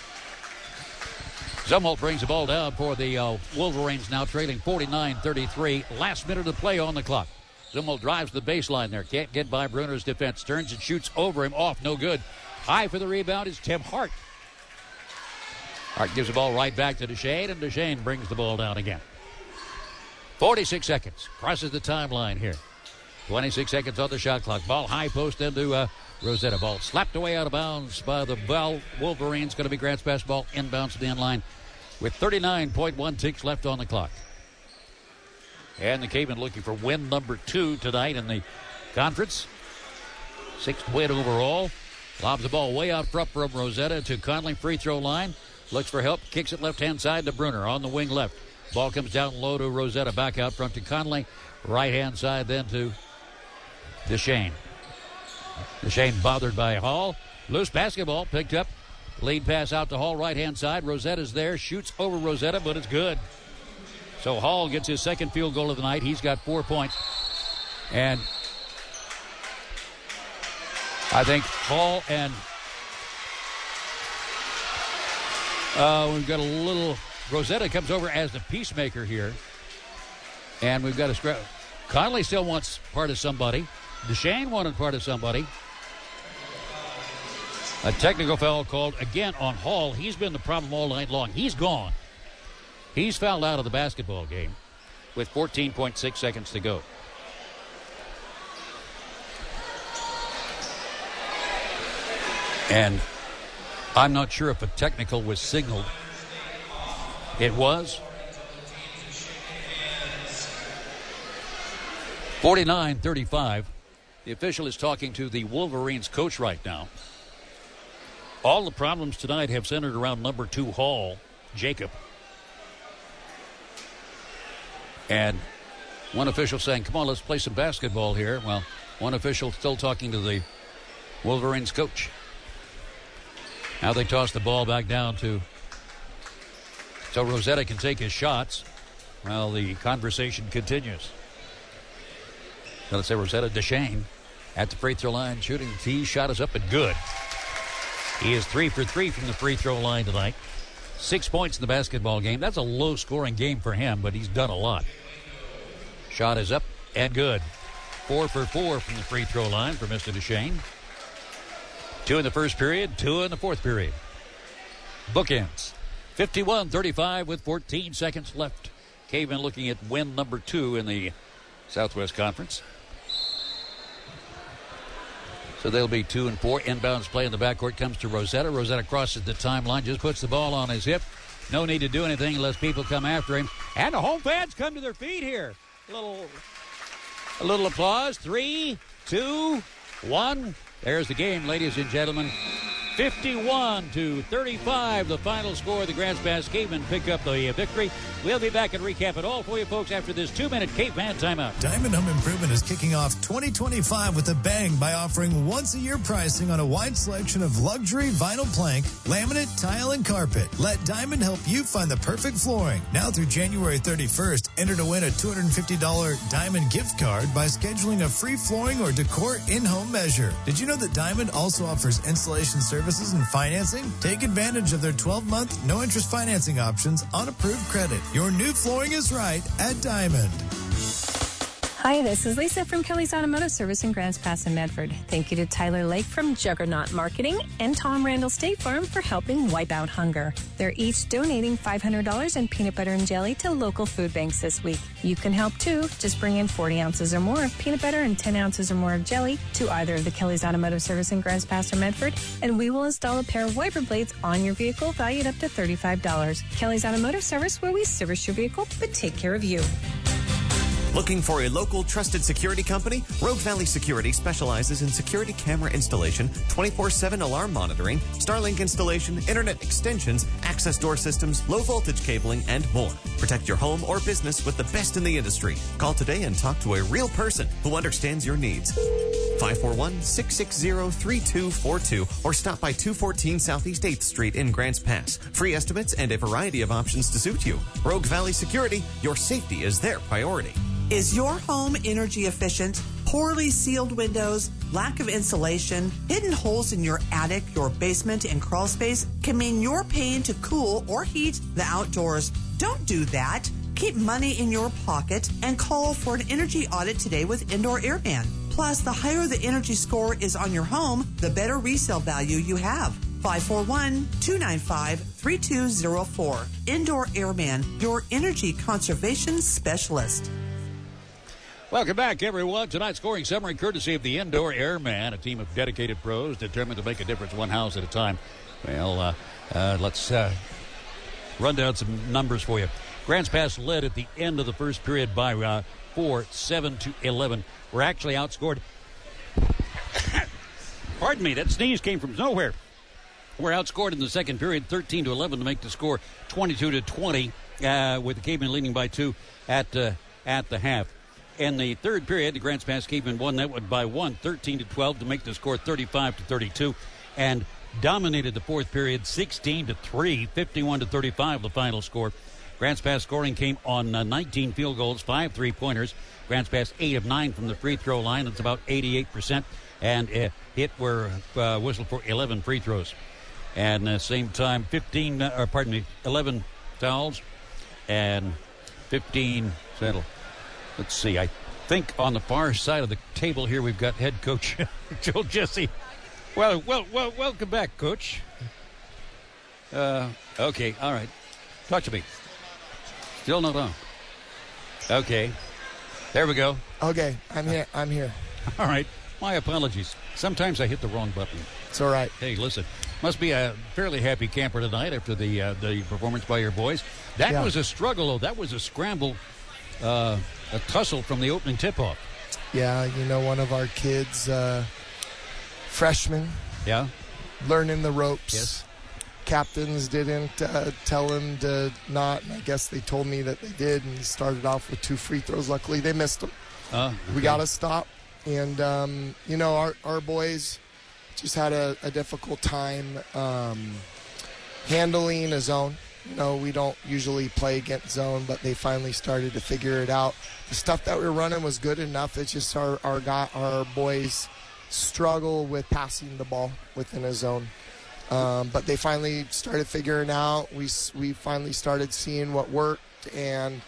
Zumwalt brings the ball down for the uh, Wolverines, now trailing forty-nine thirty-three. Last minute of play on the clock. Zumwalt drives the baseline there. Can't get by Bruner's defense. Turns and shoots over him. Off. No good. High for the rebound is Tim Hart. Hart gives the ball right back to Deshane, and Deshane brings the ball down again. forty-six seconds. Crosses the timeline here. twenty-six seconds on the shot clock. Ball high post into uh, Rosetta. Ball slapped away out of bounds by the Val Wolverines. Going to be Grants pass ball inbounds to the end line with thirty-nine point one ticks left on the clock. And the Cavemen looking for win number two tonight in the conference. Sixth win overall. Lobs the ball way out front from Rosetta to Connolly. Free throw line. Looks for help. Kicks it left-hand side to Bruner on the wing left. Ball comes down low to Rosetta. Back out front to Connolly. Right-hand side then to Deshane. Deshane bothered by Hall. Loose basketball picked up. Lead pass out to Hall, right-hand side. Rosetta's there. Shoots over Rosetta, but it's good. So Hall gets his second field goal of the night. He's got four points. And I think Hall and uh, we've got a little... Rosetta comes over as the peacemaker here. And we've got a scrap. Connolly still wants part of somebody. Deshane wanted part of somebody. A technical foul called again on Hall. He's been the problem all night long. He's gone. He's fouled out of the basketball game with fourteen point six seconds to go. And I'm not sure if a technical was signaled. It was. forty-nine thirty-five. The official is talking to the Wolverines coach right now. All the problems tonight have centered around number two Hall, Jacob. And one official saying, come on, let's play some basketball here. Well, One official still talking to the Wolverines coach. Now they toss the ball back down to so Rosetta can take his shots while the conversation continues. So let's say Rosetta Deshane at the free throw line shooting. His shot is up and good. He is three for three from the free throw line tonight. Six points in the basketball game. That's a low-scoring game for him, but he's done a lot. Shot is up and good. Four for four from the free throw line for Mister Deshane. Two in the first period, two in the fourth period. Bookends. fifty-one thirty-five with fourteen seconds left. Cavemen looking at win number two in the Southwest Conference. So they'll be two and four. Inbounds play in the backcourt comes to Rosetta. Rosetta crosses the timeline, just puts the ball on his hip. No need to do anything unless people come after him. And the home fans come to their feet here. A little, a little applause. Three, two, one. There's the game, ladies and gentlemen. fifty-one to thirty-five, the final score. The Grants Pass Cavemen pick up the victory. We'll be back and recap it all for you folks after this two-minute Caveman timeout. Diamond Home Improvement is kicking off twenty twenty-five with a bang by offering once-a-year pricing on a wide selection of luxury vinyl plank, laminate, tile, and carpet. Let Diamond help you find the perfect flooring. Now through January thirty-first, enter to win a two hundred fifty dollars Diamond gift card by scheduling a free flooring or decor in-home measure. Did you know that Diamond also offers installation services and financing? Take advantage of their twelve-month, no-interest financing options on approved credit. Your new flooring is right at Diamond. Hi, this is Lisa from Kelly's Automotive Service in Grants Pass and Medford. Thank you to Tyler Lake from Juggernaut Marketing and Tom Randall State Farm for helping wipe out hunger. They're each donating five hundred dollars in peanut butter and jelly to local food banks this week. You can help too. Just bring in forty ounces or more of peanut butter and ten ounces or more of jelly to either of the Kelly's Automotive Service in Grants Pass or Medford, and we will install a pair of wiper blades on your vehicle valued up to thirty-five dollars. Kelly's Automotive Service, where we service your vehicle but take care of you. Looking for a local trusted security company? Rogue Valley Security specializes in security camera installation, twenty-four seven alarm monitoring, Starlink installation, internet extensions, access door systems, low voltage cabling, and more. Protect your home or business with the best in the industry. Call today and talk to a real person who understands your needs. five four one, six six zero, three two four two or stop by two fourteen Southeast eighth Street in Grants Pass. Free estimates and a variety of options to suit you. Rogue Valley Security, your safety is their priority. Is your home energy efficient? Poorly sealed windows, lack of insulation, hidden holes in your attic, your basement, and crawl space can mean you're paying to cool or heat the outdoors. Don't do that. Keep money in your pocket and call for an energy audit today with Indoor Airman. Plus, the higher the energy score is on your home, the better resale value you have. five four one, two nine five, three two zero four. Indoor Airman, your energy conservation specialist. Welcome back, everyone. Tonight's scoring summary courtesy of the Indoor Airman, a team of dedicated pros determined to make a difference one house at a time. Well, uh, uh, let's uh, run down some numbers for you. Grants Pass led at the end of the first period by uh, four, seven to eleven. We're actually outscored. Pardon me, that sneeze came from nowhere. We're outscored in the second period, thirteen to eleven, to make the score twenty-two to twenty, uh, with the Cavemen leading by two at uh, at the half. In the third period, the Grants Pass Cavemen won that one by one, thirteen to twelve, to make the score thirty-five to thirty-two, and dominated the fourth period, sixteen to three, fifty-one to thirty-five, the final score. Grants Pass scoring came on uh, nineteen field goals, five three-pointers. Grants Pass eight of nine from the free throw line. That's about eighty-eight percent, and uh, hit were uh, whistled for eleven free throws. And at the same time, fifteen, uh, or pardon me, eleven fouls and fifteen settle. Let's see, I think on the far side of the table here we've got head coach Joe Jesse. Well, well, well, welcome back, Coach. Uh, okay, all right. Talk to me. Still not on. Okay. There we go. Okay, I'm here. I'm here. All right. My apologies. Sometimes I hit the wrong button. It's all right. Hey, listen. Must be a fairly happy camper tonight after the uh, the performance by your boys. That Yeah. was a struggle, though. That was a scramble, uh, a tussle from the opening tip-off. Yeah, you know, one of our kids, uh, freshman. Yeah. Learning the ropes. Yes. Captains didn't uh, tell him to not, and I guess they told me that they did, and he started off with two free throws. Luckily, they missed them. Uh, We okay. got to stop. And, um, you know, our, our boys just had a, a difficult time um, handling a zone. You know, we don't usually play against zone, but they finally started to figure it out. The stuff that we were running was good enough. It's just our our, guy, our boys struggle with passing the ball within a zone. Um, but they finally started figuring out. We we finally started seeing what worked, and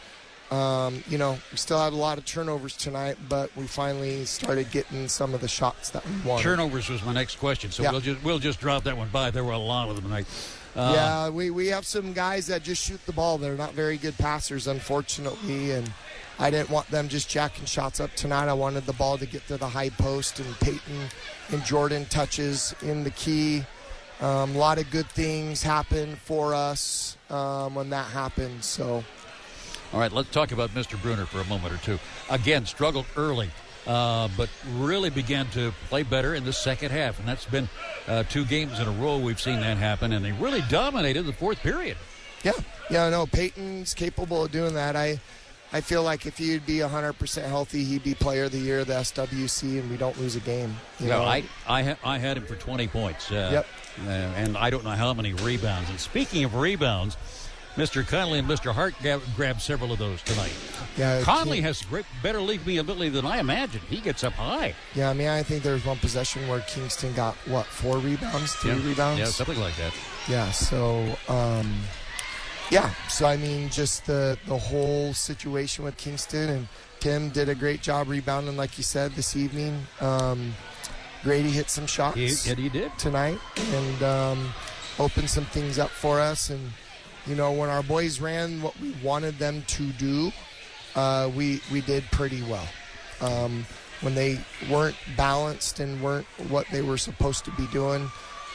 um, you know, we still had a lot of turnovers tonight, but we finally started getting some of the shots that we wanted. Turnovers was my next question, so yeah. we'll just we'll just drop that one by. There were a lot of them tonight. Uh, yeah, we, we have some guys that just shoot the ball. They're not very good passers, unfortunately, and I didn't want them just jacking shots up tonight. I wanted the ball to get to the high post, and Peyton and Jordan touches in the key. Um, a lot of good things happen for us um, when that happens. So, all right, let's talk about Mister Bruner for a moment or two. Again, struggled early, uh, but really began to play better in the second half, and that's been uh, two games in a row we've seen that happen, and they really dominated the fourth period. Yeah, yeah, no, Peyton's capable of doing that. I I feel like if he'd be one hundred percent healthy, he'd be player of the year of the S W C, and we don't lose a game. You no, know? I I, ha- I had him for twenty points. Uh, yep. Uh, and I don't know how many rebounds. And speaking of rebounds, Mister Conley and Mister Hart grab, grabbed several of those tonight. Yeah, Conley has great, better league ability than I imagined. He gets up high. Yeah, I mean, I think there was one possession where Kingston got, what, four rebounds, three yeah. rebounds? Yeah, something like that. Yeah, so, um, yeah. So, I mean, just the, the whole situation with Kingston, and Tim did a great job rebounding, like you said, this evening. Um, Grady hit some shots. He, yeah, he did. Tonight, and um, opened some things up for us. And, you know, when our boys ran what we wanted them to do, uh, we we did pretty well. Um, when they weren't balanced and weren't what they were supposed to be doing,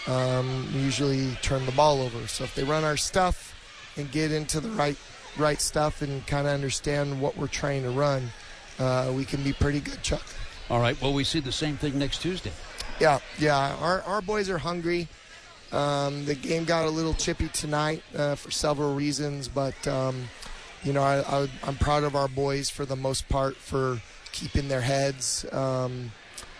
um, we usually turn the ball over. So if they run our stuff and get into the right right stuff and kind of understand what we're trying to run, uh, we can be pretty good, Chuck. All right. Well, we see the same thing next Tuesday. Yeah, yeah. Our our boys are hungry. Um, the game got a little chippy tonight uh, for several reasons, but um, you know, I, I, I'm proud of our boys for the most part for keeping their heads, um,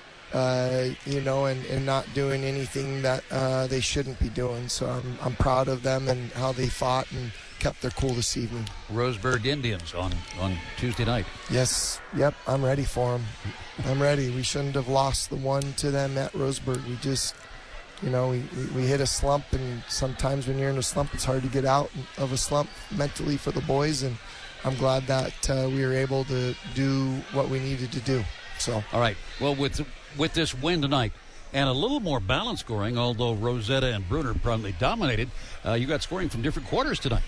uh, you know, and, and not doing anything that uh, they shouldn't be doing. So I'm I'm proud of them and how they fought and kept their cool this evening. Roseburg Indians on, on Tuesday night. Yes, yep, I'm ready for them. I'm ready. We shouldn't have lost the one to them at Roseburg. We just, you know, we, we, we hit a slump, and sometimes when you're in a slump, it's hard to get out of a slump mentally for the boys, and I'm glad that uh, we were able to do what we needed to do. So, all right. Well, with with this win tonight, and a little more balanced scoring, although Rosetta and Bruner probably dominated, uh, you got scoring from different quarters tonight.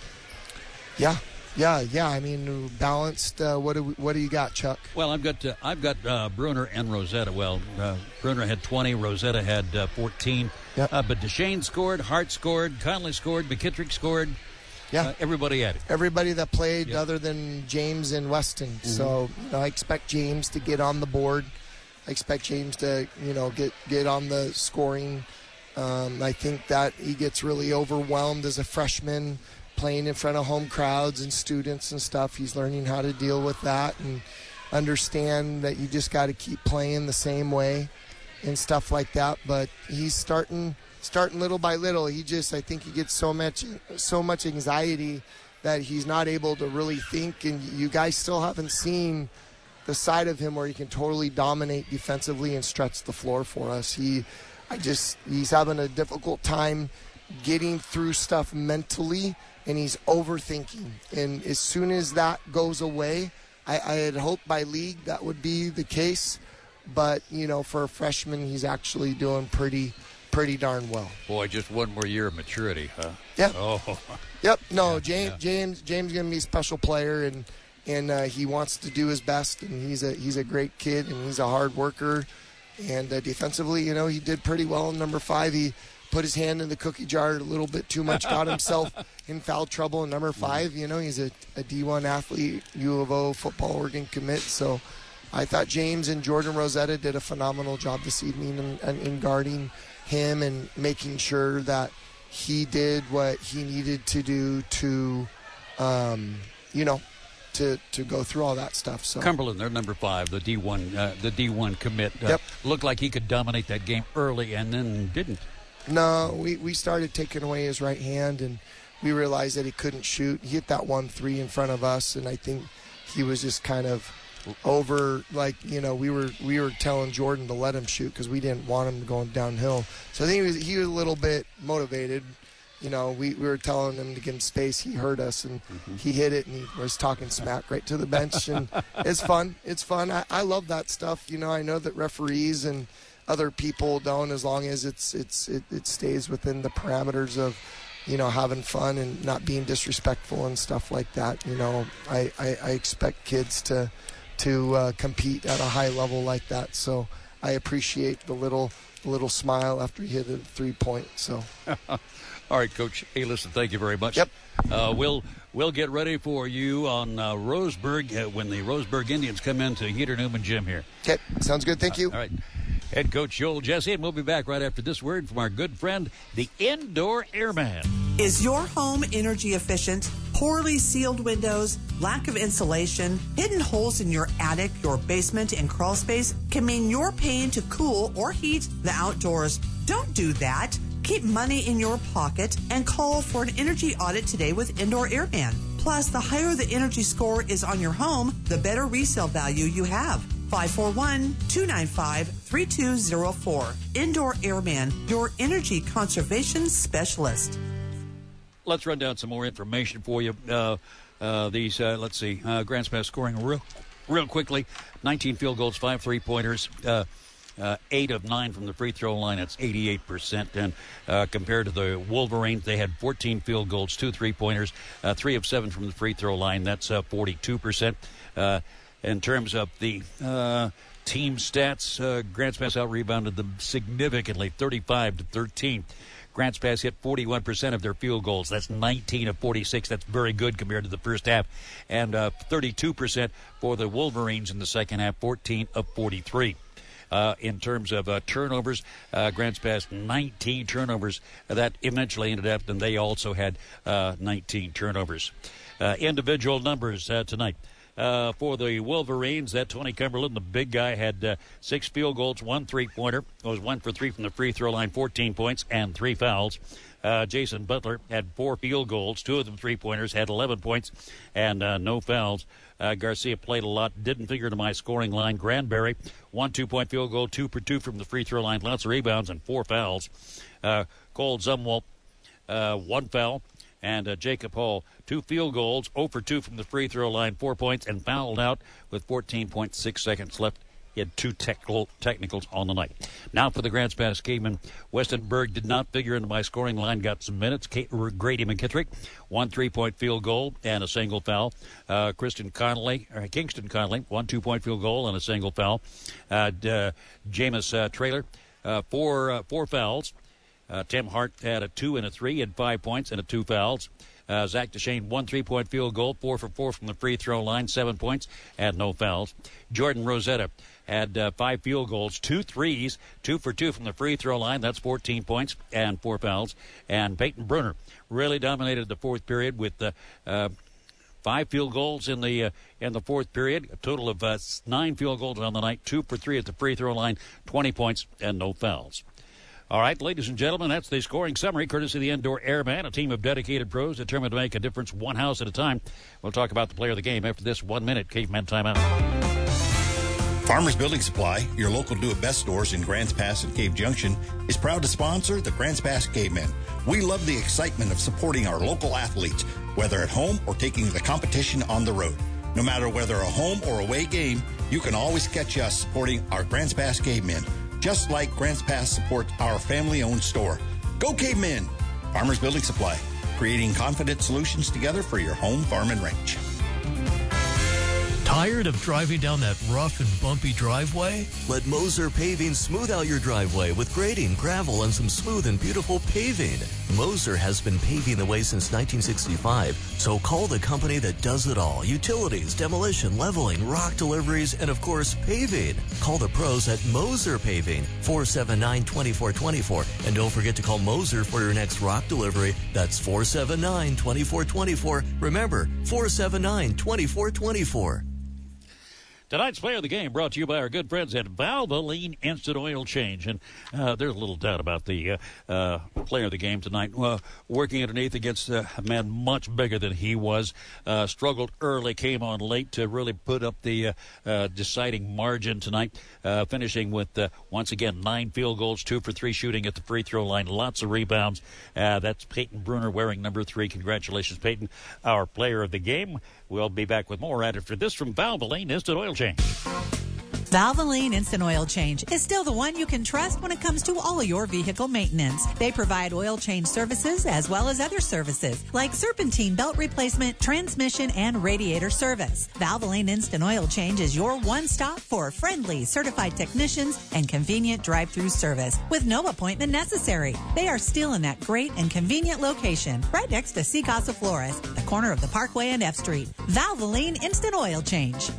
Yeah, yeah, yeah. I mean, balanced. Uh, what do we, what do you got, Chuck? Well, I've got uh, I've got uh, Bruner and Rosetta. Well, uh, Bruner had twenty, Rosetta had uh, fourteen. Yep. Uh, but Deshane scored, Hart scored, Conley scored, McKittrick scored. Yeah, uh, everybody had it. Everybody that played, yep. other than James and Weston. Mm-hmm. So you know, I expect James to get on the board. I expect James to, you know, get get on the scoring. Um, I think that he gets really overwhelmed as a freshman, playing in front of home crowds and students and stuff. He's learning how to deal with that and understand that you just got to keep playing the same way and stuff like that. But he's starting starting little by little. He just, I think he gets so much so much anxiety that he's not able to really think. And you guys still haven't seen the side of him where he can totally dominate defensively and stretch the floor for us. He, I just, he's having a difficult time getting through stuff mentally, and he's overthinking. And as soon as that goes away, I, I had hoped by league that would be the case. But, you know, for a freshman, he's actually doing pretty pretty darn well. Boy, just one more year of maturity, huh? Yeah. Oh. Yep. No, yeah, James, yeah. James, James, going to be a special player, and and uh, he wants to do his best. And he's a he's a great kid, and he's a hard worker. And uh, defensively, you know, he did pretty well in number five. He put his hand in the cookie jar a little bit too much, got himself in foul trouble in number five. You know, he's a, a D one athlete, U of O football Oregon commit. So I thought James and Jordan Rosetta did a phenomenal job this evening in, in, in guarding him and making sure that he did what he needed to do to, um, you know, to, to go through all that stuff. So Cumberland, they're number five, the D one, uh, the D one commit. Uh, yep. Looked like he could dominate that game early, and then didn't. No, we, we started taking away his right hand, and we realized that he couldn't shoot. He hit that one three in front of us, and I think he was just kind of over, like, you know, we were we were telling Jordan to let him shoot because we didn't want him going downhill. So I think he was, he was a little bit motivated. You know, we, we were telling him to give him space. He heard us, and mm-hmm. he hit it, and he was talking smack right to the bench. And it's fun. It's fun. I, I love that stuff. You know, I know that referees and other people don't, as long as it's it's it, it stays within the parameters of, you know, having fun and not being disrespectful and stuff like that. You know, I, I, I expect kids to to uh, compete at a high level like that. So I appreciate the little little smile after he hit a three-point. So. All right, Coach. Hey, listen, thank you very much. Yep. Uh, we'll we'll get ready for you on uh, Roseburg uh, when the Roseburg Indians come into Heater Newman Gym here. Okay, sounds good. Thank you. Uh, all right. Head coach Joel Jesse, and we'll be back right after this word from our good friend, the Indoor Airman. Is your home energy efficient? Poorly sealed windows, lack of insulation, hidden holes in your attic, your basement, and crawl space can mean you're paying to cool or heat the outdoors. Don't do that. Keep money in your pocket and call for an energy audit today with Indoor Airman. Plus, the higher the energy score is on your home, the better resale value you have. five four one, two nine five, three two zero four. Indoor Airman, your energy conservation specialist. Let's run down some more information for you. Uh, uh, these, uh, let's see, uh, Grants Pass scoring real, real quickly. nineteen field goals, five three-pointers. Uh, Uh, eight of nine from the free throw line. That's eighty-eight percent. And uh, compared to the Wolverines, they had fourteen field goals, two three-pointers, uh, three of seven from the free throw line. That's uh, forty-two percent. Uh, in terms of the uh, team stats, uh, Grants Pass out-rebounded them significantly, thirty-five to thirteen. Grants Pass hit forty-one percent of their field goals. That's nineteen of forty-six. That's very good compared to the first half. And uh, thirty-two percent for the Wolverines in the second half, fourteen of forty-three. Uh, in terms of uh, turnovers, uh, Grants Pass nineteen turnovers. Uh, that eventually ended up, and they also had uh, nineteen turnovers. Uh, individual numbers uh, tonight. Uh, for the Wolverines, that Tony Cumberland, the big guy, had uh, six field goals, one three-pointer. It was one for three from the free throw line, fourteen points, and three fouls. Uh, Jason Butler had four field goals, two of them three-pointers, had eleven points, and uh, no fouls. Uh, Garcia played a lot, didn't figure to my scoring line. Granberry, one two-point field goal, two for two from the free throw line, lots of rebounds and four fouls. Uh, Cole Zumwalt, uh, one foul. And uh, Jacob Hall, two field goals, zero for two from the free throw line, four points, and fouled out with fourteen point six seconds left. He had two technical, technicals on the night. Now for the Grants Pass Caveman. Weston Berg did not figure into my scoring line, got some minutes. Kate, Grady McKittrick, one three-point field goal and a single foul. Uh, Kristen Connolly, or Kingston Connolly, one two-point field goal and a single foul. Uh, uh, Jameis uh, Traylor, uh, four, uh, four fouls. Uh, Tim Hart had a two and a three and five points and a two fouls. Uh, Zach Deshane, one three-point field goal, four for four from the free throw line, seven points and no fouls. Jordan Rosetta had uh, five field goals, two threes, two for two from the free throw line. That's fourteen points and four fouls. And Peyton Bruner really dominated the fourth period with uh, uh, five field goals in the uh, in the fourth period. A total of uh, nine field goals on the night, two for three at the free throw line, twenty points and no fouls. All right, ladies and gentlemen, that's the scoring summary, courtesy of the Indoor Airman, a team of dedicated pros determined to make a difference one house at a time. We'll talk about the player of the game after this one-minute Caveman timeout. Farmers Building Supply, your local do-it-best stores in Grants Pass and Cave Junction, is proud to sponsor the Grants Pass Cavemen. We love the excitement of supporting our local athletes, whether at home or taking the competition on the road. No matter whether a home or away game, you can always catch us supporting our Grants Pass Cavemen, just like Grants Pass supports our family-owned store. Go Cavemen! Farmers Building Supply, creating confident solutions together for your home, farm, and ranch. Tired of driving down that rough and bumpy driveway? Let Moser Paving smooth out your driveway with grading, gravel, and some smooth and beautiful paving. Moser has been paving the way since nineteen sixty-five, so call the company that does it all. Utilities, demolition, leveling, rock deliveries, and of course, paving. Call the pros at Moser Paving, four seven nine, two four two four. And don't forget to call Moser for your next rock delivery. That's four seven nine, two four two four. Remember, four seven nine, two four two four. Tonight's player of the game brought to you by our good friends at Valvoline Instant Oil Change. And uh, there's a little doubt about the uh, uh, player of the game tonight. Uh, working underneath against uh, a man much bigger than he was. Uh, struggled early, came on late to really put up the uh, uh, deciding margin tonight. Uh, finishing with, uh, once again, nine field goals, two for three shooting at the free throw line. Lots of rebounds. Uh, that's Peyton Bruner wearing number three. Congratulations, Peyton, our player of the game. We'll be back with more right after this from Valvoline Instant Oil Change. Valvoline Instant Oil Change is still the one you can trust when it comes to all your vehicle maintenance. They provide oil change services as well as other services like serpentine belt replacement, transmission, and radiator service. Valvoline Instant Oil Change is your one-stop for friendly, certified technicians and convenient drive-through service with no appointment necessary. They are still in that great and convenient location right next to Sea Casa Flores, the corner of the Parkway and F Street. Valvoline Instant Oil Change.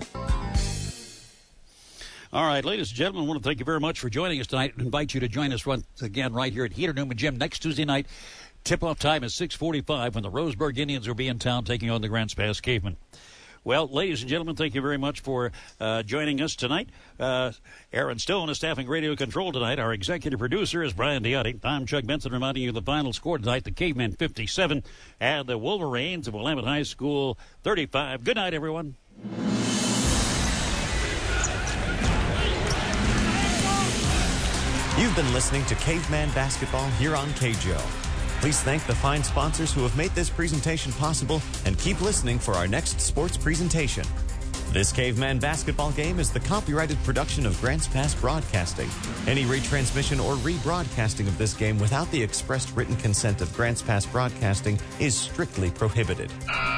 All right, ladies and gentlemen, I want to thank you very much for joining us tonight and invite you to join us once again right here at Heater Newman Gym next Tuesday night. Tip-off time is six forty-five when the Roseburg Indians will be in town taking on the Grants Pass Cavemen. Well, ladies and gentlemen, thank you very much for uh, joining us tonight. Uh, Aaron Stone is staffing radio control tonight. Our executive producer is Brian Diotti. I'm Chuck Benson reminding you the final score tonight, the Cavemen fifty-seven and the Wolverines of Willamette High School thirty-five. Good night, everyone. You've been listening to Caveman Basketball here on K J O. Please thank the fine sponsors who have made this presentation possible and keep listening for our next sports presentation. This Caveman Basketball game is the copyrighted production of Grants Pass Broadcasting. Any retransmission or rebroadcasting of this game without the expressed written consent of Grants Pass Broadcasting is strictly prohibited.